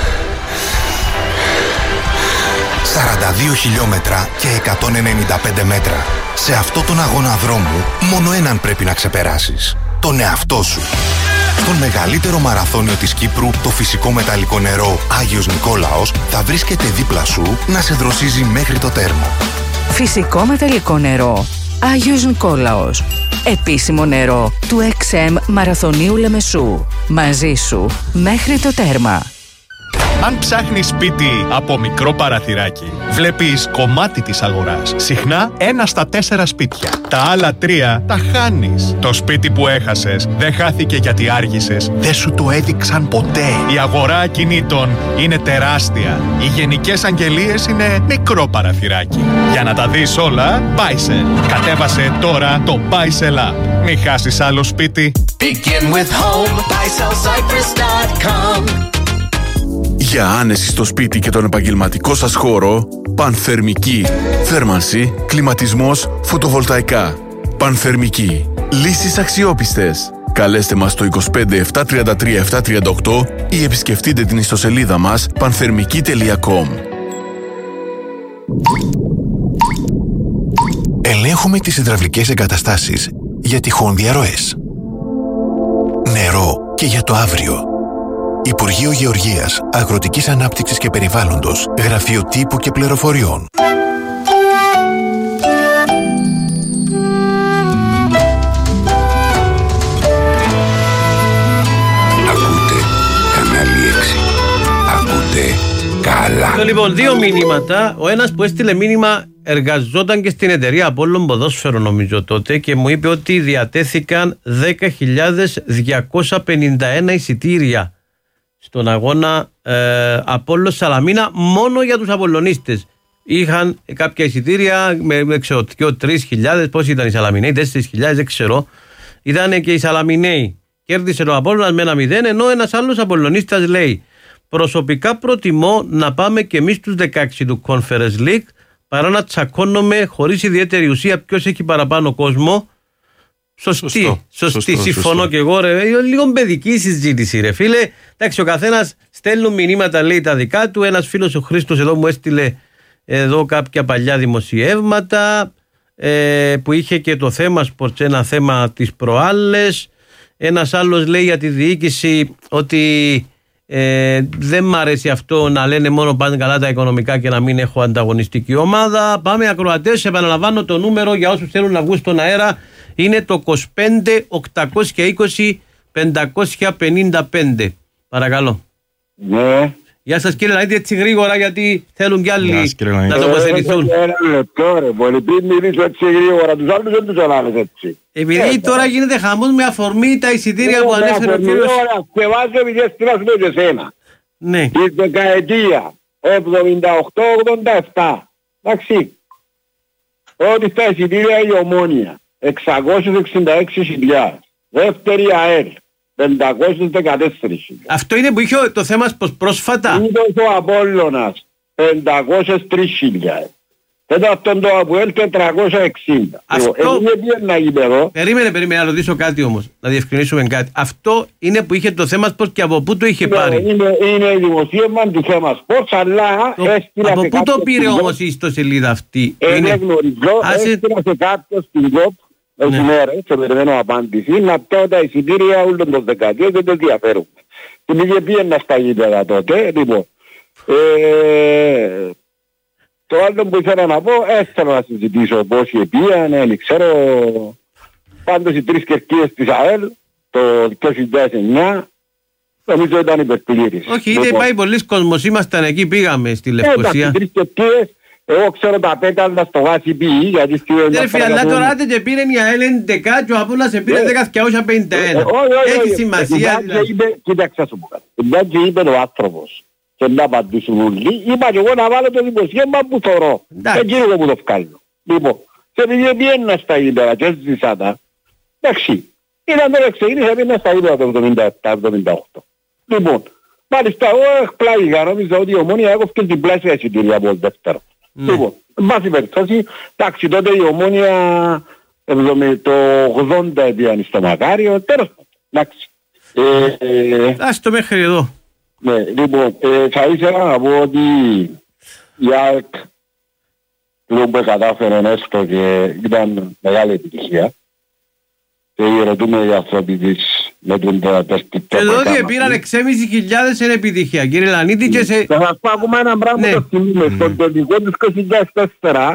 42 χιλιόμετρα και 195 μέτρα. Σε αυτό τον αγώνα δρόμου μόνο έναν πρέπει να ξεπεράσεις. Τον εαυτό σου. Στον μεγαλύτερο μαραθώνιο της Κύπρου, το φυσικό μεταλλικό νερό Άγιος Νικόλαος θα βρίσκεται δίπλα σου να σε δροσίζει μέχρι το τέρμα.
Φυσικό μεταλλικό νερό Άγιος Νικόλαος. Επίσημο νερό του XM Μαραθωνίου Λεμεσού. Μαζί σου μέχρι το τέρμα.
Αν ψάχνεις σπίτι από μικρό παραθυράκι, βλέπεις κομμάτι της αγοράς. Συχνά 1 στα 4 σπίτια. Τα άλλα 3 τα χάνεις. Το σπίτι που έχασες δεν χάθηκε γιατί άργησες. Δεν σου το έδειξαν ποτέ. Η αγορά ακινήτων είναι τεράστια. Οι γενικές αγγελίες είναι μικρό παραθυράκι. Για να τα δεις όλα, Buysell. Κατέβασε τώρα το Buysell App. Μην χάσεις άλλο σπίτι.
Begin with home, BuySellCyprus.com.
Για άνεση στο σπίτι και τον επαγγελματικό σας χώρο, Πανθερμική. Θέρμανση, κλιματισμός, φωτοβολταϊκά. Πανθερμική. Λύσεις αξιόπιστες. Καλέστε μας στο 25 733 738 ή επισκεφτείτε την ιστοσελίδα μας panθερμική.com.
Ελέγχουμε τις υδραυλικές εγκαταστάσεις για τυχόν διαρροές. Νερό και για το αύριο. Υπουργείο Γεωργίας, Αγροτικής Ανάπτυξης και Περιβάλλοντος, Γραφείο Τύπου και Πληροφοριών.
Ακούτε κανάλι 6. Ακούτε καλά.
Λοιπόν, 2 μηνύματα. Ο ένας που έστειλε μήνυμα εργαζόταν και στην εταιρεία Απόλλων Ποδόσφαιρο νομίζω τότε και μου είπε ότι διατέθηκαν 10.251 εισιτήρια στον αγώνα Απόλλων Σαλαμίνα μόνο για τους Απολλωνίστες. Είχαν κάποια εισιτήρια με ξέρω 3.000, πώς ήταν οι Σαλαμιναίοι, 4.000 δεν ξέρω. Ήταν και οι Σαλαμιναίοι. Κέρδισε ο Απόλλωνας με 1-0, ενώ ένας άλλος Απολλωνίστας λέει: προσωπικά προτιμώ να πάμε και εμείς τους 16 του Conference League παρά να τσακώνουμε χωρίς ιδιαίτερη ουσία ποιος έχει παραπάνω κόσμο. Σωστή. Συμφωνώ και εγώ, ρε. Λίγο παιδική συζήτηση, ρε φίλε. Εντάξει, ο καθένας στέλνουν μηνύματα, λέει τα δικά του. Ένας φίλος ο Χρήστος εδώ μου έστειλε εδώ κάποια παλιά δημοσιεύματα που είχε και το θέμα σπορτς, ένα θέμα τις προάλλες. Ένας άλλος λέει για τη διοίκηση ότι δεν μ' αρέσει αυτό να λένε μόνο πάνε καλά τα οικονομικά και να μην έχω ανταγωνιστική ομάδα. Πάμε ακροατές, επαναλαμβάνω το νούμερο για όσους θέλουν να βγουν στον αέρα. Είναι το 25 820 555. Παρακαλώ.
Ναι.
Γεια σας κύριε Λαΐτη, έτσι γρήγορα γιατί θέλουν κι άλλοι να τοποθετηθούν.
Ένα λεπτό ρε, πολύ πριν μιλήσω έτσι γρήγορα, τους άλλους δεν τους ανάλες έτσι.
Επειδή τώρα γίνεται χαμός με αφορμή τα εισιτήρια που ανέφερε ο κύριος.
Και βάζω επειδή έστειλα σου και σένα.
Ναι.
Τη δεκαετία 78-87. Εντάξει. Ότι στα εισιτήρια η Ομόνια 666.000. Δεύτερη ΑΕΛ 514.000.
Αυτό είναι που είχε το θέμα πως πρόσφατα.
Είδος ο Απόλλωνας 503.000. Τέταρτον το ΑΠΟΕΛ 460.
Αυτό...
γήπεδο.
Περίμενε να ρωτήσω κάτι όμως, να διευκρινίσουμε κάτι. Αυτό είναι που είχε το θέμα Sports και από πού το είχε πάρει?
Είναι δημοσίευμα του θέμα Sports, αλλά έστειλα
από
σε
πού το πήρε όμως η ιστοσελίδα αυτή?
Δεν γνωρίζω, έστειλα σε κάποιο στην ΚΟΠ, όχι μέρες, σε περιμένω απάντηση, να πω τα εισιτήρια όλων των δεκαετιών, δεν το ενδιαφέρουν. Την είχε πήγαινα στα γήπεδα τότε, λοιπόν. Το άλλο που ήθελα να πω, έστελα να συζητήσω πόσοι επίαν, δεν ξέρω. Πάντως οι 3 κερκίδες της ΑΕΛ το 2009 νομίζω ήταν υπερπλήρης.
Όχι, είτε πάει πολλοί κόσμος, ήμασταν εκεί, πήγαμε στη Λευκοσία.
3 κερκίδες, εγώ ξέρω τα πέταλα στο βάση ποιή, γιατί στη
Ρε αλλά τώρα άντε και πήρε η ΑΕΛ 11 και ο Απόλλωνας σε πήρε 10.251. Έχει σημασία.
Κοίταξα σου πω κάτι. Εντάξει είπε ο άνθρωπος. Και να απαντήσουν όλοι, είπα και εγώ να βάλω το δημοσίευμα που θωρώ. Εκείνο που το βγάλω. Λοιπόν, και επειδή πιένα στα γήπεδα και έζησα τα, εντάξει, ήταν τώρα ξεκίνησα πιένα στα γήπεδα το 77-78. Λοιπόν, μάλιστα εγώ εκπλάγηκα, νόμιζα ότι η Ομόνια έκοφε την πλάσια εισιτήρια από το δεύτερο. Λοιπόν, εν πάση περιπτώσει, εντάξει τότε η Ομόνια το 80 έπιανε στο Μακάριο, τέλος πάντων, εντάξει.
Ας το μέχρι εδώ.
Ναι, λοιπόν, θα ήθελα να πω ότι η ΑΕΚ που κατάφερε έστω και ήταν μεγάλη επιτυχία και ρωτούμε οι άνθρωποι της με τον τεραπευτικό.
Και εδώ πήραν 6.500 εν επιτυχία, κύριε Λανίτη, και σε...
Θα σας πω ακόμα ένα πράγμα το θυμούμε. Στον τελικό του 2004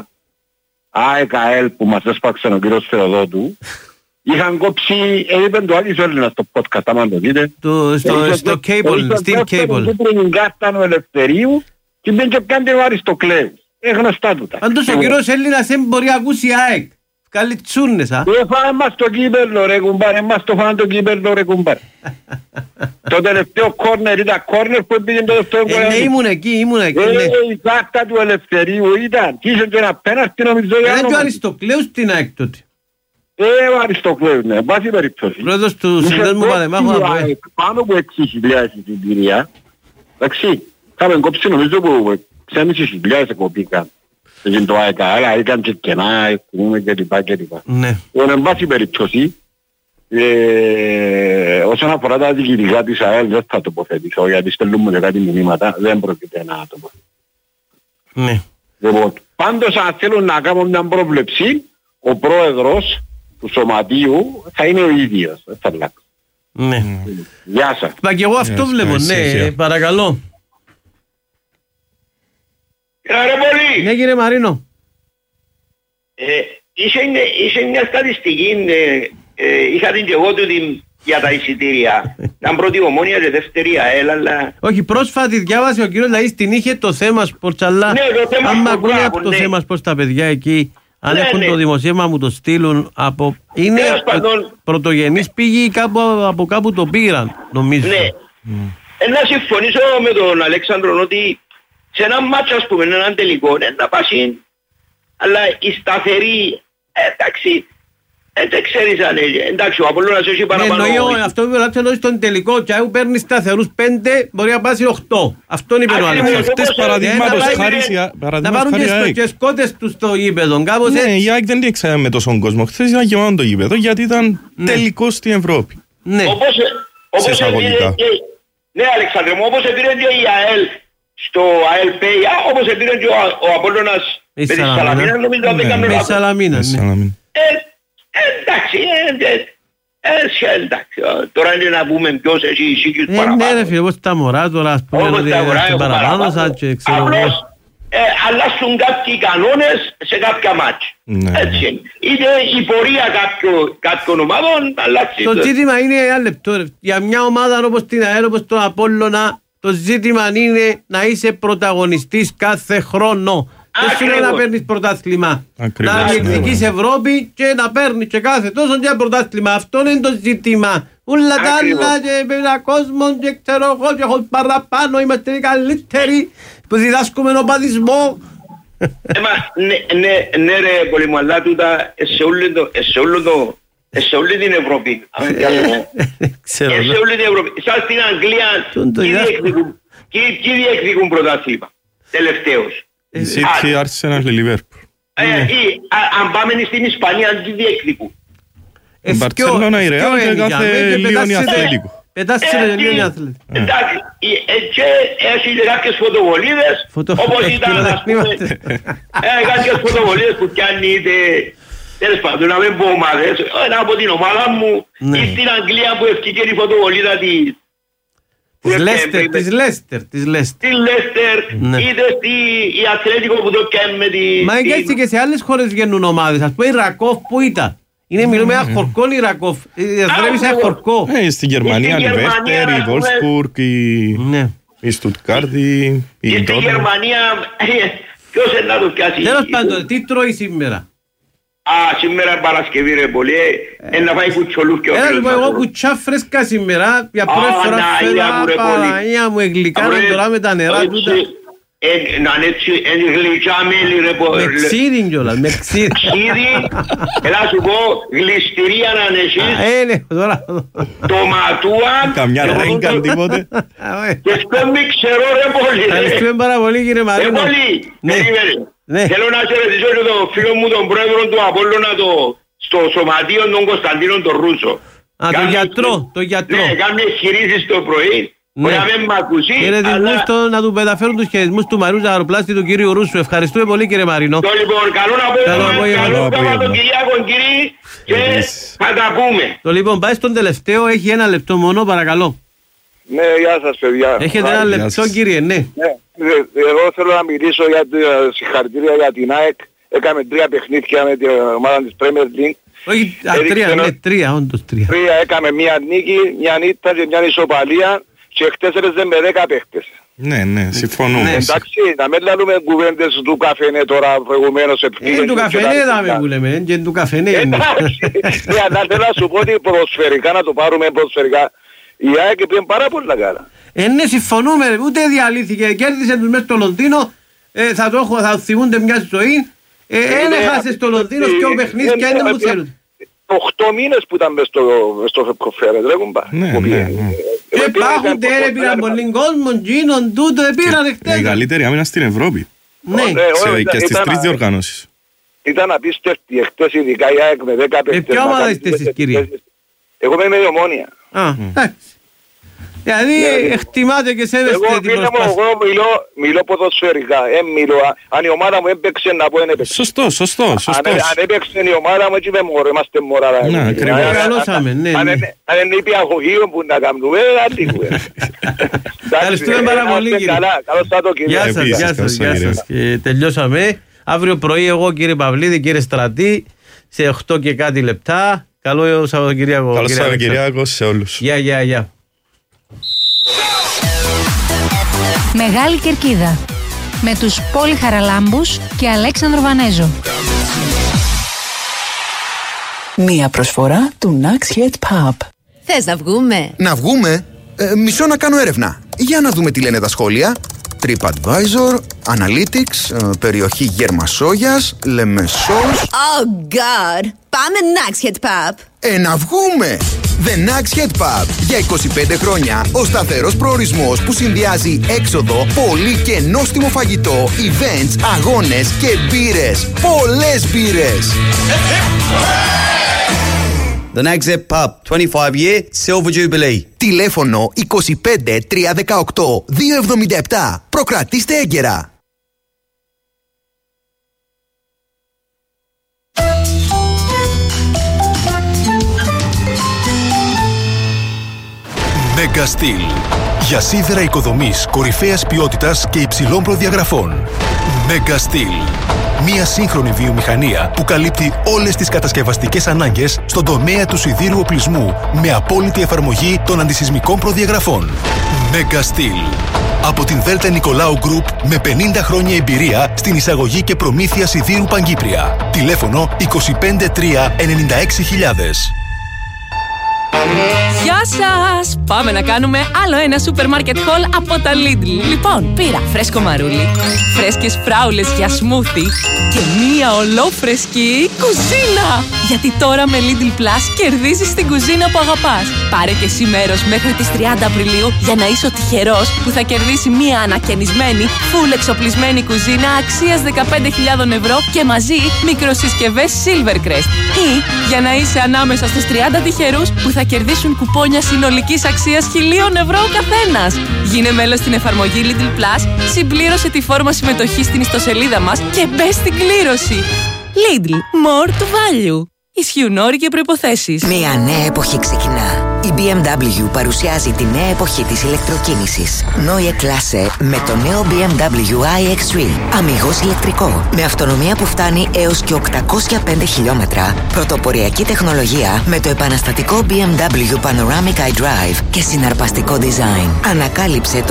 ΑΕΚ που μας έσπαξε ο κύριος Θεοδότου, είχαν κόψει, είπαν το Άγιος Έλληνας στο podcast, άμα το δείτε.
Στο cable, στην cable.
Είχαν κάρταν ο Ελευθερίου και δεν και πιάνε ο Αριστοκλέους. Γνωστά τούτα.
Πάντως ο κύριος Έλληνας δεν μπορεί να ακούσει ΑΕΚ. Καλή τσούνες, α.
Φάμε μας το κύπελλο ρε κουμπάρε, μας το φάμε το κύπελλο ρε κουμπάρε. Το τελευταίο κόρνερ ήταν κόρνερ που πήγαινε το δεύτερο κόρνερ.
Ναι, ήμουν εκεί.
Η κάρτα του Ελευθερίου ήταν. Και είχε και ένα πέναρτη νομίζω για
όνομα. Είναι ο Αριστοκλέους την ΑΕΚ τότε.
Ο Αριστοκλέους, ναι, βάση περίπτωση.
Πρόεδρος του Συνδέσμου Παλεμάχου.
Πάνω από 6.000 εισιτήρια. Εντάξει, είχαμε κόψει νομίζω που 6.500 κοπήκαν. Και το ΑΕΚΑ, αλλά ήταν και κενά, κλπ.
Ναι.
Εν πάση περιπτώσει, όσον αφορά τα διοικητικά της ΑΕΛ δεν θα τοποθετήσω, γιατί στέλνουμε κάτι μηνύματα, δεν πρόκειται να τοποθετήσω.
Ναι.
Λοιπόν, πάντως αν θέλουν να κάνουν μια πρόβλεψη, ο πρόεδρος του σωματείου θα είναι ο ίδιος, δεν θα αλλάξει.
Ναι.
Γεια σας.
Μα και εγώ αυτό βλέπω, ναι, παρακαλώ. Ναι κύριε Μαρίνο.
Είχε μια στατιστική, είχα την και εγώ του για τα εισιτήρια. Ήταν πρώτη Ομόνια και δεύτερη ΑΕΛ, αλλά...
Όχι, πρόσφατη διάβασε ο κύριος Λαΐς την είχε το θέμα Sports, αλλά αν ακούνε από το θέμα Sports τα παιδιά εκεί, αν έχουν το δημοσίευμα μου το στείλουν από... Είναι πρωτογενής πήγη από κάπου το πήραν, νομίζω.
Ναι. Να συμφωνήσω με τον Αλέξανδρο ότι σε ένα μάτσο, ας πούμε, έναν τελικό, να πάσει, αλλά η σταθερή, εντάξει, δεν ξέρεις αν εντάξει, ο Απόλλωνας έχει παραπάνω...
Αυτό που είπε στον τελικό, και αν παίρνει σταθερούς 5, μπορεί να πάσει 8. Αυτό είπε ο Αλέξανδρος.
Αυτές παραδείγματος χάρη...
Να πάρουν και σκότες τους στο γήπεδο, κάπως έτσι.
Ναι, η ΑΕΚ δεν διεξάγαμε με τόσον κόσμο. Χθες ήταν γεμάτο το γήπεδο, γιατί ήταν τελικό στην Ευρώπη.
Ναι.
Όπως ναι, Αλεξάνδρε μου, όπως επήρε και η ΑΕΛ στο ΑΕΛ Pay, όπως επήρε και ο Απόλλωνας με τη Σαλαμίνα, νομίζω ότι έκαμε
με Σαλαμίνα, ναι.
Εντάξει, τώρα είναι να πούμε ποιος έχει σύγκριους παραπάνω.
Ναι ρε φίλε, όπως τα μωρά τώρα, ας πούμε, ότι είναι παραπάνω σαν και ξέρω εγώ.
Απλώς αλλάσουν κάποιοι κανόνες σε κάποια μάτια. Έτσι είναι. Είτε η πορεία κάποιων ομάδων αλλάξει.
Το ζήτημα είναι ένα λεπτό. Για μια ομάδα όπως την ΑΕΛ, όπως τον Απόλλωνα, το ζήτημα είναι να είσαι πρωταγωνιστής κάθε χρόνο. Δεν σου λέει να παίρνεις πρωτάθλημα. Να διεκδικείς Ευρώπη και να παίρνεις και κάθε τόσο και πρωτάθλημα. Αυτό είναι το ζήτημα. Ούλα τα άλλα και πέρα κόσμο και ξέρω εγώ και έχω παραπάνω. Είμαστε οι καλύτεροι που διδάσκουμε τον παδισμό.
Ναι ρε πολύ μου, αλλά τούτα σε όλη την Ευρώπη. Σε όλη την Ευρώπη. Σαν στην Αγγλία, ποιοι διεκδικούν πρωτάθλημα τελευταίως.
City, Arsenal, Liverpool.
Αν πάμε στην Ισπανία, τι διεκδικούν.
Μπαρτσελώνα, η Ρεάλ και κάθε Λιόνι Αθλητικό.
Πετάσσε με Λιόνι Αθλητικό.
Εντάξει, και έχει κάποιες φωτοβολίδες, όπως ήταν, ας πούμε, κάποιες φωτοβολίδες που πιάνει είτε, τέλος πάντων, να μην πω ομάδες, ένα από την ομάδα μου, ή στην Αγγλία που ευκήκε η φωτοβολίδα της
Λέστερ,
είτε η Ατλέτικο που το πιάνει με τη...
Μα έτσι και σε άλλες χώρες βγαίνουν ομάδες, ας πούμε η Ρακόφ που ήταν. Είναι μιλούμε ένα χορκό η Ρακόφ, δρεύει σε ένα χορκό.
Στη Γερμανία, η Βέρτερ, η Βόλσπουργκ, η Στουτγκάρδη, η
Ντόρτμουντ. Στη Γερμανία, ποιος είναι να το πιάσει.
Τέλος πάντων, τι τρώει σήμερα.
Σήμερα Παρασκευή ρε πολύ, να φάει κουτσολούς και ο φίλος μας.
Εγώ κουτσά φρέσκα σήμερα, για πρώτη φορά φέρα, Παναγία μου, εγλυκάνε τώρα με τα νερά τούτα.
Να είναι έτσι, γλυκιά μέλι ρε πολύ.
Με ξύριν κιόλας, με ξύριν.
Ξύριν, έλα σου πω, γλυστηρία να είναι εσείς. Τοματούα.
Καμιά ρέγκαν τίποτε.
Και σπέμπει ξέρω ρε πολύ.
Ευχαριστούμε πάρα πολύ κύριε Μαρίνο.
Ρε πολύ, περίμενε. Θέλω να χαιρετήσω και τον φίλο μου τον πρόεδρο του Απόλλωνα στο σωματείο των Κωνσταντίνων τον Ρούσο.
Α, τον γιατρό.
Ναι, κάνει χειρίσεις το πρωί. Μπορεί να μην μ' ακούσει.
Χαιρετισμούς να του μεταφέρουν τους χαιρετισμούς του Μαρίου Ζαχαροπλάστη του κύριου Ρούσου. Ευχαριστούμε πολύ κύριε Μαρίνο.
Το λοιπόν, καλό Σαββατοκυριακό κύριε και θα τα πούμε.
Το λοιπόν πάει στον τελευταίο, έχει ένα λεπτό μόνο παρακαλώ.
Ναι, γεια σας παιδιά.
Έχετε ένα λεπτό κύριε, ναι.
Εγώ θέλω να μιλήσω για συγχαρητήρια για την ΑΕΚ. Έκαμε 3 παιχνίδια με την ομάδα της Premier League.
Όχι, 3, όντως 3.
3 έκαμε μια νίκη, μια νύχτα και μια ισοπαλία. Και χτες έρεζε με 10 παίχτες.
Ναι, συμφωνούμε.
Εντάξει, να μην λαλούμε κουβέντες του καφενέ τώρα προηγουμένως.
Του καφενέ δάμε που λέμε, και του καφενέ.
Εντάξει, αλλά θέλω να σου πω ότι ποδοσφαιρικά, να το πάρουμε ποδοσφαιρικά, η ΑΕΚ πήγε πάρα πολλά καλά.
Ναι, συμφωνούμε, ούτε διαλύθηκε, κέρδισε τους μέσα στο Λονδίνο, θα θυμούνται μια ζωή, έχασε στο Λονδίνο και ο παιχνίδι και δεν μου θέλουν.
8 μήνες που ήταν μες στο κοφέρετ, ρε κουμπά.
Υπάρχουν τέρε, πήραν πολλοί κόσμο, γίνον, τούτο, πήραν χτες.
Η καλύτερη άμυνα στην Ευρώπη.
Ναι.
Και στις 3 διοργανώσεις.
Ήταν απίστευτη, εχτες ειδικά η ΑΕΚ με 10 παίκτες.
Ποια ομάδα είστε εσείς κύριε?
Εγώ είμαι με η Ομόνια.
Εντάξει. Δηλαδή εκτιμάτε και σέβεστε την προσπάθεια.
Εγώ μιλώ ποδοσφαιρικά, μιλώ. Αν η ομάδα μου έπαιξε να πω είναι παίξε.
Σωστός.
Αν έπαιξε η ομάδα μου έτσι με μωρό, είμαστε μωρά.
Να, ακριβώς. Καλώσαμε, ναι.
Αν είναι υπηαγωγείο που να κάνουμε, αντίγουμε.
Ευχαριστούμε πάρα πολύ κύριε.
Καλώς θα το κύριε.
Γεια σας. Τελειώσαμε. Αύριο πρωί εγώ κύριε Παυλίδη, κύριε Στρατή, σε 8 και κάτι λεπτά. Καλό Σαββατοκυριακό.
Καλό Σαββατοκυριακό σε όλους.
Γεια.
Μεγάλη Κερκίδα με τους Πόλη Χαραλάμπους και Αλέξανδρο Βανέζο.
Μία προσφορά του Nax Head Pub.
Θες να βγούμε?
Να βγούμε? Μισό να κάνω έρευνα. Για να δούμε τι λένε τα σχόλια. TripAdvisor, Analytics, περιοχή Γερμασόγιας, Λεμεσός.
Oh God! Πάμε Nax Head Pub.
Να βγούμε! The Nax Head Pub. Για 25 χρόνια ο σταθερός προορισμός που συνδυάζει έξοδο, πολύ και νόστιμο φαγητό, events, αγώνες και μπύρες. Πολλές μπύρες!
The Nax Head Pub, 25 year Silver Jubilee.
Τηλέφωνο 25 318 277. Προκρατήστε έγκαιρα.
Mega Steel. Για σίδερα οικοδομής κορυφαίας ποιότητας και υψηλών προδιαγραφών. Mega Steel. Μια σύγχρονη βιομηχανία που καλύπτει όλες τις κατασκευαστικές ανάγκες στον τομέα του σιδήρου οπλισμού με απόλυτη εφαρμογή των αντισυσμικών προδιαγραφών. Mega Steel. Από την Δέλτα Νικολάου Group με 50 χρόνια εμπειρία στην εισαγωγή και προμήθεια σιδήρου Παγκύπρια. Τηλέφωνο 253 96 000.
Γεια σας! Πάμε να κάνουμε άλλο ένα σούπερ μάρκετ haul από τα Lidl. Λοιπόν, πήρα φρέσκο μαρούλι, φρέσκες φράουλες για σμούθι και μία ολόφρεσκη κουζίνα. Γιατί τώρα με Lidl Plus κερδίζεις την κουζίνα που αγαπάς. Πάρε και εσύ μέρος μέχρι τις 30 Απριλίου για να είσαι ο τυχερός που θα κερδίσει μία ανακαινισμένη, full εξοπλισμένη κουζίνα αξίας 15.000 ευρώ και μαζί μικροσυσκευές Silvercrest. Ή για να είσαι ανάμεσα στους 30 τυχερούς που θα κερδίσουν κουπόνια συνολικής αξίας 1.000 ευρώ ο καθένας. Γίνε μέλος στην εφαρμογή Lidl Plus, συμπλήρωσε τη φόρμα συμμετοχής στην ιστοσελίδα μας και μπες στην κλήρωση. Lidl, more to value. Ισχύουν όροι και προϋποθέσεις.
Μια νέα εποχή ξεκινά. Η BMW παρουσιάζει τη νέα εποχή της ηλεκτροκίνησης. Neue Klasse με το νέο BMW iX3. Αμιγώς ηλεκτρικό. Με αυτονομία που φτάνει έως και 805 χιλιόμετρα. Πρωτοποριακή τεχνολογία με το επαναστατικό BMW Panoramic iDrive και συναρπαστικό design. Ανακάλυψε το